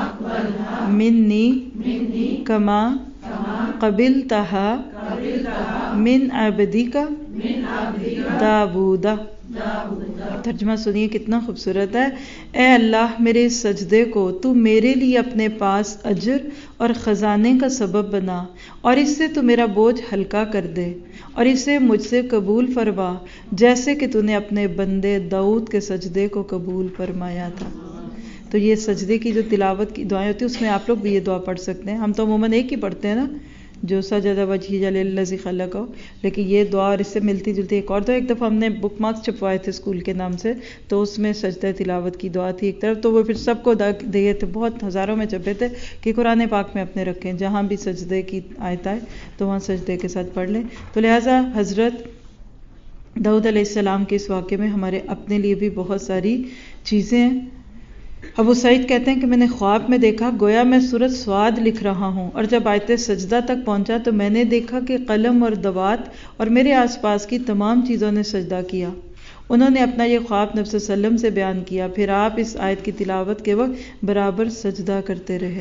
منی کما قبلتہا من عبدک داود. ترجمہ سنیے کتنا خوبصورت ہے. اے اللہ میرے اس سجدے کو تو میرے لیے اپنے پاس اجر اور خزانے کا سبب بنا اور اس سے تو میرا بوجھ ہلکا کر دے اور اسے مجھ سے قبول فرما جیسے کہ تو نے اپنے بندے داؤد کے سجدے کو قبول فرمایا تھا. تو یہ سجدے کی جو تلاوت کی دعائیں ہوتی ہیں اس میں آپ لوگ بھی یہ دعا پڑھ سکتے ہیں. ہم تو عموماً ایک ہی پڑھتے ہیں نا، جو سجدہ وجہہ للذی خلقہ، لیکن یہ دعا اور اس سے ملتی جلتی ایک اور دعا ایک دفعہ ہم نے بک مارکس چھپوائے تھے اسکول کے نام سے، تو اس میں سجدہ تلاوت کی دعا تھی ایک طرف، تو وہ پھر سب کو دیے تھے، بہت ہزاروں میں چھپے تھے کہ قرآن پاک میں اپنے رکھیں، جہاں بھی سجدے کی آیت آئے تو وہاں سجدے کے ساتھ پڑھ لیں. تو لہٰذا حضرت داؤد علیہ السلام کے اس واقعے میں ہمارے اپنے لیے بھی بہت ساری چیزیں ہیں. ابو سعید کہتے ہیں کہ میں نے خواب میں دیکھا گویا میں سورۃ صاد لکھ رہا ہوں، اور جب آیت سجدہ تک پہنچا تو میں نے دیکھا کہ قلم اور دوات اور میرے آس پاس کی تمام چیزوں نے سجدہ کیا۔ انہوں نے اپنا یہ خواب نبی صلی اللہ علیہ وسلم سے بیان کیا، پھر آپ اس آیت کی تلاوت کے وقت برابر سجدہ کرتے رہے۔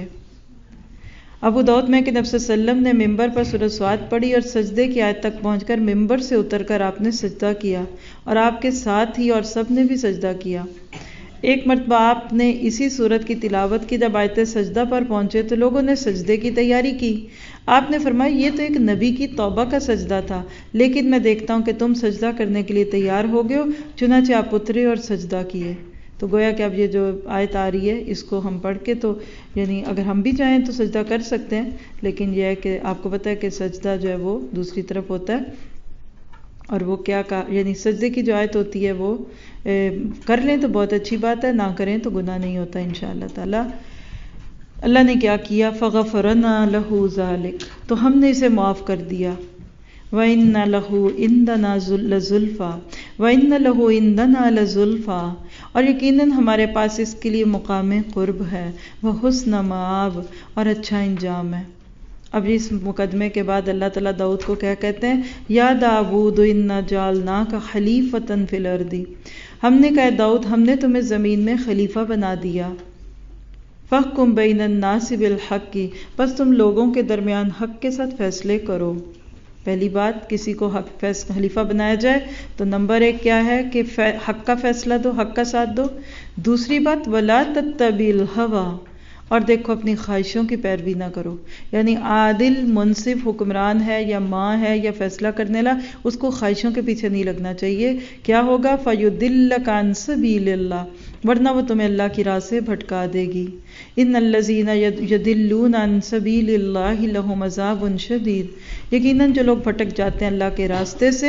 ابو داؤد میں کہ نبی صلی اللہ علیہ وسلم نے ممبر پر سورۃ صاد پڑھی اور سجدے کی آیت تک پہنچ کر ممبر سے اتر کر آپ نے سجدہ کیا، اور آپ کے ساتھ ہی اور سب نے بھی سجدہ کیا۔ ایک مرتبہ آپ نے اسی سورت کی تلاوت کی، جب آیت سجدہ پر پہنچے تو لوگوں نے سجدے کی تیاری کی۔ آپ نے فرمایا یہ تو ایک نبی کی توبہ کا سجدہ تھا، لیکن میں دیکھتا ہوں کہ تم سجدہ کرنے کے لیے تیار ہو گئے ہو، چنانچہ آپ اترے اور سجدہ کیے۔ تو گویا کہ اب یہ جو آیت آ رہی ہے اس کو ہم پڑھ کے تو یعنی اگر ہم بھی چاہیں تو سجدہ کر سکتے ہیں، لیکن یہ ہے کہ آپ کو پتہ ہے کہ سجدہ جو ہے وہ دوسری طرف ہوتا ہے، اور وہ کیا یعنی سجدے کی جو آیت ہوتی ہے وہ کر لیں تو بہت اچھی بات ہے، نہ کریں تو گناہ نہیں ہوتا انشاءاللہ تعالی۔ اللہ نے کیا کیا؟ فغفرنا لہ ذلک، تو ہم نے اسے معاف کر دیا۔ وَإِنَّ لَهُ عِندَنَا لَزُلْفَىٰ وَإِنَّ لَهُ عِندَنَا لَزُلْفَىٰ، اور یقیناً ہمارے پاس اس کے لیے مقام قرب ہے، وَحُسْنَ مآب، اور اچھا انجام ہے۔ اب اس مقدمے کے بعد اللہ تعالیٰ داؤد کو کیا کہتے ہیں؟ یا داؤد انا جعلناک خلیفۃ فی الارض، ہم نے کہا داؤد ہم نے تمہیں زمین میں خلیفہ بنا دیا۔ فاحکم بین الناس بالحق، بس تم لوگوں کے درمیان حق کے ساتھ فیصلے کرو۔ پہلی بات، کسی کو خلیفہ بنایا جائے تو نمبر 1 کیا ہے کہ حق کا فیصلہ دو، حق کا ساتھ دو۔ دوسری بات، ولا تتبع الہوی، اور دیکھو اپنی خواہشوں کی پیروی نہ کرو۔ یعنی عادل منصف حکمران ہے یا ماں ہے یا فیصلہ کرنے والا، اس کو خواہشوں کے پیچھے نہیں لگنا چاہیے۔ کیا ہوگا؟ فَيُضِلَّكَ عَن سَبِيلِ اللَّهِ، ورنہ وہ تمہیں اللہ کی راہ سے بھٹکا دے گی۔ إِنَّ الَّذِينَ يَضِلُّونَ عَن سَبِيلِ اللَّهِ لَهُمْ عَذَابٌ شَدِيدٌ، یقیناً جو لوگ بھٹک جاتے ہیں اللہ کے راستے سے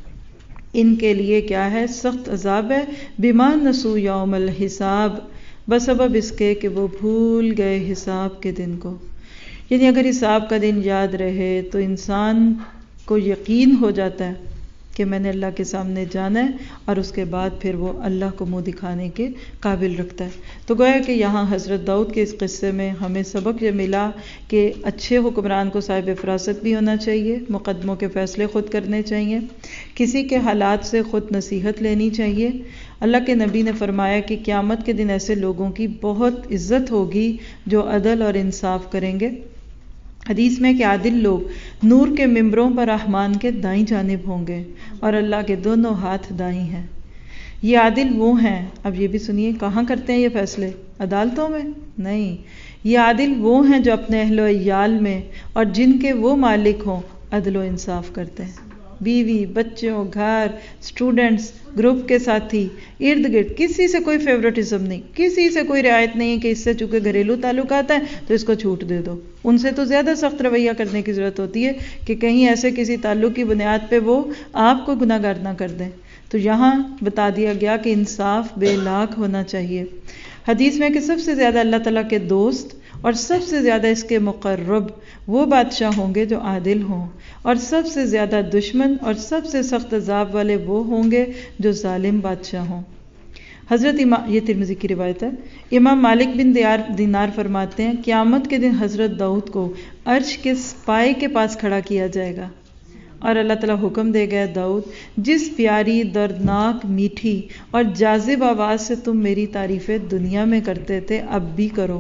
ان کے لیے کیا ہے؟ سخت عذاب ہے۔ بِمَا نَسُوا يَوْمَ الْحِسَابِ، بسبب اس کے کہ وہ بھول گئے حساب کے دن کو۔ یعنی اگر حساب کا دن یاد رہے تو انسان کو یقین ہو جاتا ہے کہ میں نے اللہ کے سامنے جانا ہے، اور اس کے بعد پھر وہ اللہ کو منہ دکھانے کے قابل رکھتا ہے۔ تو گویا کہ یہاں حضرت داؤد کے اس قصے میں ہمیں سبق یہ ملا کہ اچھے حکمران کو صاحب فراست بھی ہونا چاہیے، مقدموں کے فیصلے خود کرنے چاہیے، کسی کے حالات سے خود نصیحت لینی چاہیے۔ اللہ کے نبی نے فرمایا کہ قیامت کے دن ایسے لوگوں کی بہت عزت ہوگی جو عدل اور انصاف کریں گے۔ حدیث میں کہ عادل لوگ نور کے ممبروں پر رحمان کے دائیں جانب ہوں گے، اور اللہ کے دونوں ہاتھ دائیں ہیں۔ یہ عادل وہ ہیں، اب یہ بھی سنیے، کہاں کرتے ہیں یہ فیصلے؟ عدالتوں میں نہیں، یہ عادل وہ ہیں جو اپنے اہل و عیال میں اور جن کے وہ مالک ہوں عدل و انصاف کرتے ہیں۔ بیوی، بچوں، گھر، اسٹوڈنٹس، گروپ کے ساتھی، ارد گرد کسی سے کوئی فیورٹزم نہیں، کسی سے کوئی رعایت نہیں ہے کہ اس سے چونکہ گھریلو تعلقات ہیں تو اس کو چھوٹ دے دو۔ ان سے تو زیادہ سخت رویہ کرنے کی ضرورت ہوتی ہے کہ کہیں ایسے کسی تعلق کی بنیاد پہ وہ آپ کو گناہ گار نہ کر دیں۔ تو یہاں بتا دیا گیا کہ انصاف بے لاگ ہونا چاہیے۔ حدیث میں کہ سب سے زیادہ اللہ تعالیٰ کے دوست اور سب سے زیادہ اس کے مقرب وہ بادشاہ ہوں گے جو عادل ہوں، اور سب سے زیادہ دشمن اور سب سے سخت عذاب والے وہ ہوں گے جو ظالم بادشاہ ہوں۔ حضرت یہ ترمذی کی روایت ہے۔ امام مالک بن دینار فرماتے ہیں قیامت کے دن حضرت داؤد کو عرش کے پائے کے پاس کھڑا کیا جائے گا، اور اللہ تعالیٰ حکم دے گئے داؤد جس پیاری، دردناک، میٹھی اور جاذب آواز سے تم میری تعریفیں دنیا میں کرتے تھے اب بھی کرو۔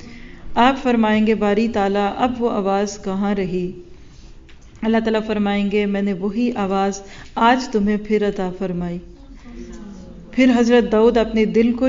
آپ فرمائیں گے باری تعالیٰ اب وہ آواز کہاں رہی؟ اللہ تعالیٰ فرمائیں گے میں نے وہی آواز آج تمہیں پھر عطا فرمائی۔ پھر حضرت داؤد اپنی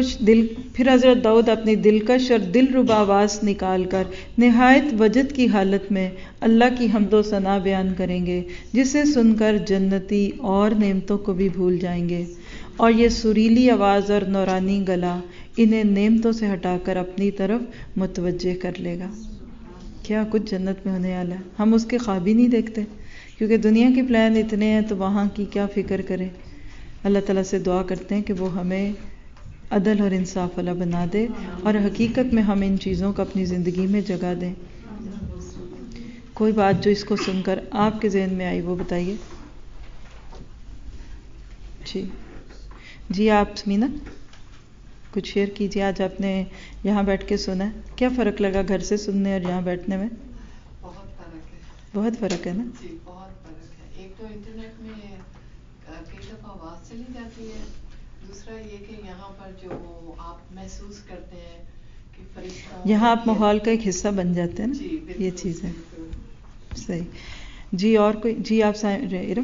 دلکش اور دلربا آواز نکال کر نہایت وجد کی حالت میں اللہ کی حمد و ثنا بیان کریں گے، جسے سن کر جنتی اور نعمتوں کو بھی بھول جائیں گے، اور یہ سریلی آواز اور نورانی گلا انہیں نعمتوں سے ہٹا کر اپنی طرف متوجہ کر لے گا۔ کیا کچھ جنت میں ہونے والا ہے، ہم اس کے خواب ہی نہیں دیکھتے، کیونکہ دنیا کے پلان اتنے ہیں تو وہاں کی کیا فکر کریں۔ اللہ تعالیٰ سے دعا کرتے ہیں کہ وہ ہمیں عدل اور انصاف والا بنا دے، اور حقیقت میں ہم ان چیزوں کو اپنی زندگی میں جگہ دیں۔ کوئی بات جو اس کو سن کر آپ کے ذہن میں آئی وہ بتائیے۔ جی آپ سمینا۔ کچھ شیئر کیجیے. آج آپ نے یہاں بیٹھ کے سنا ہے, کیا فرق لگا گھر سے سننے اور یہاں بیٹھنے میں؟ بہت فرق ہے. بہت فرق ہے نا؟ جی بہت فرق ہے. ایک تو انٹرنیٹ میں کئی دفعہ آواز چلی جاتی ہے, دوسرا یہ کہ یہاں پر جو آپ محسوس کرتے ہیں کہ فرشتوں, یہاں آپ ماحول کا ایک حصہ بن جاتے ہیں نا. جی بالکل, یہ چیز ہے. بالکل. صحیح. جی اور کوئی؟ جی آپ Iram.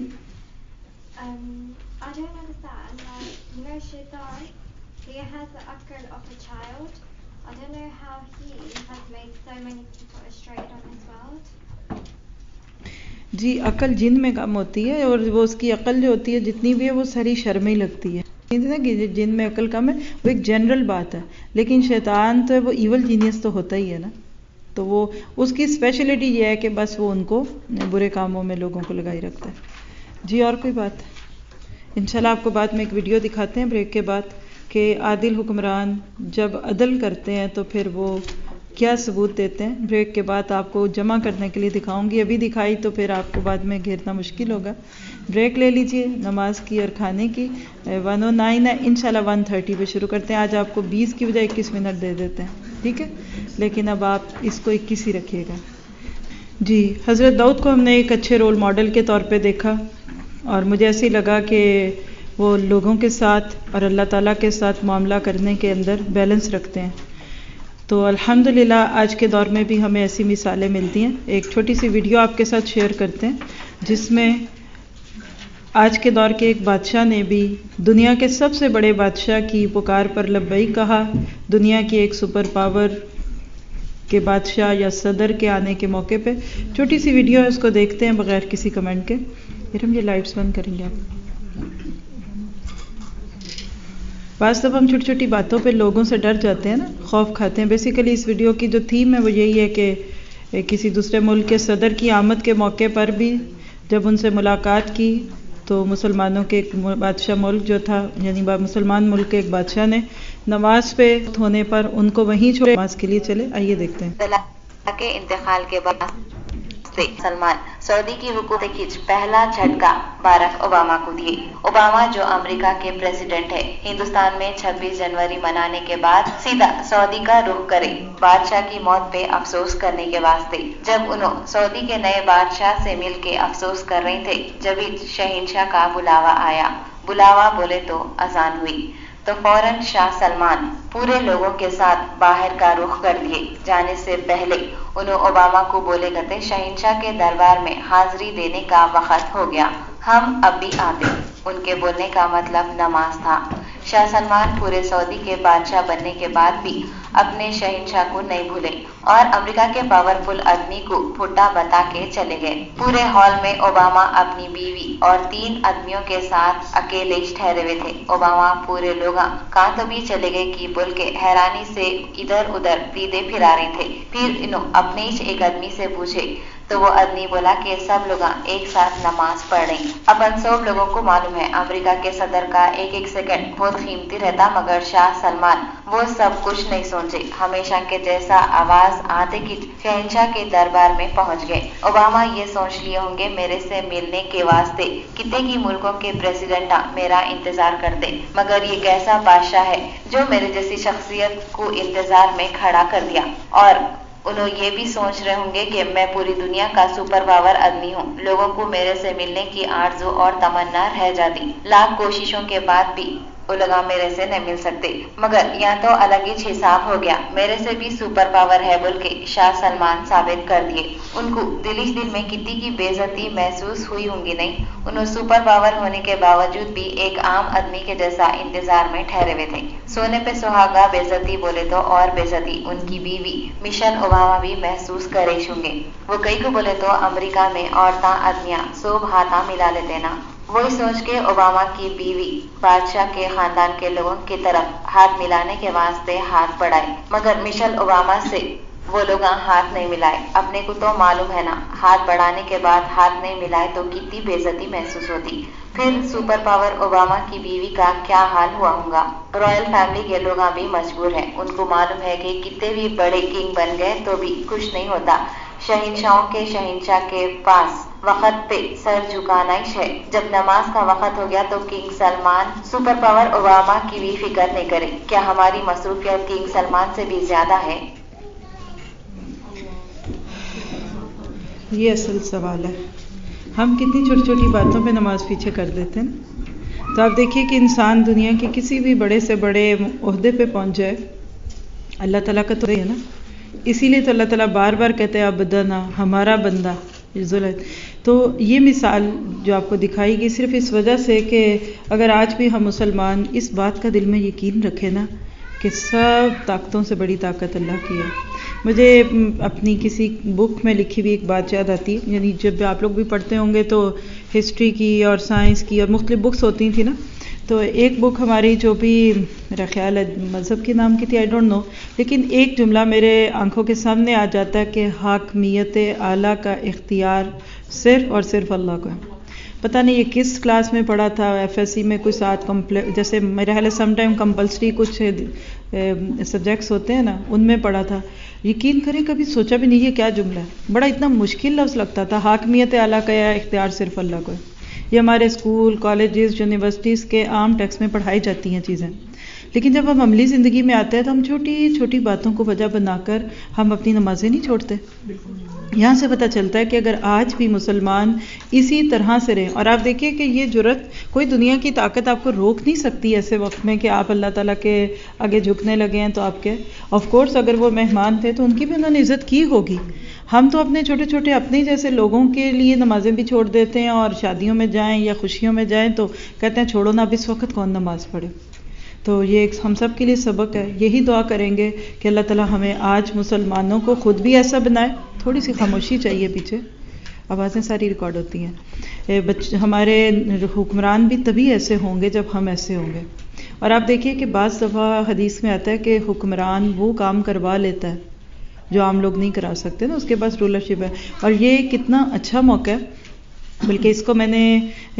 I don't understand, like, Shaitan, he has the akal of a child. I don't know how he has made so many people astray on this world. جی عقل جن میں کم ہوتی ہے, اور وہ اس کی عقل جو ہوتی ہے جتنی بھی ہے وہ ساری شرم ہی لگتی ہے. کہ جن میں عقل کم ہے وہ ایک جنرل بات ہے, لیکن شیطان تو ہے وہ ایول جینیس تو ہوتا ہی ہے نا. تو وہ اس کی اسپیشلٹی یہ ہے کہ بس وہ ان کو برے کاموں میں لوگوں کو لگائی رکھتا ہے. جی اور کوئی بات؟ انشاءاللہ آپ کو بعد میں ایک ویڈیو دکھاتے ہیں بریک کے بعد کہ عادل حکمران جب عدل کرتے ہیں تو پھر وہ کیا ثبوت دیتے ہیں. بریک کے بعد آپ کو جمع کرنے کے لیے دکھاؤں گی. ابھی دکھائی تو پھر آپ کو بعد میں گھیرنا مشکل ہوگا. بریک لے لیجئے نماز کی اور کھانے کی. 109 ہے, انشاءاللہ 130 پہ شروع کرتے ہیں. آج آپ کو 20 کی بجائے 21 منٹ دے دیتے ہیں, ٹھیک ہے, لیکن اب آپ اس کو 21 ہی رکھیے گا. جی حضرت داؤد کو ہم نے ایک اچھے رول ماڈل کے طور پہ دیکھا, اور مجھے ایسے لگا کہ وہ لوگوں کے ساتھ اور اللہ تعالیٰ کے ساتھ معاملہ کرنے کے اندر بیلنس رکھتے ہیں. تو الحمدللہ آج کے دور میں بھی ہمیں ایسی مثالیں ملتی ہیں. ایک چھوٹی سی ویڈیو آپ کے ساتھ شیئر کرتے ہیں جس میں آج کے دور کے ایک بادشاہ نے بھی دنیا کے سب سے بڑے بادشاہ کی پکار پر لبیک کہا. دنیا کی ایک سپر پاور کے بادشاہ یا صدر کے آنے کے موقع پہ چھوٹی سی ویڈیو ہے, اس کو دیکھتے ہیں بغیر کسی کمنٹ کے. پھر ہم یہ لائٹس بند کریں گے. آپ بعض دفعہ ہم چھوٹی چھوٹی باتوں پہ لوگوں سے ڈر جاتے ہیں نا, خوف کھاتے ہیں. بیسیکلی اس ویڈیو کی جو تھیم ہے وہ یہی ہے کہ کسی دوسرے ملک کے صدر کی آمد کے موقع پر بھی جب ان سے ملاقات کی تو مسلمانوں کے ایک بادشاہ ملک جو تھا, یعنی مسلمان ملک کے ایک بادشاہ نے نماز پہ ہونے پر ان کو وہیں چھوڑے نماز کے لیے چلے. آئیے دیکھتے ہیں. کے انتقال کے بعد سلمان سعودی کی حکومت کھینچ پہلا جھٹکا باراک اوباما کو دیے. اوباما جو امریکہ کے پریزیڈنٹ ہے, ہندوستان میں 26 جنوری منانے کے بعد سیدھا سعودی کا رخ کرے بادشاہ کی موت پہ افسوس کرنے کے واسطے. جب انہوں سعودی کے نئے بادشاہ سے مل کے افسوس کر رہے تھے, جبھی شہنشاہ کا بلاوا آیا. بلاوا بولے تو اذان ہوئی تو فوراً شاہ سلمان پورے لوگوں کے ساتھ باہر کا رخ کر لیے. جانے سے پہلے انہوں اوباما کو بولے کرتے, شہنشاہ کے دربار میں حاضری دینے کا وقت ہو گیا, ہم اب بھی آتے. ان کے بولنے کا مطلب نماز تھا. شاہ سلمان پورے سعودی کے بادشاہ بننے کے بعد بھی اپنے شہنشاہ کو نہیں بھولے اور امریکہ کے پاورفل آدمی کو پھٹا بتا کے چلے گئے. پورے ہال میں اوباما اپنی بیوی اور 3 آدمیوں کے ساتھ اکیلے ٹھہرے ہوئے تھے. اوباما پورے لوگ کہاں تو بھی چلے گئے کہ بول کے حیرانی سے ادھر ادھر پیدے پھرا رہے تھے. پھر انہوں اپنے ہی ایک آدمی سے پوچھے تو وہ آدمی بولا کہ سب لوگ ایک ساتھ نماز پڑھ رہے. اپن سب لوگوں کو معلوم ہے امریکہ کے صدر کا ایک ایک سیکنڈ بہت قیمتی رہتا, مگر شاہ سلمان وہ سب کچھ نہیں سوچے. ہمیشہ کے جیسا آواز آتے کی شہنشاہ کے دربار میں پہنچ گئے. اوباما یہ سوچ لیے ہوں گے میرے سے ملنے کے واسطے کتنے کی ملکوں کے پریزیڈنٹ میرا انتظار کرتے, مگر یہ کیسا بادشاہ ہے جو میرے جیسی شخصیت کو انتظار میں کھڑا کر دیا. اور انہوں یہ بھی سوچ رہے ہوں گے کہ میں پوری دنیا کا سپر پاور آدمی ہوں. لوگوں کو میرے سے ملنے کی آرزو اور تمنا رہ جاتی. لاکھ کوششوں کے بعد بھی وہ لوگ میرے سے نہیں مل سکتے, مگر یہاں تو الگ ہی حساب ہو گیا. میرے سے بھی سپر پاور ہے بول کے شاہ سلمان ثابت کر دیے. ان کو دل میں کتنی کی بے عزتی محسوس ہوئی ہوں گی نہیں. انہوں سپر پاور ہونے کے باوجود بھی ایک عام آدمی کے جیسا انتظار میں ٹھہرے ہوئے تھے. سونے پہ سہاگا بے عزتی بولے تو اور بے عزتی ان کی بیوی مشن اوباما بھی محسوس کرے ہوں گے. وہ کئی کو بولے تو امریکہ میں عورتاں آدمیاں صوب ہاتھاں ملا لیتے نا. وہی سوچ کے اوباما کی بیوی بادشاہ کے خاندان کے لوگوں کی طرف ہاتھ ملانے کے واسطے ہاتھ بڑھائے, مگر مشل اوباما سے وہ لوگ ہاتھ نہیں ملائے. اپنے کو تو معلوم ہے نا, ہاتھ بڑھانے کے بعد ہاتھ نہیں ملائے تو کتنی بے عزتی محسوس ہوتی. پھر سپر پاور اوباما کی بیوی کا کیا حال ہوا ہوگا. رائل فیملی کے لوگ بھی مجبور ہیں. ان کو معلوم ہے کہ کتنے بھی بڑے کنگ بن گئے تو بھی کچھ نہیں ہوتا. شہنشاہوں کے شہنشاہ کے پاس وقت پہ سر جھکانا ہی ہے. جب نماز کا وقت ہو گیا تو king Salman super power Obama کی بھی فکر نہیں کرے. کیا ہماری مصروفیت کنگ سلمان سے بھی زیادہ ہے؟ یہ اصل سوال ہے. ہم کتنی چھوٹی چھوٹی باتوں پہ نماز پیچھے کر دیتے ہیں. تو آپ دیکھیے کہ انسان دنیا کے کسی بھی بڑے سے بڑے عہدے پہ پہنچ جائے، اللہ تعالیٰ کا تو ہے نا. اسی لیے تو اللہ تعالیٰ بار بار کہتے ہیں عبدنا، ہمارا بندہ. تو یہ مثال جو آپ کو دکھائی گئی صرف اس وجہ سے کہ اگر آج بھی ہم مسلمان اس بات کا دل میں یقین رکھیں نا کہ سب طاقتوں سے بڑی طاقت اللہ کی ہے. مجھے اپنی کسی بک میں لکھی ہوئی ایک بات یاد آتی ہے. یعنی جب آپ لوگ بھی پڑھتے ہوں گے تو ہسٹری کی اور سائنس کی اور مختلف بکس ہوتی تھیں نا، تو ایک بک ہماری جو بھی میرا خیال ہے مذہب کے نام کی تھی، آئی ڈونٹ نو، لیکن ایک جملہ میرے آنکھوں کے سامنے آ جاتا ہے کہ حاکمیت اعلیٰ کا اختیار صرف اور صرف اللہ کو ہے. پتہ نہیں یہ کس کلاس میں پڑھا تھا، ایف ایس سی میں کوئی ساتھ جیسے میرا خیال ہے سم ٹائم کمپلسری کچھ سبجیکٹس ہوتے ہیں نا، ان میں پڑھا تھا. یقین کریں کبھی سوچا بھی نہیں یہ کیا جملہ ہے. بڑا اتنا مشکل لفظ لگتا تھا، حاکمیت اعلیٰ کا اختیار صرف اللہ کو ہے. یہ ہمارے اسکول، کالجز، یونیورسٹیز کے عام ٹیکسٹ میں پڑھائی جاتی ہیں چیزیں، لیکن جب ہم عملی زندگی میں آتے ہیں تو ہم چھوٹی چھوٹی باتوں کو وجہ بنا کر ہم اپنی نمازیں نہیں چھوڑتے. یہاں سے پتہ چلتا ہے کہ اگر آج بھی مسلمان اسی طرح سے رہیں، اور آپ دیکھیے کہ یہ جرت کوئی دنیا کی طاقت آپ کو روک نہیں سکتی ایسے وقت میں کہ آپ اللہ تعالیٰ کے آگے جھکنے لگے ہیں. تو آپ کے آف کورس اگر وہ مہمان تھے تو ان کی بھی انہوں نے عزت کی ہوگی. ہم تو اپنے چھوٹے چھوٹے اپنے جیسے لوگوں کے لیے نمازیں بھی چھوڑ دیتے ہیں، اور شادیوں میں جائیں یا خوشیوں میں جائیں تو کہتے ہیں چھوڑو نا، اب اس وقت کون نماز پڑھے. تو یہ ایک ہم سب کے لیے سبق ہے. یہی دعا کریں گے کہ اللہ تعالیٰ ہمیں آج مسلمانوں کو خود بھی ایسا بنائے. تھوڑی سی خاموشی چاہیے، پیچھے آوازیں ساری ریکارڈ ہوتی ہیں. ہمارے حکمران بھی تبھی ایسے ہوں گے جب ہم ایسے ہوں گے. اور آپ دیکھیے کہ بعض دفعہ حدیث میں آتا ہے کہ حکمران وہ کام کروا لیتا ہے جو عام لوگ نہیں کرا سکتے نا، اس کے پاس رولرشپ ہے. اور یہ کتنا اچھا موقع ہے. بلکہ اس کو میں نے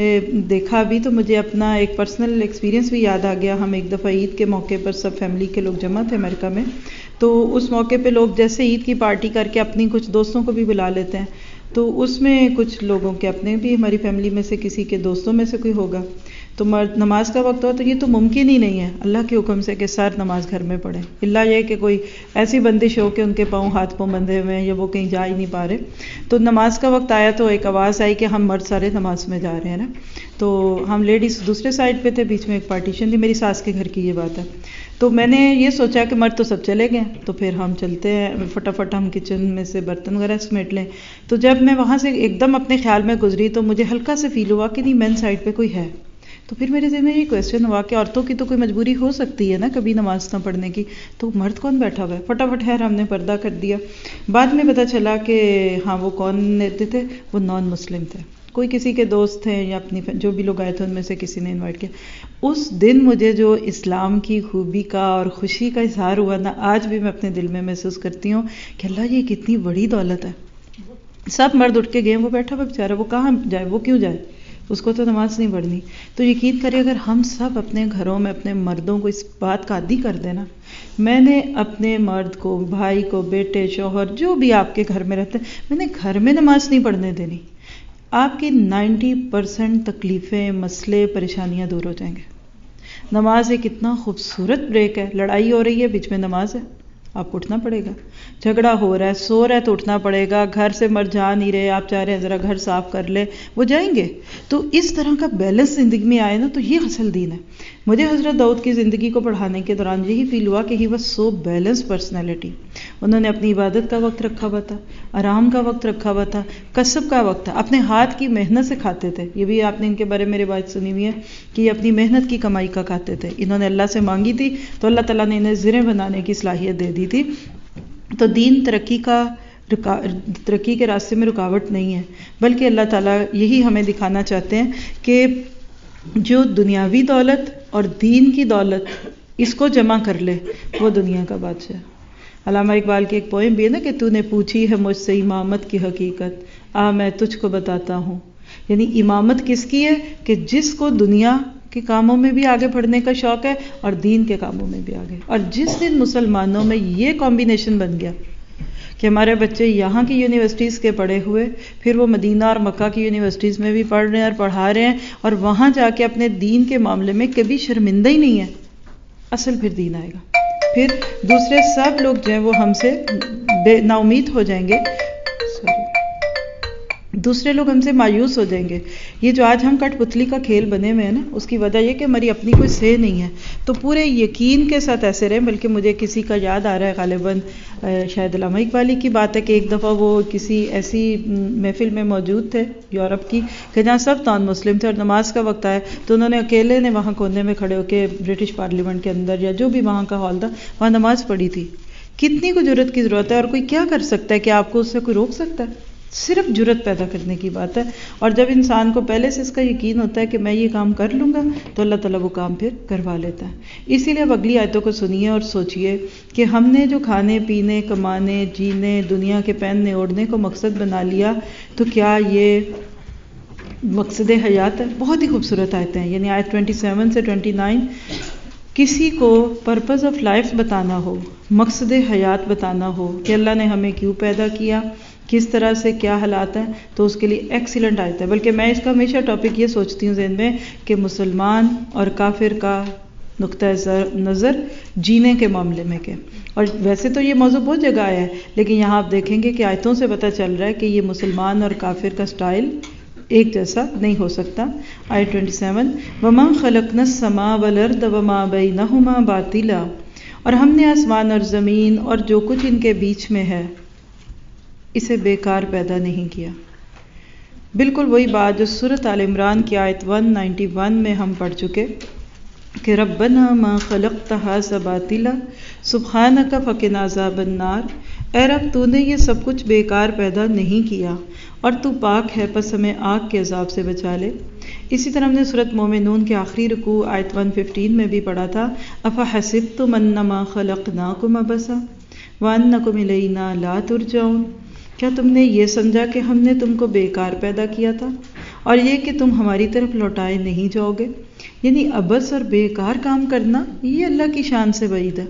دیکھا بھی تو مجھے اپنا ایک پرسنل ایکسپیرینس بھی یاد آ گیا. ہم ایک دفعہ عید کے موقع پر سب فیملی کے لوگ جمع تھے امریکہ میں، تو اس موقع پہ لوگ جیسے عید کی پارٹی کر کے اپنی کچھ دوستوں کو بھی بلا لیتے ہیں. تو اس میں کچھ لوگوں کے اپنے بھی، ہماری فیملی میں سے کسی کے دوستوں میں سے کوئی ہوگا. تو نماز کا وقت ہو تو یہ تو ممکن ہی نہیں ہے اللہ کے حکم سے کہ سر نماز گھر میں پڑھیں، اللہ یہ کہ کوئی ایسی بندش ہو کہ ان کے پاؤں ہاتھ پاؤں بندھے ہوئے ہیں یا وہ کہیں جا ہی نہیں پا رہے. تو نماز کا وقت آیا تو ایک آواز آئی کہ ہم مرد سارے نماز میں جا رہے ہیں نا. تو ہم لیڈیز دوسرے سائڈ پہ تھے، بیچ میں ایک پارٹیشن تھی. میری ساس کے گھر کی یہ بات ہے. تو میں نے یہ سوچا کہ مرد تو سب چلے گئے، تو پھر ہم چلتے ہیں فٹافٹ ہم کچن میں سے برتن وغیرہ سمیٹ لیں. تو جب میں وہاں سے ایک دم اپنے خیال میں گزری تو مجھے ہلکا سے فیل ہوا کہ نہیں مین سائڈ پہ کوئی ہے. تو پھر میرے ذہن میں یہ کویسچن ہوا کہ عورتوں کی تو کوئی مجبوری ہو سکتی ہے نا کبھی نماز نہ پڑھنے کی، تو مرد کون بیٹھا ہوا ہے؟ فٹافٹ خیر ہم نے پردہ کر دیا. بعد میں پتہ چلا کہ ہاں وہ کون لیتے تھے، وہ نان مسلم تھے، کوئی کسی کے دوست تھے یا اپنی جو بھی لوگ آئے تھے ان میں سے کسی نے انوائٹ کیا. اس دن مجھے جو اسلام کی خوبی کا اور خوشی کا اظہار ہوا نا، آج بھی میں اپنے دل میں محسوس کرتی ہوں کہ اللہ یہ کتنی بڑی دولت ہے. سب مرد اٹھ کے گئے، وہ بیٹھا ہوا بیچارہ، وہ کہاں جائے، وہ کیوں جائے، اس کو تو نماز نہیں پڑھنی. تو یقین کرے اگر ہم سب اپنے گھروں میں اپنے مردوں کو اس بات کا عادی کر دینا، میں نے اپنے مرد کو، بھائی کو، بیٹے، شوہر جو بھی آپ کے گھر میں رہتے ہیں، میں نے گھر میں نماز نہیں پڑھنے دینی. آپ کی 90% تکلیفیں، مسئلے، پریشانیاں دور ہو جائیں گے. نماز ایک اتنا خوبصورت بریک ہے. لڑائی ہو رہی ہے، بیچ میں نماز ہے، آپ کو اٹھنا پڑے گا. جھگڑا ہو رہا ہے، سو رہا ہے تو اٹھنا پڑے گا. گھر سے مرد جا نہیں رہے، آپ چاہ رہے ہیں ذرا گھر صاف کر لے، وہ جائیں گے. تو اس طرح کا بیلنس زندگی میں آئے نا تو یہ اصل دین ہے. مجھے حضرت داؤد کی زندگی کو پڑھانے کے دوران یہی فیل ہوا کہ he was so balance personality. انہوں نے اپنی عبادت کا وقت رکھا ہوا تھا، آرام کا وقت رکھا ہوا تھا، کسب کا وقت تھا، اپنے ہاتھ کی محنت سے کھاتے تھے. یہ بھی آپ نے ان کے بارے میں میری بات سنی ہوئی ہے کہ یہ اپنی محنت کی کمائی کا کھاتے تھے. انہوں نے اللہ سے مانگی تھی تو اللہ تعالیٰ نے انہیں زریں بنانے کی صلاحیت دے دی تھی. تو دین ترقی کے راستے میں رکاوٹ نہیں ہے، بلکہ اللہ تعالیٰ یہی ہمیں دکھانا چاہتے ہیں کہ جو دنیاوی دولت اور دین کی دولت اس کو جمع کر لے وہ دنیا کا بادشاہ. علامہ اقبال کی ایک پوئم بھی ہے نا کہ تو نے پوچھی ہے مجھ سے امامت کی حقیقت، آ میں تجھ کو بتاتا ہوں. یعنی امامت کس کی ہے کہ جس کو دنیا کے کاموں میں بھی آگے بڑھنے کا شوق ہے اور دین کے کاموں میں بھی آگے. اور جس دن مسلمانوں میں یہ کمبینیشن بن گیا کہ ہمارے بچے یہاں کی یونیورسٹیز کے پڑھے ہوئے پھر وہ مدینہ اور مکہ کی یونیورسٹیز میں بھی پڑھ رہے ہیں اور پڑھا رہے ہیں اور وہاں جا کے اپنے دین کے معاملے میں کبھی شرمندہ ہی نہیں ہے. اصل پھر دین آئے گا، پھر دوسرے سب لوگ جو ہیں وہ ہم سے نا امید ہو جائیں گے، دوسرے لوگ ہم سے مایوس ہو جائیں گے. یہ جو آج ہم کٹ پتلی کا کھیل بنے ہوئے ہیں نا، اس کی وجہ یہ کہ ہماری اپنی کوئی سے نہیں ہے. تو پورے یقین کے ساتھ ایسے رہیں. بلکہ مجھے کسی کا یاد آ رہا ہے، غالباً شاید علامہ اقبالی کی بات ہے کہ ایک دفعہ وہ کسی ایسی محفل میں موجود تھے یورپ کی کہ جہاں سب نان مسلم تھے اور نماز کا وقت آیا تو انہوں نے اکیلے نے وہاں کونے میں کھڑے ہو کے برٹش پارلیمنٹ کے اندر یا جو بھی وہاں کا ہال تھا وہاں نماز پڑھی تھی. کتنی کو جرت کی ضرورت ہے، اور کوئی کیا کر سکتا ہے کہ آپ کو اس سے کوئی روک سکتا ہے؟ صرف جرت پیدا کرنے کی بات ہے. اور جب انسان کو پہلے سے اس کا یقین ہوتا ہے کہ میں یہ کام کر لوں گا تو اللہ تعالیٰ وہ کام پھر کروا لیتا ہے. اسی لیے اب اگلی آیتوں کو سنیے اور سوچئے کہ ہم نے جو کھانے پینے، کمانے، جینے، دنیا کے پہننے اوڑھنے کو مقصد بنا لیا تو کیا یہ مقصد حیات ہے؟ بہت ہی خوبصورت آیتیں ہیں. یعنی آیت 27 سے 29 کسی کو پرپز آف لائف بتانا ہو، مقصد حیات بتانا ہو کہ اللہ نے ہمیں کیوں پیدا کیا، کس طرح سے کیا حالات ہیں، تو اس کے لیے ایکسیلنٹ آیت ہے. بلکہ میں اس کا ہمیشہ ٹاپک یہ سوچتی ہوں ذہن میں کہ مسلمان اور کافر کا نقطہ نظر جینے کے معاملے میں کہ، اور ویسے تو یہ موضوع بہت جگہ آیا ہے لیکن یہاں آپ دیکھیں گے کہ آیتوں سے پتہ چل رہا ہے کہ یہ مسلمان اور کافر کا سٹائل ایک جیسا نہیں ہو سکتا. آیت 27 وَمَا خَلَقْنَا السَّمَاءَ وَالْأَرْضَ وَمَا بَيْنَهُمَا بَاطِلًا، اور ہم نے آسمان اور زمین اور جو کچھ ان کے بیچ میں ہے اسے بیکار پیدا نہیں کیا. بالکل وہی بات جو سورۃ آل عمران کی آیت 191 میں ہم پڑھ چکے کہ ربنا ما خلقت ھذا باطلا سبحانک فقنا عذاب النار. اے رب تو نے یہ سب کچھ بیکار پیدا نہیں کیا اور تو پاک ہے، پس ہمیں آگ کے عذاب سے بچا لے. اسی طرح ہم نے سورۃ مومنون کے آخری رکوع آیت 115 میں بھی پڑھا تھا افحسبتم انما خلقناکم عبثا وانکم الینا لا ترجعون. کیا تم نے یہ سمجھا کہ ہم نے تم کو بیکار پیدا کیا تھا اور یہ کہ تم ہماری طرف لوٹائے نہیں جاؤ گے؟ یعنی عبث اور بیکار کام کرنا یہ اللہ کی شان سے بعید ہے.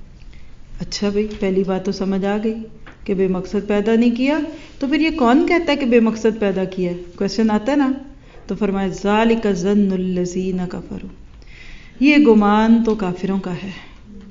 اچھا بھئی، پہلی بات تو سمجھ آ گئی کہ بے مقصد پیدا نہیں کیا، تو پھر یہ کون کہتا ہے کہ بے مقصد پیدا کیا ہے؟ کویسچن آتا ہے نا. تو فرمایا ذالک ظن الذین کفروا، یہ گمان تو کافروں کا ہے،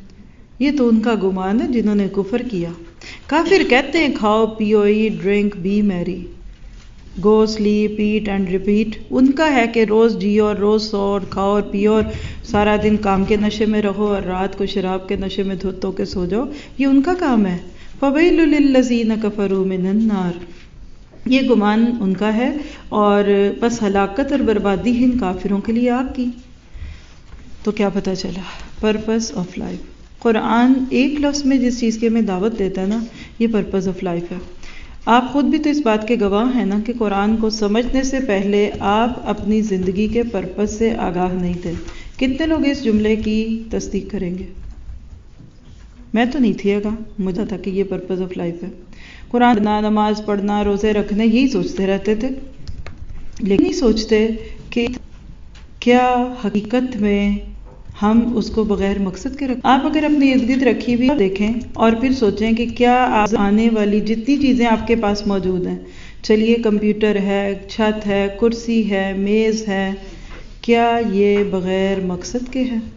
یہ تو ان کا گمان ہے جنہوں نے کفر کیا. کافر کہتے ہیں کھاؤ پیو at drink be merry go sleep eat and repeat. ان کا ہے کہ روز جیو اور روز سو اور کھاؤ اور پیو اور سارا دن کام کے نشے میں رہو اور رات کو شراب کے نشے میں دھو کے سو جاؤ. یہ ان کا کام ہے. فویل للذین کفروا من النار، یہ گمان ان کا ہے اور بس ہلاکت اور بربادی ہے ان کافروں کے لیے آگ کی. تو کیا پتہ چلا؟ Purpose of life. قرآن ایک لفظ میں جس چیز کی ہمیں دعوت دیتا ہے نا، یہ پرپز آف لائف ہے. آپ خود بھی تو اس بات کے گواہ ہیں نا کہ قرآن کو سمجھنے سے پہلے آپ اپنی زندگی کے پرپز سے آگاہ نہیں تھے. کتنے لوگ اس جملے کی تصدیق کریں گے؟ میں تو نہیں تھی آگاہ، مجھے تھا کہ یہ پرپز آف لائف ہے. قرآن پڑھنا، نماز پڑھنا، روزے رکھنے، یہی سوچتے رہتے تھے، لیکن نہیں سوچتے کہ کیا حقیقت میں ہم اس کو بغیر مقصد کے رکھیں. آپ اگر اپنی ارد گرد رکھی ہوئی دیکھیں اور پھر سوچیں کہ کیا آنے والی جتنی چیزیں آپ کے پاس موجود ہیں، چلیے کمپیوٹر ہے، چھت ہے، کرسی ہے، میز ہے، کیا یہ بغیر مقصد کے ہے؟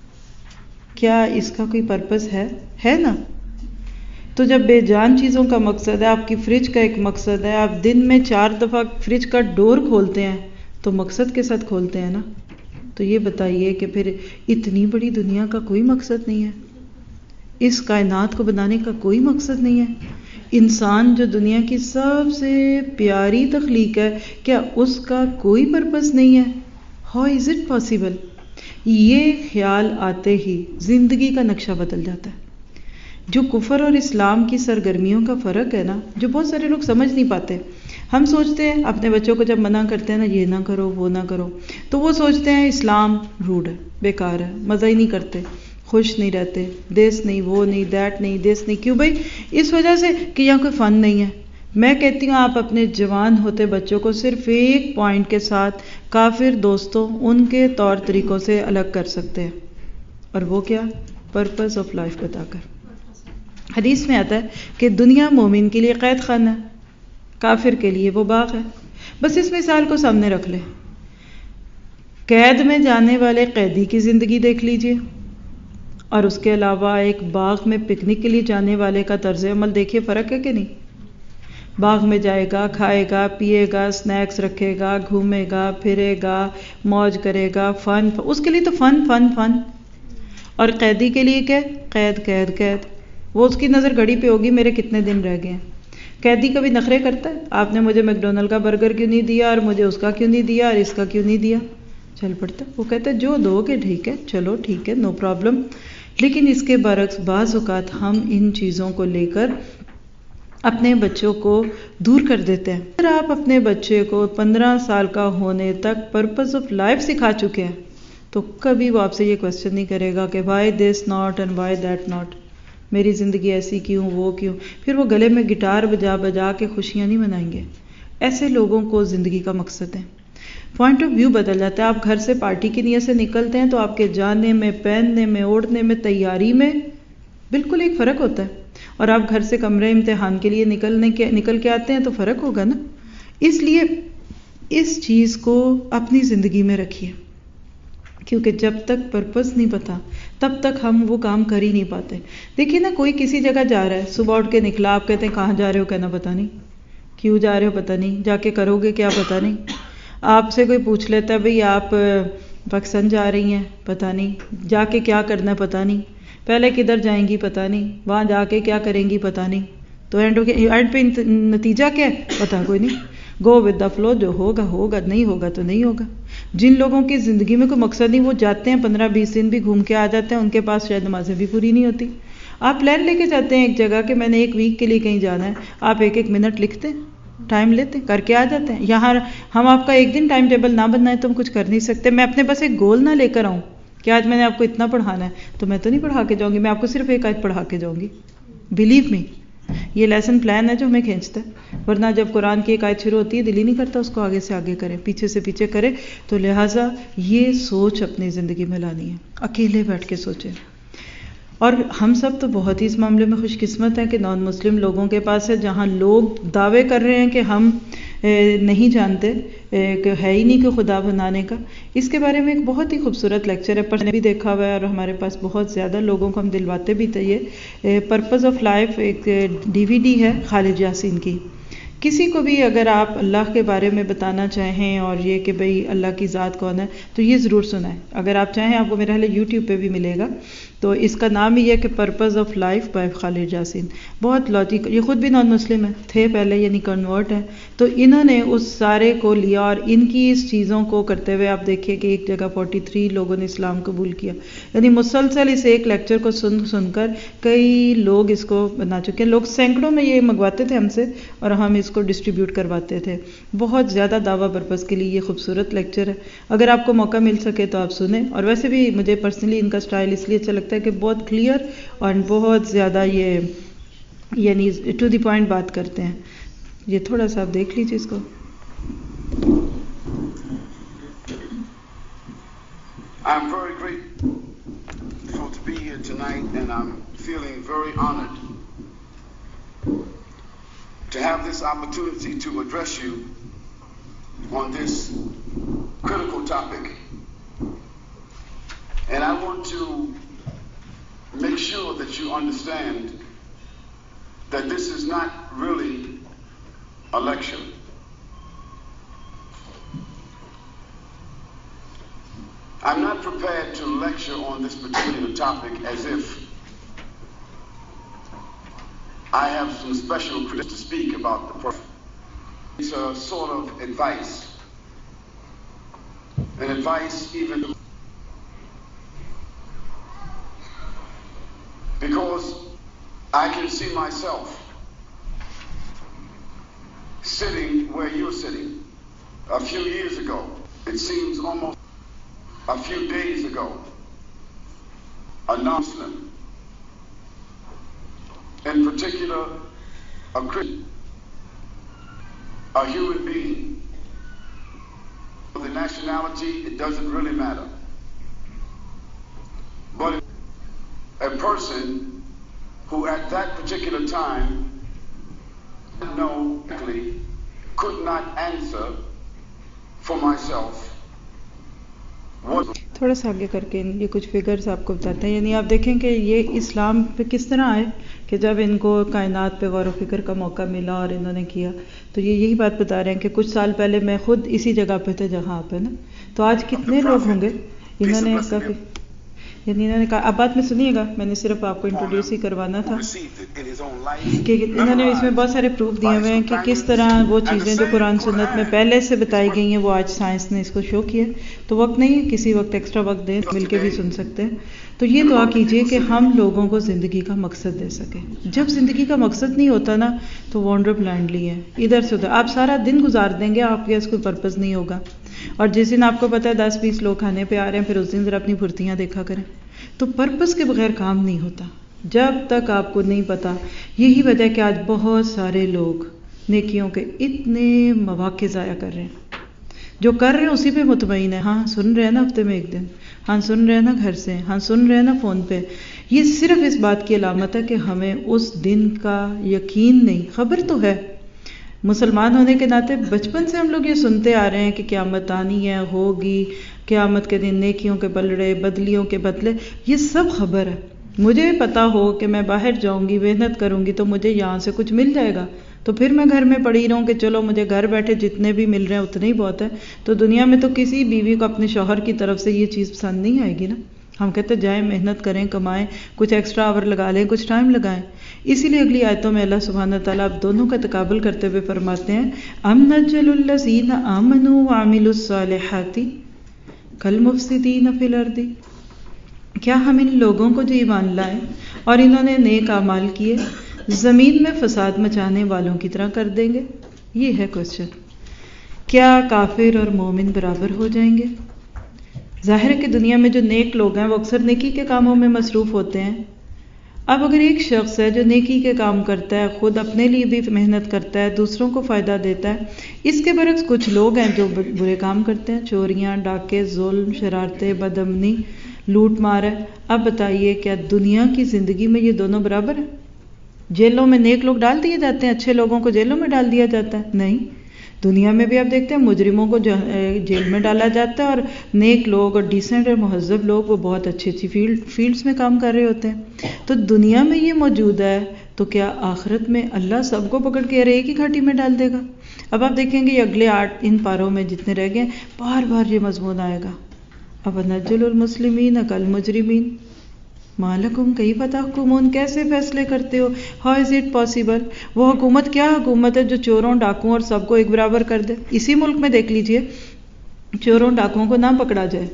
کیا اس کا کوئی پرپز ہے نا؟ تو جب بے جان چیزوں کا مقصد ہے، آپ کی فریج کا ایک مقصد ہے، آپ دن میں 4 دفعہ فریج کا ڈور کھولتے ہیں تو مقصد کے ساتھ کھولتے ہیں نا. تو یہ بتائیے کہ پھر اتنی بڑی دنیا کا کوئی مقصد نہیں ہے؟ اس کائنات کو بنانے کا کوئی مقصد نہیں ہے؟ انسان جو دنیا کی سب سے پیاری تخلیق ہے، کیا اس کا کوئی پرپز نہیں ہے؟ How is it possible? یہ خیال آتے ہی زندگی کا نقشہ بدل جاتا ہے. جو کفر اور اسلام کی سرگرمیوں کا فرق ہے نا، جو بہت سارے لوگ سمجھ نہیں پاتے. ہم سوچتے ہیں اپنے بچوں کو جب منع کرتے ہیں نا، یہ نہ کرو وہ نہ کرو، تو وہ سوچتے ہیں اسلام روڈ ہے، بیکار ہے، مزہ ہی نہیں کرتے، خوش نہیں رہتے، دس نہیں، وہ نہیں، دیٹ نہیں، دس نہیں. کیوں بھائی؟ اس وجہ سے کہ یہاں کوئی فن نہیں ہے. میں کہتی ہوں آپ اپنے جوان ہوتے بچوں کو صرف ایک پوائنٹ کے ساتھ کافر دوستوں ان کے طور طریقوں سے الگ کر سکتے ہیں، اور وہ کیا؟ پرپز آف لائف بتا کر. حدیث میں آتا ہے کہ دنیا مومن کے لیے قید خانہ ہے، کافر کے لیے وہ باغ ہے. بس اس مثال کو سامنے رکھ لیں. قید میں جانے والے قیدی کی زندگی دیکھ لیجئے، اور اس کے علاوہ ایک باغ میں پکنک کے لیے جانے والے کا طرز عمل دیکھیے، فرق ہے کہ نہیں؟ باغ میں جائے گا، کھائے گا، پیے گا، سنیکس رکھے گا، گھومے گا، پھرے گا، موج کرے گا، فن. اس کے لیے تو فن فن فن. اور قیدی کے لیے کیا؟ قید قید قید. وہ اس کی نظر گھڑی پہ ہوگی میرے کتنے دن رہ گئے ہیں. قیدی کبھی نخرے کرتا ہے؟ آپ نے مجھے میک ڈونلڈ کا برگر کیوں نہیں دیا، اور مجھے اس کا کیوں نہیں دیا، اور اس کا کیوں نہیں دیا؟ چل پڑتا. وہ کہتا ہے جو دو گے ٹھیک ہے، چلو ٹھیک ہے، نو پرابلم. لیکن اس کے برعکس بعض اوقات ہم ان چیزوں کو لے کر اپنے بچوں کو دور کر دیتے ہیں. اگر آپ اپنے بچے کو 15 سال کا ہونے تک پرپز آف لائف سکھا چکے ہیں تو کبھی وہ آپ سے یہ کوشچن نہیں کرے گا کہ why this not and why that not, میری زندگی ایسی کیوں، وہ کیوں. پھر وہ گلے میں گٹار بجا بجا کے خوشیاں نہیں منائیں گے. ایسے لوگوں کو زندگی کا مقصد ہے. پوائنٹ آف ویو بدل جاتا ہے. آپ گھر سے پارٹی کی نیت سے نکلتے ہیں تو آپ کے جانے میں، پہننے میں، اوڑھنے میں، تیاری میں بالکل ایک فرق ہوتا ہے. اور آپ گھر سے کمرے امتحان کے لیے نکل کے آتے ہیں تو فرق ہوگا نا. اس لیے اس چیز کو اپنی زندگی میں رکھیے، کیونکہ جب تک پرپس نہیں پتا تب تک ہم وہ کام کر ہی نہیں پاتے. دیکھیے نا، کوئی کسی جگہ جا رہا ہے، صبح اٹھ کے نکلا، آپ کہتے ہیں کہاں جا رہے ہو، کہنا پتہ نہیں. کیوں جا رہے ہو پتہ نہیں. جا کے کرو گے کیا پتہ نہیں. آپ سے کوئی پوچھ لیتا ہے بھئی آپ پاکستان جا رہی ہیں، پتہ نہیں. جا کے کیا کرنا ہے پتہ نہیں. پہلے کدھر جائیں گی پتہ نہیں. وہاں جا کے کیا کریں گی پتہ نہیں. تو اینڈ پہ نتیجہ کیا ہے پتہ کوئی نہیں. گو ود دا فلو، جو ہوگا ہوگا، نہیں ہوگا تو نہیں ہوگا. جن لوگوں کی زندگی میں کوئی مقصد نہیں، وہ جاتے ہیں 15-20 دن بھی گھوم کے آ جاتے ہیں، ان کے پاس شاید نمازیں بھی پوری نہیں ہوتی. آپ پلان لے کے جاتے ہیں ایک جگہ کہ میں نے 1 ویک کے لیے کہیں جانا ہے، آپ 1 منٹ لکھتے ہیں، ٹائم لیتے ہیں، کر کے آ جاتے ہیں. یہاں ہم آپ کا ایک دن ٹائم ٹیبل نہ بنائیں تو ہم کچھ کر نہیں سکتے. میں اپنے پاس ایک گول نہ لے کر آؤں کہ آج میں نے آپ کو اتنا پڑھانا ہے، تو میں تو نہیں پڑھا کے جاؤں گی. میں آپ کو صرف 1 آیت پڑھا کے جاؤں گی. بلیو می، یہ لیسن پلان ہے جو ہمیں کھینچتا ہے. ورنہ جب قرآن کی 1 آیت شروع ہوتی ہے دل ہی نہیں کرتا اس کو آگے سے آگے کرے، پیچھے سے پیچھے کرے. تو لہٰذا یہ سوچ اپنی زندگی میں لانی ہے، اکیلے بیٹھ کے سوچیں. اور ہم سب تو بہت ہی اس معاملے میں خوش قسمت ہیں کہ نان مسلم لوگوں کے پاس ہے، جہاں لوگ دعوے کر رہے ہیں کہ ہم نہیں جانتے کہ ہے ہی نہیں کہ خدا بنانے کا. اس کے بارے میں ایک بہت ہی خوبصورت لیکچر ہے، پر نے بھی دیکھا ہوا ہے، اور ہمارے پاس بہت زیادہ لوگوں کو ہم دلواتے بھی تھے. یہ پرپز آف لائف ایک DVD ہے خالد یاسین کی. کسی کو بھی اگر آپ اللہ کے بارے میں بتانا چاہیں اور یہ کہ بھئی اللہ کی ذات کون ہے تو یہ ضرور سنائیں. اگر آپ چاہیں آپ کو میرا حال YouTube پہ بھی ملے گا. تو اس کا نام ہی ہے کہ purpose of life by Khalid Yasin. بہت لاجیکل، یہ خود بھی نان مسلم تھے پہلے، یعنی کنورٹ ہیں. تو انہوں نے اس سارے کو لیا اور ان کی اس چیزوں کو کرتے ہوئے آپ دیکھیں کہ ایک جگہ 43 لوگوں نے اسلام قبول کیا. یعنی مسلسل اس ایک لیکچر کو سن کر کئی لوگ اس کو بنا چکے ہیں. لوگ سینکڑوں میں یہ منگواتے تھے ہم سے اور ہم اس کو ڈسٹریبیوٹ کرواتے تھے. بہت زیادہ دعویٰ پرپز کے لیے یہ خوبصورت لیکچر ہے. اگر آپ کو موقع مل سکے تو آپ سنیں. اور ویسے بھی مجھے پرسنلی ان کا سٹائل اس لیے اچھا لگتا ہے کہ بہت کلیئر اور بہت زیادہ یہ یعنی ٹو دی پوائنٹ بات کرتے ہیں. یہ تھوڑا سا آپ دیکھ لیجیے اس کو. I'm very grateful to be here tonight, and I'm feeling very honored to have this opportunity to address you on this critical topic. And I want to make sure that you understand that this is not really a lecture. I'm not prepared to lecture on this particular topic as if I have some special credit to speak about the Prophet. It's a sort of advice, an advice even because I can see myself sitting where you're sitting. A few years ago, it seems almost a few days ago, a non-Muslim, in particular a Christian, a human being, the nationality, it doesn't really matter, but a person who at that particular time could not answer for myself. تھوڑا سا آگے کر کے یہ کچھ فگرز آپ کو بتاتے ہیں. یعنی آپ دیکھیں کہ یہ اسلام پہ کس طرح آئے کہ جب ان کو کائنات پہ غور و فکر کا موقع ملا اور انہوں نے کیا تو یہ یہی بات بتا رہے ہیں کہ کچھ سال پہلے میں خود اسی جگہ پہ تھے جہاں آپ ہیں نا. تو آج کتنے لوگ ہوں گے انہوں نے کافی یعنی انہوں نے کہا. اب بات میں سنیے گا, میں نے صرف آپ کو انٹروڈیوس ہی کروانا تھا کہ انہوں نے اس میں بہت سارے پروف دیے ہوئے ہیں کہ کس طرح وہ چیزیں جو قرآن سنت میں پہلے سے بتائی گئی ہیں وہ آج سائنس نے اس کو شو کیا. تو وقت نہیں ہے, کسی وقت ایکسٹرا وقت دیں, مل کے بھی سن سکتے ہیں. تو یہ دعا کیجئے کہ ہم لوگوں کو زندگی کا مقصد دے سکیں. جب زندگی کا مقصد نہیں ہوتا نا تو وانڈر بلائنڈلی ہے, ادھر سے ادھر آپ سارا دن گزار دیں گے, آپ کے اس کوئی پرپز نہیں ہوگا. اور جس دن آپ کو پتہ ہے 10-20 لوگ کھانے پہ آ رہے ہیں, پھر اس دن ذرا اپنی پھرتیاں دیکھا کریں. تو پرپز کے بغیر کام نہیں ہوتا جب تک آپ کو نہیں پتا. یہی وجہ ہے کہ آج بہت سارے لوگ نیکیوں کے اتنے مواقع ضائع کر رہے ہیں. جو کر رہے ہیں اسی پہ مطمئن ہے. ہاں سن رہے ہیں نا ہفتے میں ایک دن, ہاں سن رہے ہیں نا گھر سے, ہاں سن رہے ہیں نا فون پہ. یہ صرف اس بات کی علامت ہے کہ ہمیں اس دن کا یقین نہیں. خبر تو ہے, مسلمان ہونے کے ناطے بچپن سے ہم لوگ یہ سنتے آ رہے ہیں کہ قیامت آنی ہے, ہوگی, قیامت کے دن نیکیوں کے بلڑے, بدلیوں کے بدلے, یہ سب خبر ہے. مجھے پتا ہو کہ میں باہر جاؤں گی, محنت کروں گی تو مجھے یہاں سے کچھ مل جائے گا, تو پھر میں گھر میں پڑی رہوں کہ چلو مجھے گھر بیٹھے جتنے بھی مل رہے ہیں اتنے ہی بہت ہے. تو دنیا میں تو کسی بیوی کو اپنے شوہر کی طرف سے یہ چیز پسند نہیں آئے گی نا. ہم کہتے جائیں محنت کریں, کمائیں, کچھ ایکسٹرا آور لگا لیں, کچھ ٹائم لگائیں. اسی لیے اگلی آیتوں میں اللہ سبحانہ تعالیٰ اب دونوں کا تقابل کرتے ہوئے فرماتے ہیں ام نجعل الذین آمنوا وعملوا الصالحات کالمفسدین فی الارض. کیا ہم ان لوگوں کو جو ایمان لائے اور انہوں نے نیک اعمال کیے زمین میں فساد مچانے والوں کی طرح کر دیں گے؟ یہ ہے کوشچن. کیا کافر اور مومن برابر ہو جائیں گے؟ ظاہر ہے کہ دنیا میں جو نیک لوگ ہیں وہ اکثر نیکی کے کاموں میں مصروف ہوتے ہیں. اب اگر ایک شخص ہے جو نیکی کے کام کرتا ہے, خود اپنے لیے بھی محنت کرتا ہے, دوسروں کو فائدہ دیتا ہے, اس کے برعکس کچھ لوگ ہیں جو برے کام کرتے ہیں, چوریاں, ڈاکے, ظلم, شرارتیں, بدامنی, لوٹ مار ہے. اب بتائیے کیا دنیا کی زندگی میں یہ دونوں برابر ہیں؟ جیلوں میں نیک لوگ ڈال دیے جاتے ہیں, اچھے لوگوں کو جیلوں میں ڈال دیا جاتا ہے؟ نہیں. دنیا میں بھی آپ دیکھتے ہیں مجرموں کو جیل میں ڈالا جاتا ہے, اور نیک لوگ اور ڈیسنٹ اور مہذب لوگ وہ بہت اچھی اچھی فیلڈز میں کام کر رہے ہوتے ہیں. تو دنیا میں یہ موجود ہے, تو کیا آخرت میں اللہ سب کو پکڑ کے ایک ہی گھاٹی میں ڈال دے گا؟ اب آپ دیکھیں گے یہ اگلے 8 ان پاروں میں جتنے رہ گئے بار بار یہ مضمون آئے گا. اب نجعل المسلمین کالمجرمین ما لکم کیف تحکمون. کیسے فیصلے کرتے ہو؟ How is it possible? وہ حکومت کیا حکومت ہے جو چوروں, ڈاکوؤں اور سب کو ایک برابر کر دے؟ اسی ملک میں دیکھ لیجئے, چوروں ڈاکوؤں کو نہ پکڑا جائے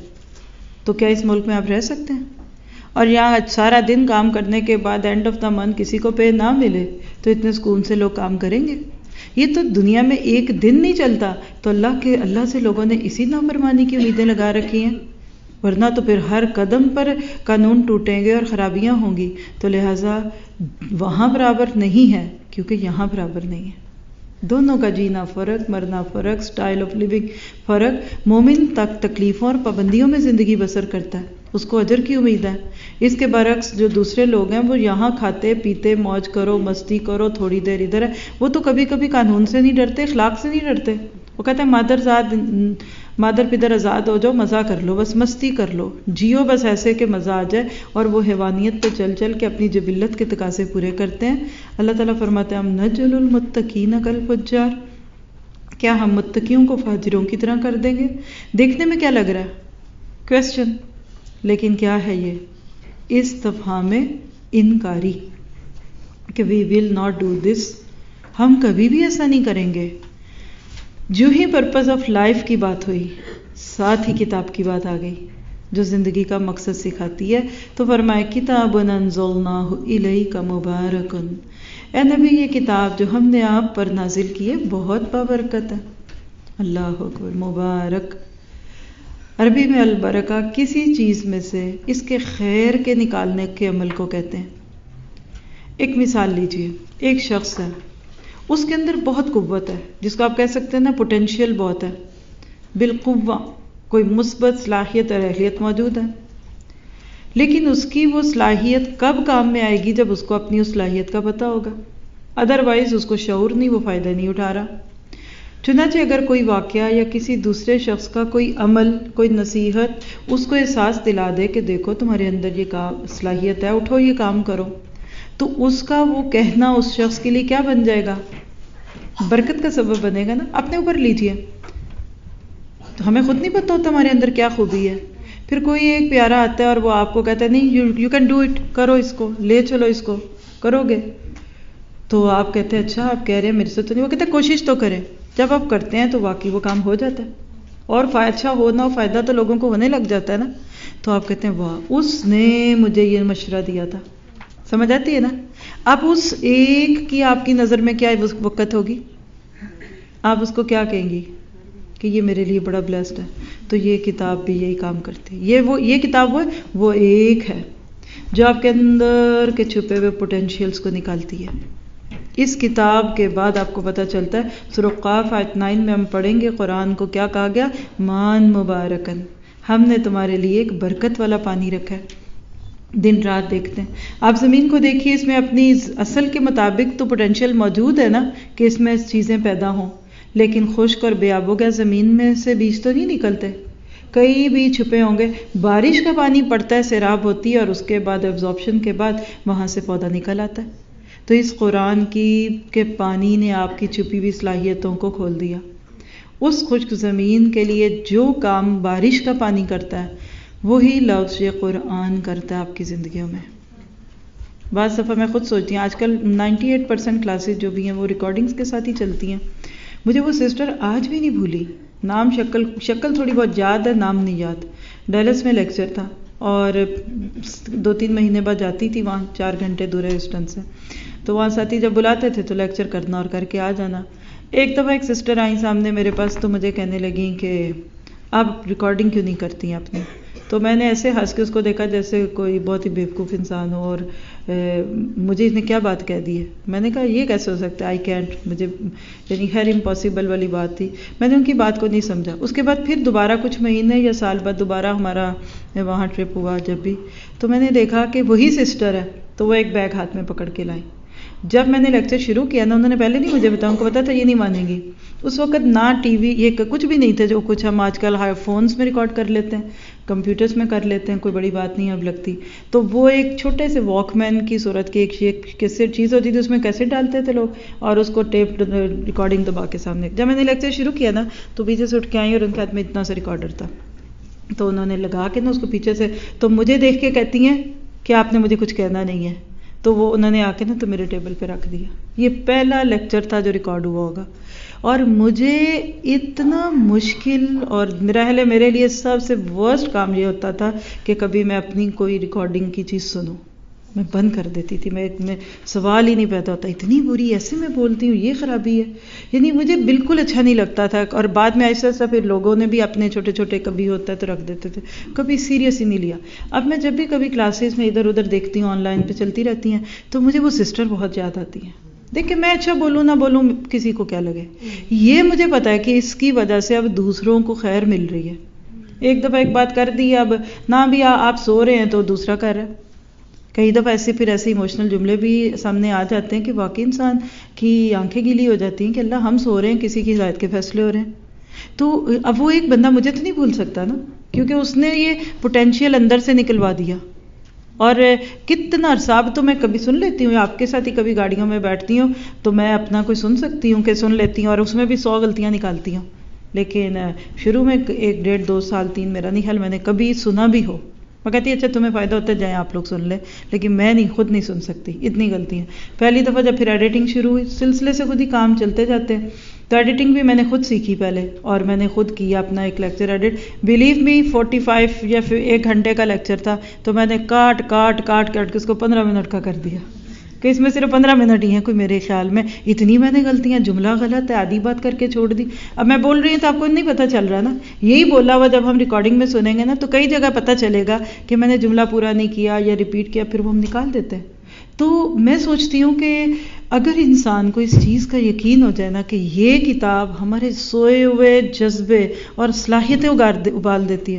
تو کیا اس ملک میں آپ رہ سکتے ہیں؟ اور یہاں سارا دن کام کرنے کے بعد اینڈ آف دا منتھ کسی کو پے نہ ملے تو اتنے سکون سے لوگ کام کریں گے؟ یہ تو دنیا میں ایک دن نہیں چلتا. تو اللہ سے لوگوں نے اسی نافرمانی کی امیدیں لگا رکھی ہیں, ورنہ تو پھر ہر قدم پر قانون ٹوٹیں گے اور خرابیاں ہوں گی. تو لہٰذا وہاں برابر نہیں ہے کیونکہ یہاں برابر نہیں ہے. دونوں کا جینا فرق, مرنا فرق, سٹائل آف لیونگ فرق. مومن تک تکلیفوں اور پابندیوں میں زندگی بسر کرتا ہے, اس کو اجر کی امید ہے. اس کے برعکس جو دوسرے لوگ ہیں وہ یہاں کھاتے پیتے موج کرو, مستی کرو, تھوڑی دیر ادھر ہے. وہ تو کبھی کبھی قانون سے نہیں ڈرتے, اخلاق سے نہیں ڈرتے. وہ کہتے ہیں مادر پدر آزاد ہو جاؤ, مزہ کر لو, بس مستی کر لو, جیو بس ایسے کہ مزہ آ جائے. اور وہ حیوانیت پہ چل چل کے اپنی جبلت کے تقاضے پورے کرتے ہیں. اللہ تعالیٰ فرماتے ہیں ہم نجعل المتقین کالفجار. کیا ہم متقیوں کو فاجروں کی طرح کر دیں گے؟ دیکھنے میں کیا لگ رہا ہے؟ کویسچن. لیکن کیا ہے یہ؟ استفہام انکاری کہ وی ول ناٹ ڈو دس, ہم کبھی بھی ایسا نہیں کریں گے. جو ہی پرپز آف لائف کی بات ہوئی ساتھ ہی کتاب کی بات آ گئی جو زندگی کا مقصد سکھاتی ہے. تو فرمائے کتاب انزلناہ الیک مبارک. اے نبی یہ کتاب جو ہم نے آپ پر نازل کی ہے بہت بابرکت ہے. اللہ اکبر. مبارک عربی میں البرکہ کسی چیز میں سے اس کے خیر کے نکالنے کے عمل کو کہتے ہیں. ایک مثال لیجئے, ایک شخص ہے, اس کے اندر بہت قوت ہے, جس کو آپ کہہ سکتے ہیں نا پوٹینشیل بہت ہے, بالقوہ کوئی مثبت صلاحیت اور اہلیت موجود ہے. لیکن اس کی وہ صلاحیت کب کام میں آئے گی؟ جب اس کو اپنی اس صلاحیت کا پتہ ہوگا. ادروائز اس کو شعور نہیں، وہ فائدہ نہیں اٹھا رہا. چنانچہ اگر کوئی واقعہ یا کسی دوسرے شخص کا کوئی عمل، کوئی نصیحت اس کو احساس دلا دے کہ دیکھو تمہارے اندر یہ صلاحیت ہے، اٹھو یہ کام کرو، تو اس کا وہ کہنا اس شخص کے لیے کیا بن جائے گا؟ برکت کا سبب بنے گا نا. اپنے اوپر لیجئے، تو ہمیں خود نہیں پتہ ہوتا ہمارے اندر کیا خوبی ہے. پھر کوئی ایک پیارا آتا ہے اور وہ آپ کو کہتا ہے نہیں یو کین ڈو اٹ، کرو اس کو، لے چلو اس کو، کرو گے. تو آپ کہتے ہیں اچھا آپ کہہ رہے ہیں میرے سے تو نہیں. وہ کہتے ہیں کوشش تو کریں. جب آپ کرتے ہیں تو واقعی وہ کام ہو جاتا ہے، اور اچھا ہونا فائدہ تو لوگوں کو ہونے لگ جاتا ہے نا. تو آپ کہتے ہیں واہ اس نے مجھے یہ مشورہ دیا تھا. سمجھ آتی ہے نا؟ اب اس ایک کی آپ کی نظر میں کیا وقت ہوگی؟ آپ اس کو کیا کہیں گی کہ یہ میرے لیے بڑا بلیسڈ ہے. تو یہ کتاب بھی یہی کام کرتی ہے. یہ کتاب وہ ایک ہے جو آپ کے اندر کے چھپے ہوئے پوٹینشیلز کو نکالتی ہے. اس کتاب کے بعد آپ کو پتہ چلتا ہے سورہ قاف آیت 9 میں ہم پڑھیں گے قرآن کو کیا کہا گیا؟ مان مبارکن، ہم نے تمہارے لیے ایک برکت والا پانی رکھا ہے. دن رات دیکھتے ہیں آپ زمین کو دیکھیے، اس میں اپنی اصل کے مطابق تو پوٹینشیل موجود ہے نا کہ اس میں چیزیں پیدا ہوں، لیکن خشک اور بے آب و گیا زمین میں سے بیج تو نہیں نکلتے، کئی بھی چھپے ہوں گے. بارش کا پانی پڑتا ہے، سیراب ہوتی ہے، اور اس کے بعد ایبزارپشن کے بعد وہاں سے پودا نکل آتا ہے. تو اس قرآن کے پانی نے آپ کی چھپی ہوئی صلاحیتوں کو کھول دیا. اس خشک زمین کے لیے جو کام بارش کا پانی کرتا ہے وہی لفظ یہ قرآن کرتا ہے آپ کی زندگیوں میں. بعض دفعہ میں خود سوچتی ہوں آج کل 98% کلاسز جو بھی ہیں وہ ریکارڈنگز کے ساتھ ہی چلتی ہیں. مجھے وہ سسٹر آج بھی نہیں بھولی، نام شکل تھوڑی بہت یاد ہے، نام نہیں یاد. ڈیلس میں لیکچر تھا اور 2-3 مہینے بعد جاتی تھی وہاں، 4 گھنٹے دور ہے ہیوسٹن سے. تو وہاں ساتھی جب بلاتے تھے تو لیکچر کرنا اور کر کے آ جانا. ایک دفعہ ایک سسٹر آئیں سامنے میرے پاس تو مجھے کہنے لگیں کہ آپ ریکارڈنگ کیوں نہیں کرتی ہیں اپنی؟ تو میں نے ایسے ہنس کے اس کو دیکھا جیسے کوئی بہت ہی بیوقوف انسان ہو، اور مجھے اس نے کیا بات کہہ دی ہے. میں نے کہا یہ کیسے ہو سکتا ہے، آئی کینٹ، مجھے یعنی خیر امپاسبل والی بات تھی. میں نے ان کی بات کو نہیں سمجھا. اس کے بعد پھر دوبارہ کچھ مہینے یا سال بعد دوبارہ ہمارا وہاں ٹرپ ہوا جب بھی، تو میں نے دیکھا کہ وہی سسٹر ہے. تو وہ ایک بیگ ہاتھ میں پکڑ کے لائیں. جب میں نے لیکچر شروع کیا نا، انہوں نے پہلے نہیں مجھے بتایا، ان کو پتا تھا یہ نہیں مانیں گی. اس وقت نہ ٹی وی یہ کچھ بھی نہیں تھا جو کچھ ہم آج کل ہائی فونز میں ریکارڈ کر لیتے ہیں، کمپیوٹرز میں کر لیتے ہیں، کوئی بڑی بات نہیں اب لگتی. تو وہ ایک چھوٹے سے واک مین کی صورت کی ایک کیسٹ چیز ہوتی تھی، اس میں کیسٹ ڈالتے تھے لوگ اور اس کو ٹیپ ریکارڈنگ دبا کے سامنے. جب میں نے لیکچر شروع کیا نا تو پیچھے سے اٹھ کے آئی اور ان کے ہاتھ میں اتنا سا ریکارڈر تھا. تو انہوں نے لگا کے نا اس کو پیچھے سے، تو مجھے دیکھ کے کہتی ہیں کہ آپ نے مجھے کچھ کہنا نہیں ہے. تو وہ انہوں نے آ کے نا تو میرے ٹیبل پہ رکھ دیا. یہ پہلا لیکچر تھا جو ریکارڈ ہوا ہوگا، اور مجھے اتنا مشکل، اور میرے لیے سب سے ورسٹ کام یہ ہوتا تھا کہ کبھی میں اپنی کوئی ریکارڈنگ کی چیز سنوں، میں بند کر دیتی تھی. میں سوال ہی نہیں پیدا ہوتا اتنی بری ایسے میں بولتی ہوں، یہ خرابی ہے. یعنی مجھے بالکل اچھا نہیں لگتا تھا. اور بعد میں ایسا پھر لوگوں نے بھی اپنے چھوٹے چھوٹے کبھی ہوتا ہے تو رکھ دیتے تھے، کبھی سیریس ہی نہیں لیا. اب میں جب بھی کبھی کلاسز میں ادھر ادھر دیکھتی ہوں، آن لائن پہ چلتی رہتی ہیں، تو مجھے وہ سسٹر بہت یاد آتی ہیں. دیکھیں میں اچھا بولوں نہ بولوں کسی کو کیا لگے، یہ مجھے پتا ہے کہ اس کی وجہ سے اب دوسروں کو خیر مل رہی ہے. ایک دفعہ ایک بات کر دی، اب نہ بھی آپ سو رہے ہیں تو دوسرا کر رہا ہے. کئی دفعہ ایسے ایموشنل جملے بھی سامنے آ جاتے ہیں کہ واقعی انسان کی آنکھیں گیلی ہو جاتی ہیں کہ اللہ ہم سو رہے ہیں، کسی کی ہدایت کے فیصلے ہو رہے ہیں. تو اب وہ ایک بندہ مجھے تو نہیں بھول سکتا نا، کیونکہ اس نے یہ پوٹینشیل اندر سے نکلوا دیا. اور کتنا عرصہ اب تو میں کبھی سن لیتی ہوں، آپ کے ساتھ ہی کبھی گاڑیوں میں بیٹھتی ہوں تو میں اپنا کوئی سن سکتی ہوں کہ سن لیتی ہوں، اور اس میں بھی 100 غلطیاں نکالتی ہوں. لیکن شروع میں 1 1.5 2 سال 3 میرا نہیں خیال میں نے کبھی سنا بھی ہو. میں کہتی اچھا تمہیں فائدہ ہوتا ہے جائیں آپ لوگ سن لیں، لیکن میں خود نہیں سن سکتی، اتنی غلطیاں. پہلی دفعہ جب پھر ایڈیٹنگ شروع ہوئی، سلسلے سے خود ہی کام چلتے جاتے ہیں، تو ایڈیٹنگ بھی میں نے خود سیکھی پہلے، اور میں نے خود کیا اپنا ایک لیکچر ایڈٹ. بلیو می 45 یا پھر 1 گھنٹے کا لیکچر تھا، تو میں نے کاٹ کے اس کو 15 منٹ کا کر دیا کہ اس میں صرف 15 منٹ ہی ہیں. کوئی میرے خیال میں اتنی میں نے غلطیاں، جملہ غلط ہے، آدھی بات کر کے چھوڑ دی. اب میں بول رہی ہوں تو آپ کو نہیں پتہ چل رہا نا، یہی بولا ہوا جب ہم ریکارڈنگ میں سنیں گے نا تو کئی جگہ پتہ چلے گا کہ میں نے جملہ پورا نہیں کیا یا ریپیٹ کیا، پھر وہ ہم نکال دیتے ہیں. تو میں سوچتی ہوں کہ اگر انسان کو اس چیز کا یقین ہو جائے نا کہ یہ کتاب ہمارے سوئے ہوئے جذبے اور صلاحیتیں ابال دیتی ہے.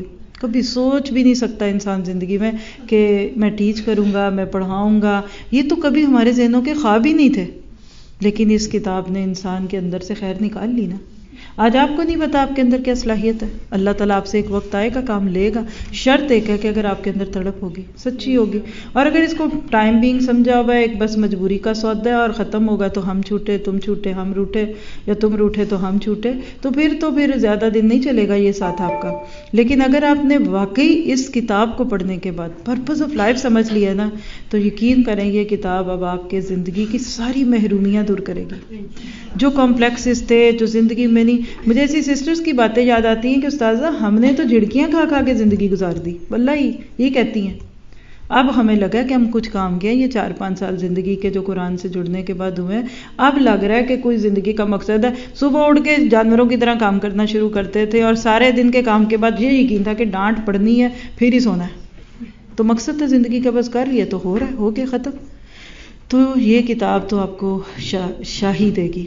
کبھی سوچ بھی نہیں سکتا انسان زندگی میں کہ میں ٹیچ کروں گا، میں پڑھاؤں گا، یہ تو کبھی ہمارے ذہنوں کے خواب ہی نہیں تھے. لیکن اس کتاب نے انسان کے اندر سے خیر نکال لی نا. آج آپ کو نہیں پتا آپ کے اندر کیا صلاحیت ہے. اللہ تعالیٰ آپ سے ایک وقت آئے گا، کام لے گا. شرط ایک ہے کہ اگر آپ کے اندر تڑپ ہوگی، سچی ہوگی، اور اگر اس کو ٹائم بینگ سمجھا ہوا ہے ایک بس مجبوری کا سودا ہے اور ختم ہوگا تو ہم چھوٹے تم چھوٹے ہم روٹے، یا تم روٹے تو ہم چھوٹے، تو پھر زیادہ دن نہیں چلے گا یہ ساتھ آپ کا. لیکن اگر آپ نے واقعی اس کتاب کو پڑھنے کے بعد پرپز آف لائف سمجھ لیا نا، تو یقین کریں یہ کتاب اب آپ کے زندگی کی ساری محرومیاں دور کرے گی. جو کمپلیکسز تھے، جو زندگی میں نہیں، مجھے ایسی سسٹرز کی باتیں یاد آتی ہیں کہ استاذہ ہم نے تو جھڑکیاں کھا کھا کے زندگی گزار دی، واللہ یہ کہتی ہیں. اب ہمیں لگا کہ ہم کچھ کام کیا، یہ 4-5 سال زندگی کے جو قرآن سے جڑنے کے بعد ہوئے ہیں، اب لگ رہا ہے کہ کوئی زندگی کا مقصد ہے. صبح اٹھ کے جانوروں کی طرح کام کرنا شروع کرتے تھے اور سارے دن کے کام کے بعد یہ یقین تھا کہ ڈانٹ پڑنی ہے پھر ہی سونا ہے. تو مقصد تو زندگی کا بس کر لیا تو ہو رہا ہے، ہو کے ختم. تو یہ کتاب تو آپ کو شاہی دے گی.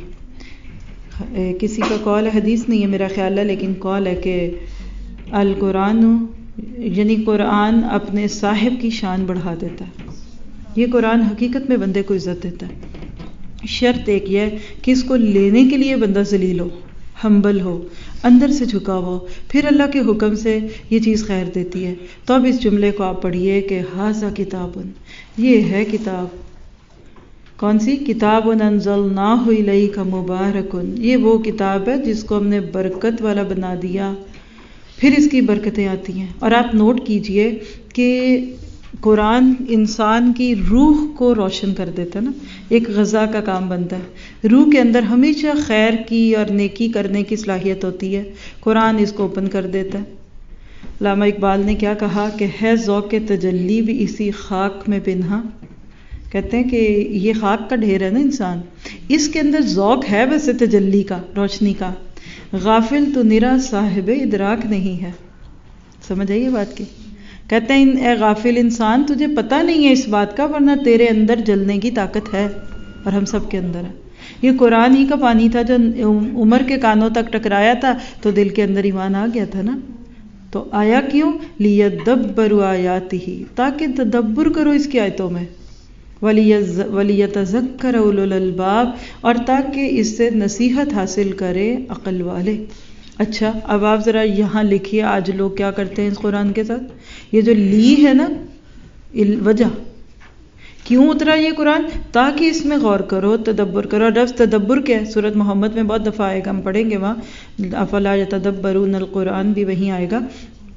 کسی کا قول ہے، حدیث نہیں ہے میرا خیال ہے، لیکن قول ہے کہ القرآن یعنی قرآن اپنے صاحب کی شان بڑھا دیتا ہے. یہ قرآن حقیقت میں بندے کو عزت دیتا ہے. شرط ایک یہ ہے کہ اس کو لینے کے لیے بندہ ذلیل ہو، ہمبل ہو، اندر سے جھکا ہو، پھر اللہ کے حکم سے یہ چیز خیر دیتی ہے. تو اب اس جملے کو آپ پڑھیے کہ ھذا کتاب، یہ ہے کتاب. کون سی کتاب؟ انزلناہ الیک مبارک، یہ وہ کتاب ہے جس کو ہم نے برکت والا بنا دیا. پھر اس کی برکتیں آتی ہیں. اور آپ نوٹ کیجئے کہ قرآن انسان کی روح کو روشن کر دیتا ہے نا، ایک غذا کا کام بنتا ہے. روح کے اندر ہمیشہ خیر کی اور نیکی کرنے کی صلاحیت ہوتی ہے، قرآن اس کو اوپن کر دیتا ہے. علامہ اقبال نے کیا کہا کہ ہے ذوق تجلی بھی اسی خاک میں پنہا. کہتے ہیں کہ یہ خاک کا ڈھیر ہے نا انسان، اس کے اندر ذوق ہے ویسے تجلی کا، روشنی کا. غافل تو نرا صاحب ادراک نہیں ہے. سمجھ آئیے بات کی؟ کہتے ہیں اے غافل انسان، تجھے پتہ نہیں ہے اس بات کا، ورنہ تیرے اندر جلنے کی طاقت ہے اور ہم سب کے اندر ہے. یہ قرآن ہی کا پانی تھا جو عمر کے کانوں تک ٹکرایا تھا تو دل کے اندر ایمان آ گیا تھا نا. تو آیا کیوں؟ لیدبروا آیاتہ، تاکہ تدبر کرو اس کی آیتوں میں، وَلِيَتَذَكَّرَ أُولُو الْأَلْبَابِ، اور تاکہ اس سے نصیحت حاصل کرے عقل والے. اچھا اب آپ ذرا یہاں لکھیے آج لوگ کیا کرتے ہیں اس قرآن کے ساتھ. یہ جو لی ہے نا، وجہ کیوں اترا یہ قرآن؟ تاکہ اس میں غور کرو، تدبر کرو. لفظ تدبر کیا ہے؟ سورۃ محمد میں بہت دفعہ آئے گا، ہم پڑھیں گے وہاں افلا یتدبرون القرآن بھی وہیں آئے گا.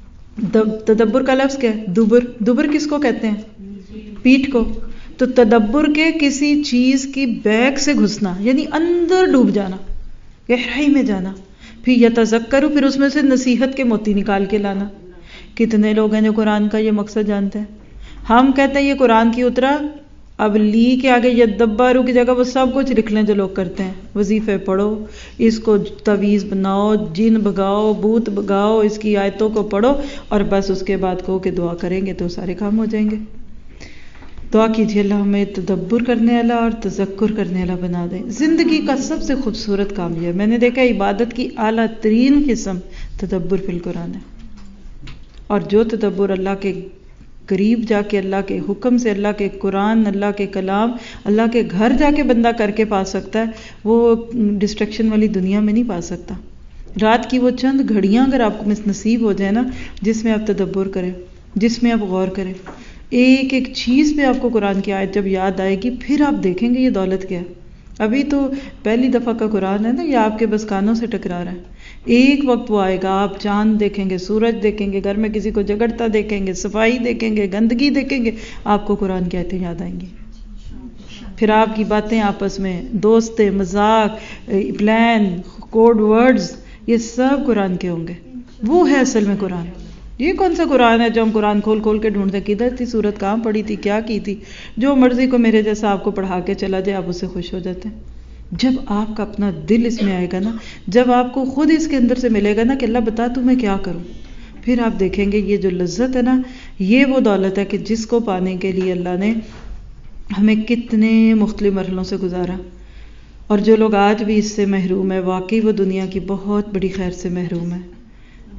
تدبر کا لفظ کیا ہے؟ دبر کس کو کہتے ہیں؟ پیٹھ کو. تو تدبر کے کسی چیز کی بیک سے گھسنا، یعنی اندر ڈوب جانا، گہرائی میں جانا. پھر یتذکر، پھر اس میں سے نصیحت کے موتی نکال کے لانا. کتنے لوگ ہیں جو قرآن کا یہ مقصد جانتے ہیں؟ ہم کہتے ہیں یہ قرآن کی اترا، اب لی کے آگے یدبروا کی جگہ وہ سب کچھ لکھ لیں جو لوگ کرتے ہیں. وظیفے پڑھو، اس کو تعویذ بناؤ، جن بگاؤ، بھوت بگاؤ، اس کی آیتوں کو پڑھو، اور بس اس کے بعد کہو کہ دعا کریں گے تو سارے کام ہو جائیں گے. دعا کیجیے اللہ ہمیں تدبر کرنے والا اور تذکر کرنے والا بنا دے. زندگی کا سب سے خوبصورت کام یہ ہے، میں نے دیکھا عبادت کی اعلیٰ ترین قسم تدبر فی القرآن ہے. اور جو تدبر اللہ کے قریب جا کے، اللہ کے حکم سے، اللہ کے قرآن، اللہ کے کلام، اللہ کے گھر جا کے بندہ کر کے پا سکتا ہے، وہ ڈسٹریکشن والی دنیا میں نہیں پا سکتا. رات کی وہ چند گھڑیاں اگر آپ کو نصیب ہو جائے نا، جس میں آپ تدبر کریں، جس میں آپ غور کریں، ایک ایک چیز پہ آپ کو قرآن کی آیت جب یاد آئے گی، پھر آپ دیکھیں گے یہ دولت کیا ہے. ابھی تو پہلی دفعہ کا قرآن ہے نا، یہ آپ کے بس کانوں سے ٹکرا رہا ہے. ایک وقت وہ آئے گا، آپ چاند دیکھیں گے، سورج دیکھیں گے، گھر میں کسی کو جگڑتا دیکھیں گے، صفائی دیکھیں گے، گندگی دیکھیں گے، آپ کو قرآن کی آیتیں یاد آئیں گی. پھر آپ کی باتیں آپس میں، دوستیں، مذاق، پلان، کوڈ ورڈز، یہ سب قرآن کے ہوں گے. وہ ہے اصل میں قرآن. یہ کون سا قرآن ہے جو ہم قرآن کھول کھول کے ڈھونڈتے کدھر تھی صورت، کہاں پڑھی تھی، کیا کی تھی؟ جو مرضی کو میرے جیسا آپ کو پڑھا کے چلا جائے، آپ اس سے خوش ہو جاتے ہیں. جب آپ کا اپنا دل اس میں آئے گا نا، جب آپ کو خود اس کے اندر سے ملے گا نا کہ اللہ بتا تو میں کیا کروں، پھر آپ دیکھیں گے یہ جو لذت ہے نا، یہ وہ دولت ہے کہ جس کو پانے کے لیے اللہ نے ہمیں کتنے مختلف مرحلوں سے گزارا. اور جو لوگ آج بھی اس سے محروم ہے، واقعی وہ دنیا کی بہت بڑی خیر سے محروم ہے.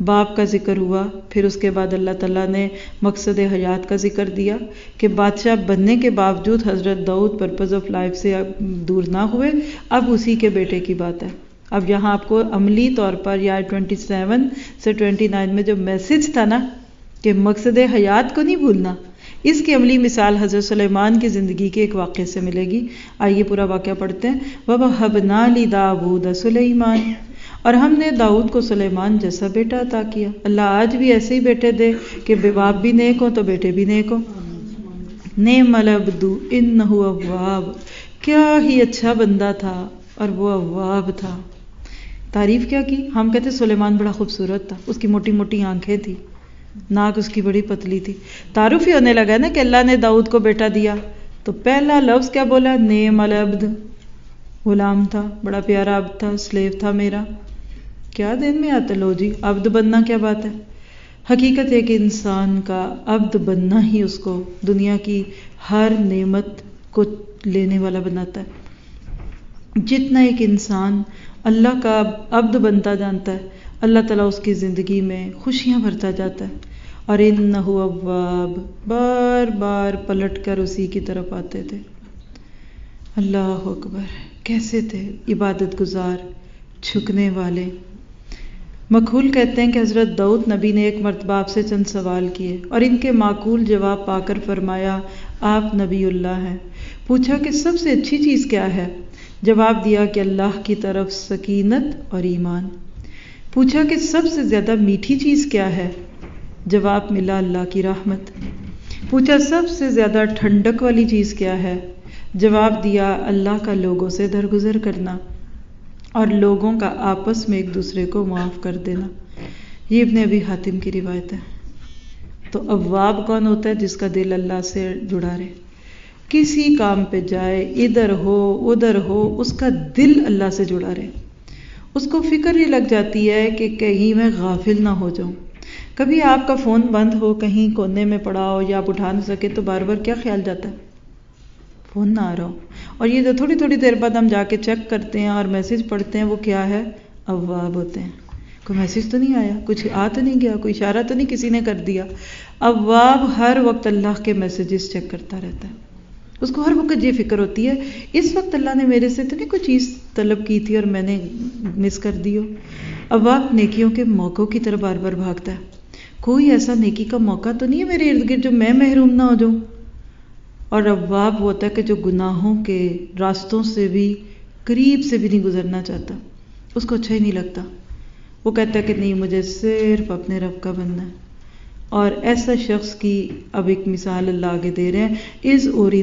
باپ کا ذکر ہوا، پھر اس کے بعد اللہ تعالیٰ نے مقصد حیات کا ذکر دیا کہ بادشاہ بننے کے باوجود حضرت داؤد پرپز آف لائف سے دور نہ ہوئے، اب اسی کے بیٹے کی بات ہے۔ اب یہاں آپ کو عملی طور پر یا 27 سے 29 میں جو میسج تھا نا کہ مقصد حیات کو نہیں بھولنا، اس کی عملی مثال حضرت سلیمان کی زندگی کے ایک واقعے سے ملے گی۔ آئیے پورا واقعہ پڑھتے ہیں۔ وَوَهَبْنَا لِدَاوُودَ سُلَيْمَانَ، اور ہم نے داؤد کو سلیمان جیسا بیٹا عطا کیا۔ اللہ آج بھی ایسے ہی بیٹے دے کہ باپ بھی نیک ہو تو بیٹے بھی نیک ہو۔ نعم العبد انہ اواب، کیا ہی اچھا بندہ تھا اور وہ اواب تھا۔ تعریف کیا کی؟ ہم کہتے سلیمان بڑا خوبصورت تھا، اس کی موٹی موٹی آنکھیں تھی، ناک اس کی بڑی پتلی تھی۔ تعارف ہی ہونے لگا نا کہ اللہ نے داؤد کو بیٹا دیا، تو پہلا لفظ کیا بولا؟ نعم العبد، غلام تھا، بڑا پیارا عبد تھا، سلیو تھا میرا۔ کیا دین میں آتا لو جی عبد بننا کیا بات ہے؟ حقیقت ہے کہ انسان کا عبد بننا ہی اس کو دنیا کی ہر نعمت کو لینے والا بناتا ہے۔ جتنا ایک انسان اللہ کا عبد بنتا جانتا ہے، اللہ تعالیٰ اس کی زندگی میں خوشیاں بھرتا جاتا ہے۔ اور انہ اواب، بار بار پلٹ کر اسی کی طرف آتے تھے۔ اللہ اکبر، کیسے تھے عبادت گزار، جھکنے والے۔ مکحول کہتے ہیں کہ حضرت داؤد نبی نے ایک مرتبہ آپ سے چند سوال کیے اور ان کے معقول جواب پا کر فرمایا آپ نبی اللہ ہیں۔ پوچھا کہ سب سے اچھی چیز کیا ہے؟ جواب دیا کہ اللہ کی طرف سکینت اور ایمان۔ پوچھا کہ سب سے زیادہ میٹھی چیز کیا ہے؟ جواب ملا اللہ کی رحمت۔ پوچھا سب سے زیادہ ٹھنڈک والی چیز کیا ہے؟ جواب دیا اللہ کا لوگوں سے درگزر کرنا اور لوگوں کا آپس میں ایک دوسرے کو معاف کر دینا۔ یہ ابن ابی حاتم کی روایت ہے۔ تو اواب کون ہوتا ہے؟ جس کا دل اللہ سے جڑا رہے، کسی کام پہ جائے، ادھر ہو ادھر ہو، اس کا دل اللہ سے جڑا رہے، اس کو فکر ہی لگ جاتی ہے کہ کہیں میں غافل نہ ہو جاؤں۔ کبھی آپ کا فون بند ہو، کہیں کونے میں پڑا ہو یا آپ اٹھا نہ سکے تو بار بار کیا خیال جاتا ہے؟ فون نہ آ رہا ہو۔ اور یہ جو تھوڑی تھوڑی دیر بعد ہم جا کے چیک کرتے ہیں اور میسج پڑھتے ہیں، وہ کیا ہے؟ اواب ہوتے ہیں۔ کوئی میسج تو نہیں آیا، کچھ آ تو نہیں گیا، کوئی اشارہ تو نہیں کسی نے کر دیا۔ اواب ہر وقت اللہ کے میسیجز چیک کرتا رہتا ہے، اس کو ہر وقت یہ فکر ہوتی ہے اس وقت اللہ نے میرے سے تو نہیں کوئی چیز طلب کی تھی اور میں نے مس کر دی ہو۔ اواب نیکیوں کے موقعوں کی طرف بار بار بھاگتا ہے، کوئی ایسا نیکی کا موقع تو نہیں ہے میرے ارد گرد جو میں محروم نہ ہو جاؤں۔ اور اواب ہوتا ہے کہ جو گناہوں کے راستوں سے بھی قریب سے بھی نہیں گزرنا چاہتا، اس کو اچھا ہی نہیں لگتا، وہ کہتا ہے کہ نہیں مجھے صرف اپنے رب کا بننا ہے۔ اور ایسا شخص کی اب ایک مثال اللہ آگے دے رہے ہیں۔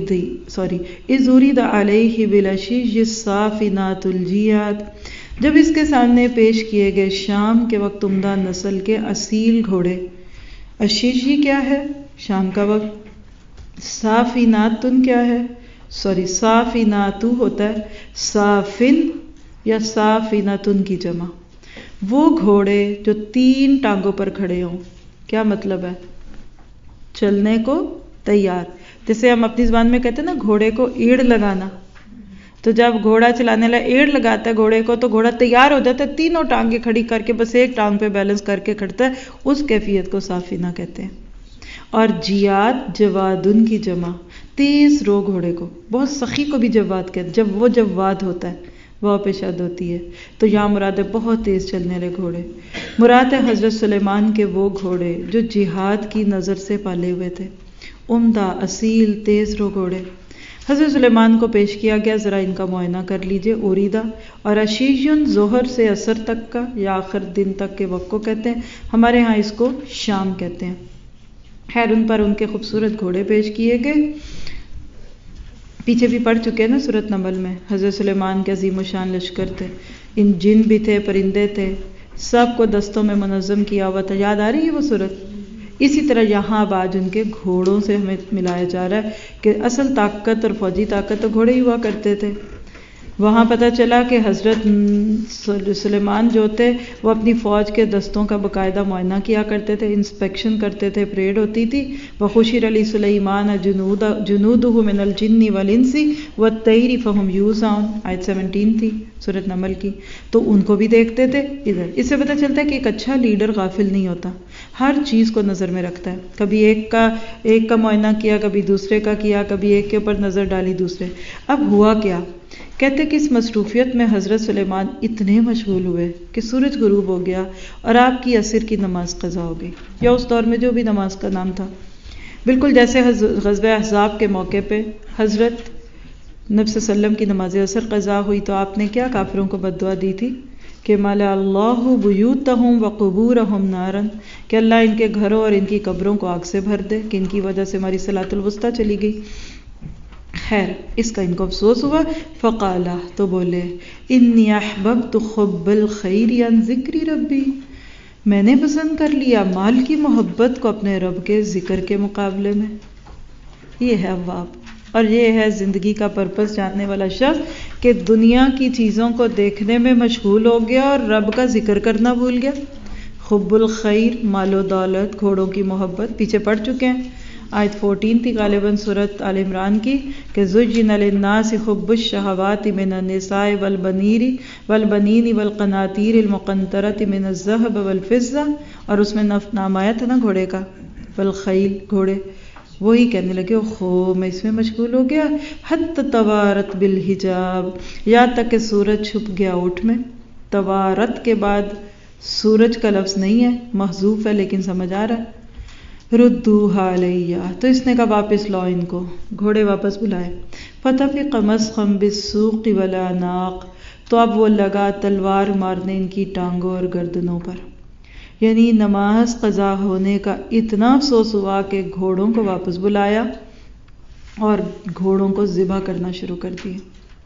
اذ ارید علیہ بالعشی الصافنات الجیاد، جب اس کے سامنے پیش کیے گئے شام کے وقت عمدہ نسل کے اصیل گھوڑے۔ عشیشی کیا ہے؟ شام کا وقت۔ صافناتن کیا ہے؟ صافناتو ہوتا ہے صافن یا صافناتن کی جمع، وہ گھوڑے جو 3 ٹانگوں پر کھڑے ہوں۔ کیا مطلب ہے؟ چلنے کو تیار۔ جیسے ہم اپنی زبان میں کہتے ہیں نا گھوڑے کو ایڑ لگانا، تو جب گھوڑا چلانے والا ایڑ لگاتا ہے گھوڑے کو تو گھوڑا تیار ہو جاتا ہے، تینوں ٹانگیں کھڑی کر کے بس ایک ٹانگ پہ بیلنس کر کے کھڑتا ہے، اس کیفیت کو صافینہ کہتے ہیں۔ اور جیاد جوادن کی جمع، تیز رو گھوڑے کو، بہت سخی کو بھی جواد کہتے ہیں، جب وہ جواد ہوتا ہے وہ پیشاد ہوتی ہے۔ تو یہاں مراد ہے بہت تیز چلنے والے گھوڑے، مراد ہے حضرت سلیمان کے وہ گھوڑے جو جہاد کی نظر سے پالے ہوئے تھے، عمدہ اصیل تیز رو گھوڑے۔ حضرت سلیمان کو پیش کیا گیا، ذرا ان کا معائنہ کر لیجئے۔ اوریدا اور عشیشن ظہر سے عصر تک کا یا آخر دن تک کے وقت کو کہتے ہیں، ہمارے ہاں اس کو شام کہتے ہیں۔ خیر ان پر ان کے خوبصورت گھوڑے پیش کیے گئے، پیچھے بھی پڑھ چکے ہیں نا سورۃ نمل میں۔ حضرت سلیمان کے عظیم و شان لشکر تھے، ان جن بھی تھے، پرندے تھے، سب کو دستوں میں منظم کیا ہوا تھا۔ یاد آ رہی ہے وہ صورت؟ اسی طرح یہاں اب آج ان کے گھوڑوں سے ہمیں ملایا جا رہا ہے کہ اصل طاقت اور فوجی طاقت تو گھوڑے ہی ہوا کرتے تھے۔ وہاں پتہ چلا کہ حضرت سلیمان جو تھے وہ اپنی فوج کے دستوں کا باقاعدہ معائنہ کیا کرتے تھے، انسپیکشن کرتے تھے، پریڈ ہوتی تھی. وَحُشِرَ لِسُلَيْمَانَ جُنُودُهُ مِنَ الْجِنِّ وَالْإِنسِ وَالطَّيْرِ فَهُمْ يُوزَعُونَ، آیت 17 تھی سورۃ نمل کی. تو ان کو بھی دیکھتے تھے ادھر. اس سے پتہ چلتا ہے کہ ایک اچھا لیڈر غافل نہیں ہوتا، ہر چیز کو نظر میں رکھتا ہے. کبھی ایک کا معائنہ کیا، کبھی دوسرے کا کیا، کبھی ایک کے اوپر نظر ڈالی دوسرے. اب ہوا کیا؟ کہتے کہ اس مصروفیت میں حضرت سلیمان اتنے مشغول ہوئے کہ سورج غروب ہو گیا اور آپ کی عصر کی نماز قضا ہو گئی، یا اس دور میں جو بھی نماز کا نام تھا. بالکل جیسے غزوہ احزاب کے موقع پہ حضرت نبی صلی اللہ علیہ وسلم کی نماز عصر قضا ہوئی تو آپ نے کیا کافروں کو بد دعا دی تھی کہ مَلَأَ اللَّهُ بُيُوتَهُمْ وَقُبُورَهُمْ نَارًا، کہ اللہ ان کے گھروں اور ان کی قبروں کو آگ سے بھر دے کہ ان کی وجہ سے ہماری صلاۃ الوسطیٰ چلی گئی. خیر اس کا ان کو افسوس ہوا. فقالا، تو بولے انی احببت حب الخیر عن ذکر ربی، میں نے پسند کر لیا مال کی محبت کو اپنے رب کے ذکر کے مقابلے میں. یہ ہے اواب، اور یہ ہے زندگی کا پرپس جاننے والا شخص کہ دنیا کی چیزوں کو دیکھنے میں مشغول ہو گیا اور رب کا ذکر کرنا بھول گیا. حب الخیر، مال و دولت، گھوڑوں کی محبت، پیچھے پڑھ چکے ہیں. آیت 14 تھی غالباً سورۃ آل عمران کی کہ زُجِّنَ لِلنَّاسِ حُبُّ الشَّهَوَاتِ مِنَ النِّسَاءِ وَالْبَنِينِ وَالْقَنَاطِيرِ الْمُقَنطَرَةِ مِنَ الذَّهَبِ وَالْفِضَّةِ، اور اس میں نام آیا تھا نا گھوڑے کا، والخیل، گھوڑے. وہی کہنے لگے اوہو میں اس میں مشغول ہو گیا. حتی توارت بالحجاب، یہاں تک کہ سورج چھپ گیا اونٹ میں. توارت کے بعد سورج کا لفظ نہیں ہے، محذوف ہے لیکن سمجھ آ رہا ہے. ردوها علیہ، تو اس نے کہا واپس لاؤ ان کو، گھوڑے واپس بلائے. فطفق مسخا بالسوق والاعناق، تو اب وہ لگا تلوار مارنے ان کی ٹانگوں اور گردنوں پر. یعنی نماز قضا ہونے کا اتنا افسوس ہوا کہ گھوڑوں کو واپس بلایا اور گھوڑوں کو ذبح کرنا شروع کر دیا.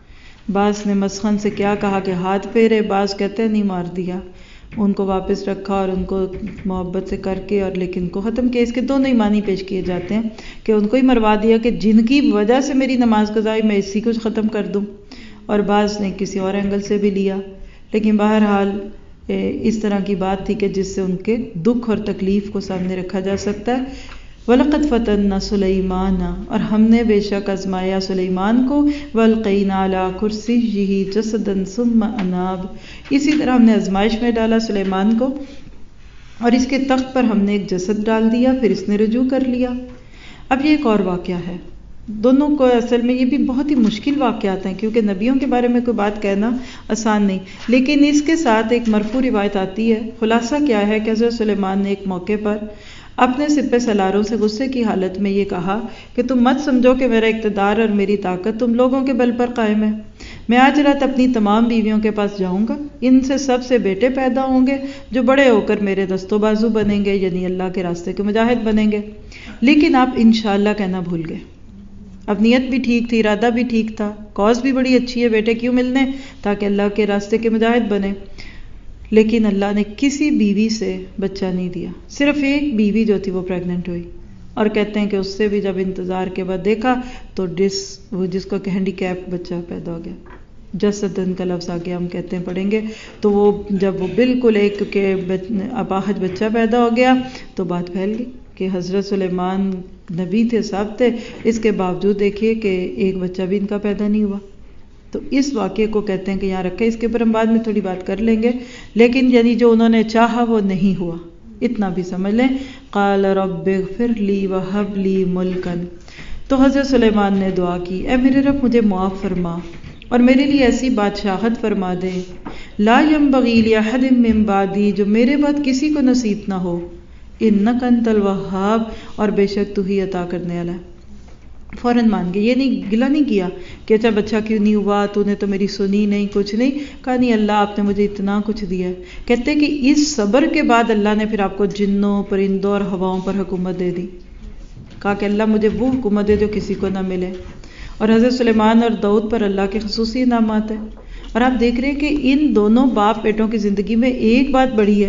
بعض نے مسخن سے کیا کہا کہ ہاتھ پھیرے، بعض کہتے ہیں نہیں مار دیا، ان کو واپس رکھا اور ان کو محبت سے کر کے اور لیکن کو ختم کیا. اس کے دونوں ہی معنی پیش کیے جاتے ہیں کہ ان کو ہی مروا دیا کہ جن کی وجہ سے میری نماز قضا ہوئی میں اسی کو ختم کر دوں، اور بعض نے کسی اور اینگل سے بھی لیا. لیکن بہرحال اس طرح کی بات تھی کہ جس سے ان کے دکھ اور تکلیف کو سامنے رکھا جا سکتا ہے. وَلَقَدْ فَتَنَّا سُلَيْمَانَ، اور ہم نے بے شک آزمایا سلیمان کو. وَأَلْقَيْنَا عَلَىٰ كُرْسِيِّهِ جَسَدًا ثُمَّ أَنَابَ، اسی طرح ہم نے آزمائش میں ڈالا سلیمان کو اور اس کے تخت پر ہم نے ایک جسد ڈال دیا، پھر اس نے رجوع کر لیا. اب یہ ایک اور واقعہ ہے. دونوں کو اصل میں یہ بھی بہت ہی مشکل واقعات ہیں کیونکہ نبیوں کے بارے میں کوئی بات کہنا آسان نہیں، لیکن اس کے ساتھ ایک مرفوع روایت آتی ہے. خلاصہ کیا ہے کہ حضرت سلیمان نے ایک موقع پر اپنے سپہ سالاروں سے غصے کی حالت میں یہ کہا کہ تم مت سمجھو کہ میرا اقتدار اور میری طاقت تم لوگوں کے بل پر قائم ہے. میں آج رات اپنی تمام بیویوں کے پاس جاؤں گا، ان سے سب سے بیٹے پیدا ہوں گے جو بڑے ہو کر میرے دست و بازو بنیں گے، یعنی اللہ کے راستے کے مجاہد بنیں گے. لیکن آپ انشاءاللہ کہنا بھول گئے. اب نیت بھی ٹھیک تھی، ارادہ بھی ٹھیک تھا، کاز بھی بڑی اچھی ہے، بیٹے کیوں ملنے تاکہ اللہ کے راستے کے مجاہد بنے. لیکن اللہ نے کسی بیوی سے بچہ نہیں دیا، صرف ایک بیوی جو تھی وہ پریگننٹ ہوئی. اور کہتے ہیں کہ اس سے بھی جب انتظار کے بعد دیکھا تو وہ جس کو کہ ہینڈی کیپ بچہ پیدا ہو گیا. جسدن کا لفظ آگے ہم کہتے ہیں پڑھیں گے. تو وہ جب وہ بالکل ایک کے اپاہج بچہ پیدا ہو گیا تو بات پھیل گئی کہ حضرت سلیمان نبی تھے، صاحب تھے، اس کے باوجود دیکھیے کہ ایک بچہ بھی ان کا پیدا نہیں ہوا. تو اس واقعے کو کہتے ہیں کہ یہاں رکھے، اس کے اوپر ہم بعد میں تھوڑی بات کر لیں گے. لیکن یعنی جو انہوں نے چاہا وہ نہیں ہوا، اتنا بھی سمجھ لیں. قال رب اغفر لی وہب لی ملکن، تو حضرت سلیمان نے دعا کی اے میرے رب مجھے معاف فرما اور میرے لیے ایسی بادشاہت فرما دے لا ينبغی لأحد من بعدی، جو میرے بعد کسی کو نصیب نہ ہو. انک انت الوہاب، اور بے شک تو ہی عطا کرنے والا ہے. فوراً مان گئے، یہ نہیں گلہ نہیں کیا کہ اچھا بچہ کیوں نہیں ہوا، تو نے تو میری سنی نہیں، کچھ نہیں کہا. نہیں، اللہ آپ نے مجھے اتنا کچھ دیا ہے. کہتے کہ اس صبر کے بعد اللہ نے پھر آپ کو جنوں، پرندوں اور ہواؤں پر حکومت دے دی. کہا کہ اللہ مجھے وہ حکومت دے جو کسی کو نہ ملے. اور حضرت سلیمان اور داؤد پر اللہ کے خصوصی انعامات ہیں. اور آپ دیکھ رہے ہیں کہ ان دونوں باپ بیٹوں کی زندگی میں ایک بات بڑی ہے،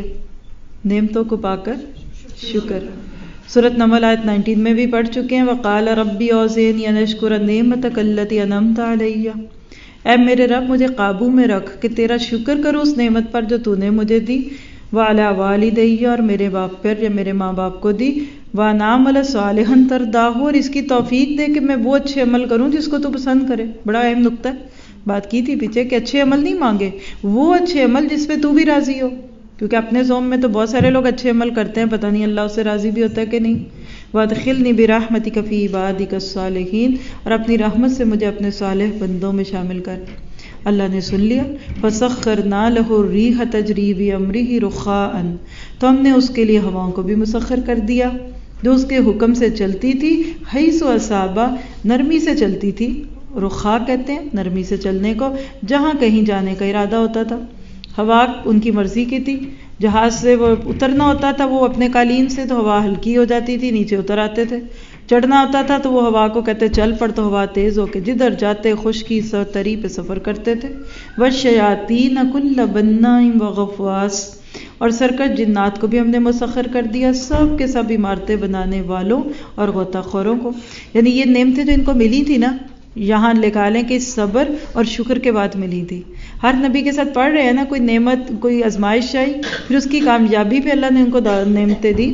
نعمتوں کو پا کر شکر. سورۃ نمل آیت 19 میں بھی پڑھ چکے ہیں. وقال ربی اوزعنی ان اشکر نعمتک التی انعمت علی، اے میرے رب مجھے قابو میں رکھ کہ تیرا شکر کروں اس نعمت پر جو تو نے مجھے دی، وعلی والدی اور میرے باپ پر یا میرے ماں باپ کو دی، وَنَعْمَلَ صَالِحًا تَرْضَاهُ اور اس کی توفیق دے کہ میں وہ اچھے عمل کروں جس کو تو پسند کرے۔ بڑا اہم نقطہ ہے، بات کی تھی پیچھے کہ اچھے عمل نہیں مانگے، وہ اچھے عمل جس پہ تو بھی راضی ہو، کیونکہ اپنے زوم میں تو بہت سارے لوگ اچھے عمل کرتے ہیں، پتہ نہیں اللہ اس سے راضی بھی ہوتا ہے کہ نہیں۔ وَأَدْخِلْنِي بِرَحْمَتِكَ فِي عِبَادِكَ الصَّالِحِينَ اور اپنی رحمت سے مجھے اپنے صالح بندوں میں شامل کر۔ اللہ نے سن لیا، فَسَخَّرْنَا لَهُ الرِّيحَ تَجْرِي بِأَمْرِهِ رُخَاءً تو ہم نے اس کے لیے ہواؤں کو بھی مسخر کر دیا جو اس کے حکم سے چلتی تھی، حیث اصابہ نرمی سے چلتی تھی، رخاء کہتے ہیں نرمی سے چلنے کو، جہاں کہیں جانے کا ارادہ ہوتا تھا۔ ہوا ان کی مرضی کی تھی، جہاز سے وہ اترنا ہوتا تھا وہ اپنے قالین سے تو ہوا ہلکی ہو جاتی تھی، نیچے اتر آتے تھے، چڑھنا ہوتا تھا تو وہ ہوا کو کہتے چل پڑ تو ہوا تیز ہو کے جدھر جاتے خشکی تری پہ سفر کرتے تھے۔ وَالشَّيَاطِينَ كُلَّ بَنَّاءٍ وَغَوَّاصٍ اور سرکش جنات کو بھی ہم نے مسخر کر دیا، سب کے سب عمارتیں بنانے والوں اور غوطہ خوروں کو۔ یعنی یہ نعمتیں جو ان کو ملی تھی نا، یہاں لکھا لیں کہ صبر اور شکر کے بعد ملی تھی۔ ہر نبی کے ساتھ پڑھ رہے ہیں نا، کوئی نعمت کوئی آزمائش آئی پھر اس کی کامیابی پہ اللہ نے ان کو نعمتیں دی،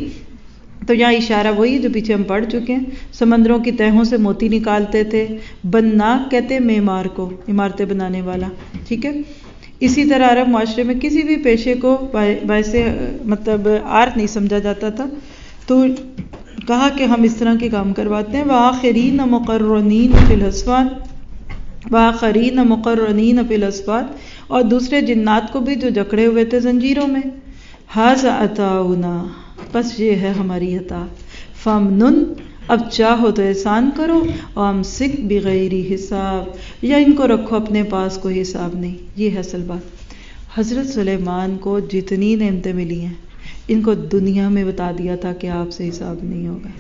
تو یہاں اشارہ وہی جو پیچھے ہم پڑھ چکے ہیں۔ سمندروں کی تہوں سے موتی نکالتے تھے، بناک کہتے ہیں معمار کو، عمارتیں بنانے والا، ٹھیک ہے۔ اسی طرح عرب معاشرے میں کسی بھی پیشے کو ویسے مطلب آرٹ نہیں سمجھا جاتا تھا، تو کہا کہ ہم اس طرح کے کام کرواتے ہیں۔ وآخرین مقرنین فی الاسفاد، وآخرین مقرنین فی الاسفاد اور دوسرے جنات کو بھی جو جکڑے ہوئے تھے زنجیروں میں۔ ھذا عطاؤنا بس یہ ہے ہماری عطا، فمنن اب چاہو تو احسان کرو، امسک بغیر حساب یا ان کو رکھو اپنے پاس کوئی حساب نہیں۔ یہ ہے اصل بات۔ حضرت سلیمان کو جتنی نعمتیں ملی ہیں ان کو دنیا میں بتا دیا تھا کہ آپ سے حساب نہیں ہوگا۔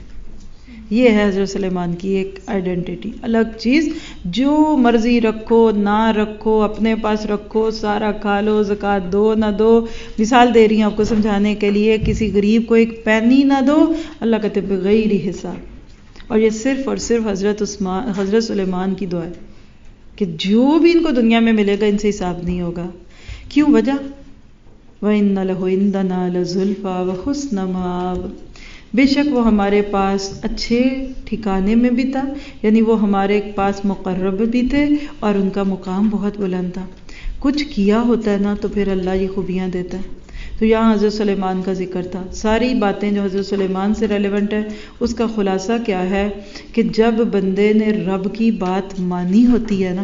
یہ ہے حضرت سلیمان کی ایک آئیڈینٹی، الگ چیز، جو مرضی رکھو نہ رکھو، اپنے پاس رکھو، سارا کھا لو، زکوٰۃ دو نہ دو، مثال دے رہی ہیں آپ کو سمجھانے کے لیے، کسی غریب کو ایک پینی نہ دو، اللہ کہتے بغیر حساب۔ اور یہ صرف اور صرف حضرت سلیمان کی دعا ہے کہ جو بھی ان کو دنیا میں ملے گا ان سے حساب نہیں ہوگا۔ کیوں؟ وجہ وَإِنَّ لَهُ عِندَنَا لَزُلْفَىٰ وَحُسْنَ مَآبٍ بے شک وہ ہمارے پاس اچھے ٹھکانے میں بھی تھا، یعنی وہ ہمارے پاس مقرب بھی تھے اور ان کا مقام بہت بلند تھا۔ کچھ کیا ہوتا ہے نا تو پھر اللہ یہ خوبیاں دیتا ہے۔ تو یہاں حضرت سلیمان کا ذکر تھا، ساری باتیں جو حضرت سلیمان سے ریلیونٹ ہے اس کا خلاصہ کیا ہے کہ جب بندے نے رب کی بات مانی ہوتی ہے نا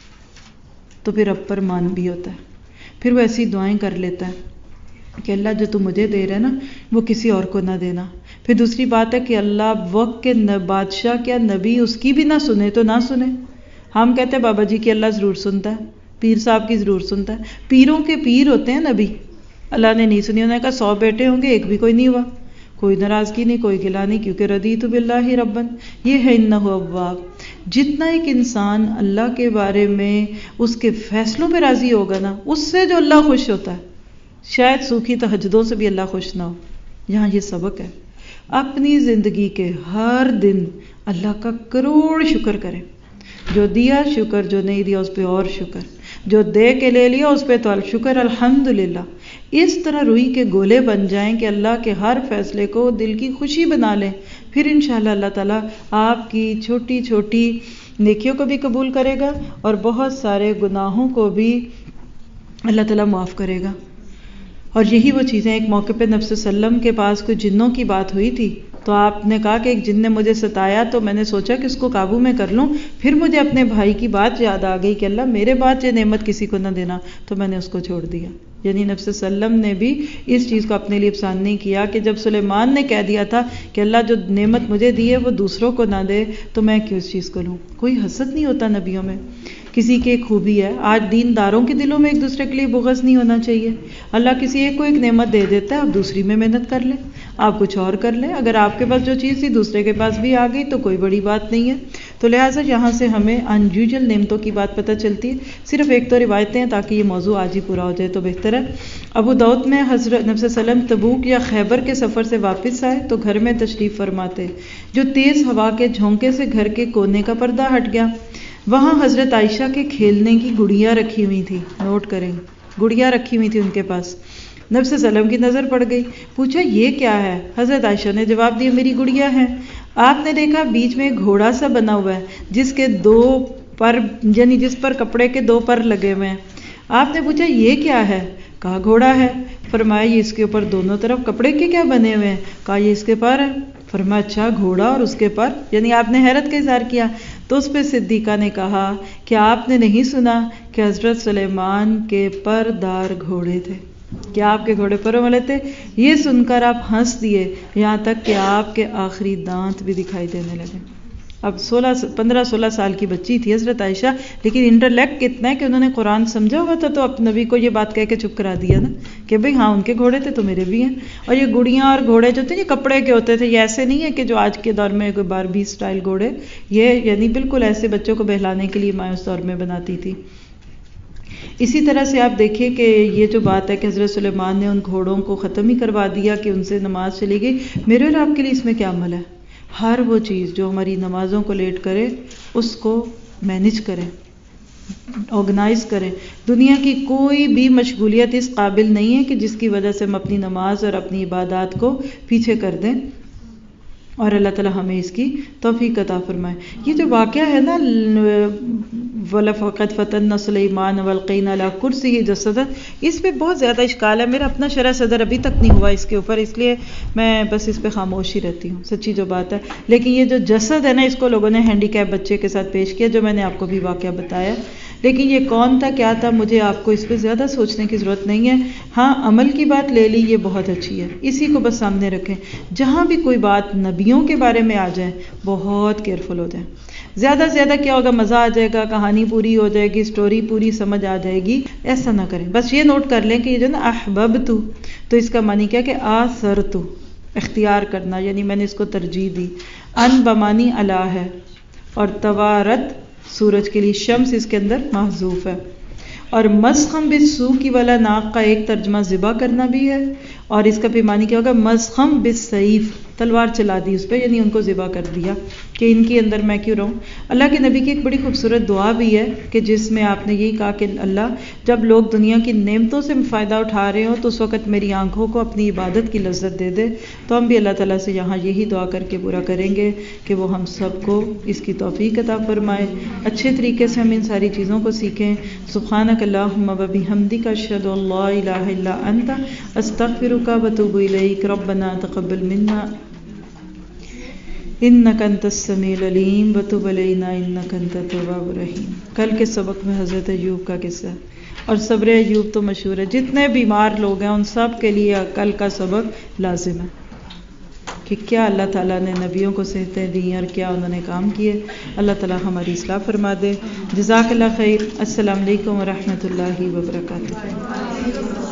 تو پھر رب پر مان بھی ہوتا ہے، پھر وہ ایسی دعائیں کر لیتا ہے کہ اللہ جو تم مجھے دے رہے ہیں نا وہ کسی اور کو نہ دینا۔ پھر دوسری بات ہے کہ اللہ وقت کے بادشاہ کیا نبی اس کی بھی نہ سنے تو نہ سنے۔ ہم کہتے ہیں بابا جی کی اللہ ضرور سنتا ہے، پیر صاحب کی ضرور سنتا ہے، پیروں کے پیر ہوتے ہیں نبی، اللہ نے نہیں سنی، انہوں نے کہا 100 بیٹے ہوں گے ایک بھی کوئی نہیں ہوا، کوئی ناراضگی نہیں، کوئی گلا نہیں، کیونکہ رضیت باللہ ربن۔ یہ ہے انہ اواب۔ جتنا ایک انسان اللہ کے بارے میں اس کے فیصلوں پہ راضی ہوگا نا، اس سے جو اللہ خوش ہوتا ہے، شاید سوکھی تہجدوں سے بھی اللہ خوش نہ ہو۔ یہاں یہ سبق ہے، اپنی زندگی کے ہر دن اللہ کا کروڑ شکر کریں، جو دیا شکر، جو نہیں دیا اس پہ اور شکر، جو دے کے لے لیا اس پہ تو شکر الحمدللہ۔ اس طرح روئی کے گولے بن جائیں کہ اللہ کے ہر فیصلے کو دل کی خوشی بنا لیں، پھر انشاءاللہ اللہ تعالیٰ آپ کی چھوٹی چھوٹی نیکیوں کو بھی قبول کرے گا اور بہت سارے گناہوں کو بھی اللہ تعالیٰ معاف کرے گا۔ اور یہی وہ چیزیں، ایک موقع پہ نبی صلی اللہ علیہ وسلم کے پاس کوئی جنوں کی بات ہوئی تھی، تو آپ نے کہا کہ ایک جن نے مجھے ستایا تو میں نے سوچا کہ اس کو قابو میں کر لوں، پھر مجھے اپنے بھائی کی بات یاد آ گئی کہ اللہ میرے بعد یہ نعمت کسی کو نہ دینا، تو میں نے اس کو چھوڑ دیا۔ یعنی نبی صلی اللہ علیہ وسلم نے بھی اس چیز کو اپنے لیے پسند نہیں کیا کہ جب سلیمان نے کہہ دیا تھا کہ اللہ جو نعمت مجھے دی ہے وہ دوسروں کو نہ دے تو میں کیوں اس چیز کو لوں۔ کوئی حسد نہیں ہوتا نبیوں میں، کسی کی ایک خوبی ہے۔ آج دینداروں کے دلوں میں ایک دوسرے کے لیے بغض نہیں ہونا چاہیے۔ اللہ کسی ایک کو ایک نعمت دے دیتا ہے، آپ دوسری میں محنت کر لیں، آپ کچھ اور کر لیں، اگر آپ کے پاس جو چیز تھی دوسرے کے پاس بھی آ گئی تو کوئی بڑی بات نہیں ہے۔ تو لہٰذا یہاں سے ہمیں انیوژل نعمتوں کی بات پتہ چلتی ہے۔ صرف ایک تو روایتیں ہیں تاکہ یہ موضوع آج ہی پورا ہو جائے تو بہتر ہے۔ ابو داؤد میں حضرت نبی صلی اللہ علیہ وسلم تبوک یا خیبر کے سفر سے واپس آئے تو گھر میں تشریف فرماتے، جو تیز ہوا کے جھونکے سے گھر کے کونے کا پردہ ہٹ گیا، وہاں حضرت عائشہ کے کھیلنے کی گڑیاں رکھی ہوئی تھی، نوٹ کریں، گڑیاں رکھی ہوئی تھی ان کے پاس. نبی صلی اللہ علیہ وسلم کی نظر پڑ گئی، پوچھا یہ کیا ہے؟ حضرت عائشہ نے جواب دیا میری گڑیا ہے. آپ نے دیکھا بیچ میں ایک گھوڑا سا بنا ہوا ہے جس کے 2 پر، یعنی جس پر کپڑے کے 2 پر لگے ہوئے ہیں. آپ نے پوچھا یہ کیا ہے؟ کہا گھوڑا ہے. فرمایا یہ اس کے اوپر دونوں طرف کپڑے کے کیا بنے ہوئے ہیں؟ کہا یہ اس کے پر ہے. فرمایا اچھا گھوڑا اور اس کے پر، یعنی آپ نے حیرت کا اظہار کیا. تو اس پہ صدیقہ نے کہا کہ آپ نے نہیں سنا کہ حضرت سلیمان کے پردار گھوڑے تھے؟ کیا آپ کے گھوڑے پروں والے تھے؟ یہ سن کر آپ ہنس دیے، یہاں تک کہ آپ کے آخری دانت بھی دکھائی دینے لگے. اب 15-16 سال کی بچی تھی حضرت عائشہ، لیکن انٹلیکٹ کتنا ہے کہ انہوں نے قرآن سمجھا ہوا تھا، تو اب نبی کو یہ بات کہہ کے چپ کرا دیا نا کہ بھئی ہاں ان کے گھوڑے تھے تو میرے بھی ہیں. اور یہ گڑیاں اور گھوڑے جو تھے یہ کپڑے کے ہوتے تھے، یہ ایسے نہیں ہے کہ جو آج کے دور میں کوئی باربی سٹائل گھوڑے، یہ یعنی بالکل ایسے بچوں کو بہلانے کے لیے ماں اس دور میں بناتی تھی. اسی طرح سے آپ دیکھیں کہ یہ جو بات ہے کہ حضرت سلیمان نے ان گھوڑوں کو ختم ہی کروا دیا کہ ان سے نماز چلی گئی، میرے اور آپ کے لیے اس میں کیا عمل ہے؟ ہر وہ چیز جو ہماری نمازوں کو لیٹ کرے اس کو مینیج کریں، آرگنائز کریں. دنیا کی کوئی بھی مشغولیت اس قابل نہیں ہے کہ جس کی وجہ سے ہم اپنی نماز اور اپنی عبادات کو پیچھے کر دیں، اور اللہ تعالی ہمیں اس کی توفیق عطا فرمائے. یہ جو واقعہ ہے نا وَلَقَدْ فَتَنَّا سُلَيْمَانَ وَأَلْقَيْنَا عَلَىٰ كُرْسِيِّهِ جَسَدًا، اس پہ بہت زیادہ اشکال ہے. میرا اپنا شرح صدر ابھی تک نہیں ہوا اس کے اوپر، اس لیے میں بس اس پہ خاموش ہی رہتی ہوں، سچی جو بات ہے. لیکن یہ جو جسد ہے نا، اس کو لوگوں نے ہینڈی کیپ بچے کے ساتھ پیش کیا، جو میں نے آپ کو بھی واقعہ بتایا. لیکن یہ کون تھا کیا تھا، مجھے آپ کو اس پہ زیادہ سوچنے کی ضرورت نہیں ہے. ہاں عمل کی بات لے لی، یہ بہت اچھی ہے، اسی کو بس سامنے رکھیں. جہاں بھی کوئی بات نبیوں کے بارے میں آ جائے بہت کیئرفل ہو جائیں. زیادہ سے زیادہ کیا ہوگا، مزہ آ جائے گا، کہانی پوری ہو جائے گی، سٹوری پوری سمجھ آ جائے گی، ایسا نہ کریں. بس یہ نوٹ کر لیں کہ یہ جو نا احببت، تو اس کا معنی کیا کہ آثرت، اختیار کرنا، یعنی میں نے اس کو ترجیح دی. ان بمانی علا ہے، اور توارت سورج کے لیے، شمس اس کے اندر محذوف ہے. اور مسخم بالسو کی والا ناق کا ایک ترجمہ ذبح کرنا بھی ہے، اور اس کا پیمانی کیا ہوگا، مسخم بالسیف، تلوار چلا دی اس پہ، یعنی ان کو ذبح کر دیا کہ ان کے اندر میں کیوں رہوں. اللہ کے نبی کی ایک بڑی خوبصورت دعا بھی ہے کہ جس میں آپ نے یہی کہا کہ اللہ جب لوگ دنیا کی نعمتوں سے فائدہ اٹھا رہے ہوں تو اس وقت میری آنکھوں کو اپنی عبادت کی لذت دے دے. تو ہم بھی اللہ تعالیٰ سے یہاں یہی دعا کر کے پورا کریں گے کہ وہ ہم سب کو اس کی توفیق عطا فرمائے، اچھے طریقے سے ہم ان ساری چیزوں کو سیکھیں. سبحانک اللہم و بحمدک اشہد ان لا الہ الا انت استغفرک و اتوب الیک. ربنا تقبل منا انک انت السمیع العلیم وتب علینا انک انت التواب الرحیم. کل کے سبق میں حضرت ایوب کا قصہ، اور صبر ایوب تو مشہور ہے، جتنے بیمار لوگ ہیں ان سب کے لیے کل کا سبق لازم ہے کہ کیا اللہ تعالیٰ نے نبیوں کو صحتیں دیں اور کیا انہوں نے کام کیے. اللہ تعالیٰ ہماری اصلاح فرما دے. جزاک اللہ خیر. السلام علیکم ورحمۃ اللہ وبرکاتہ.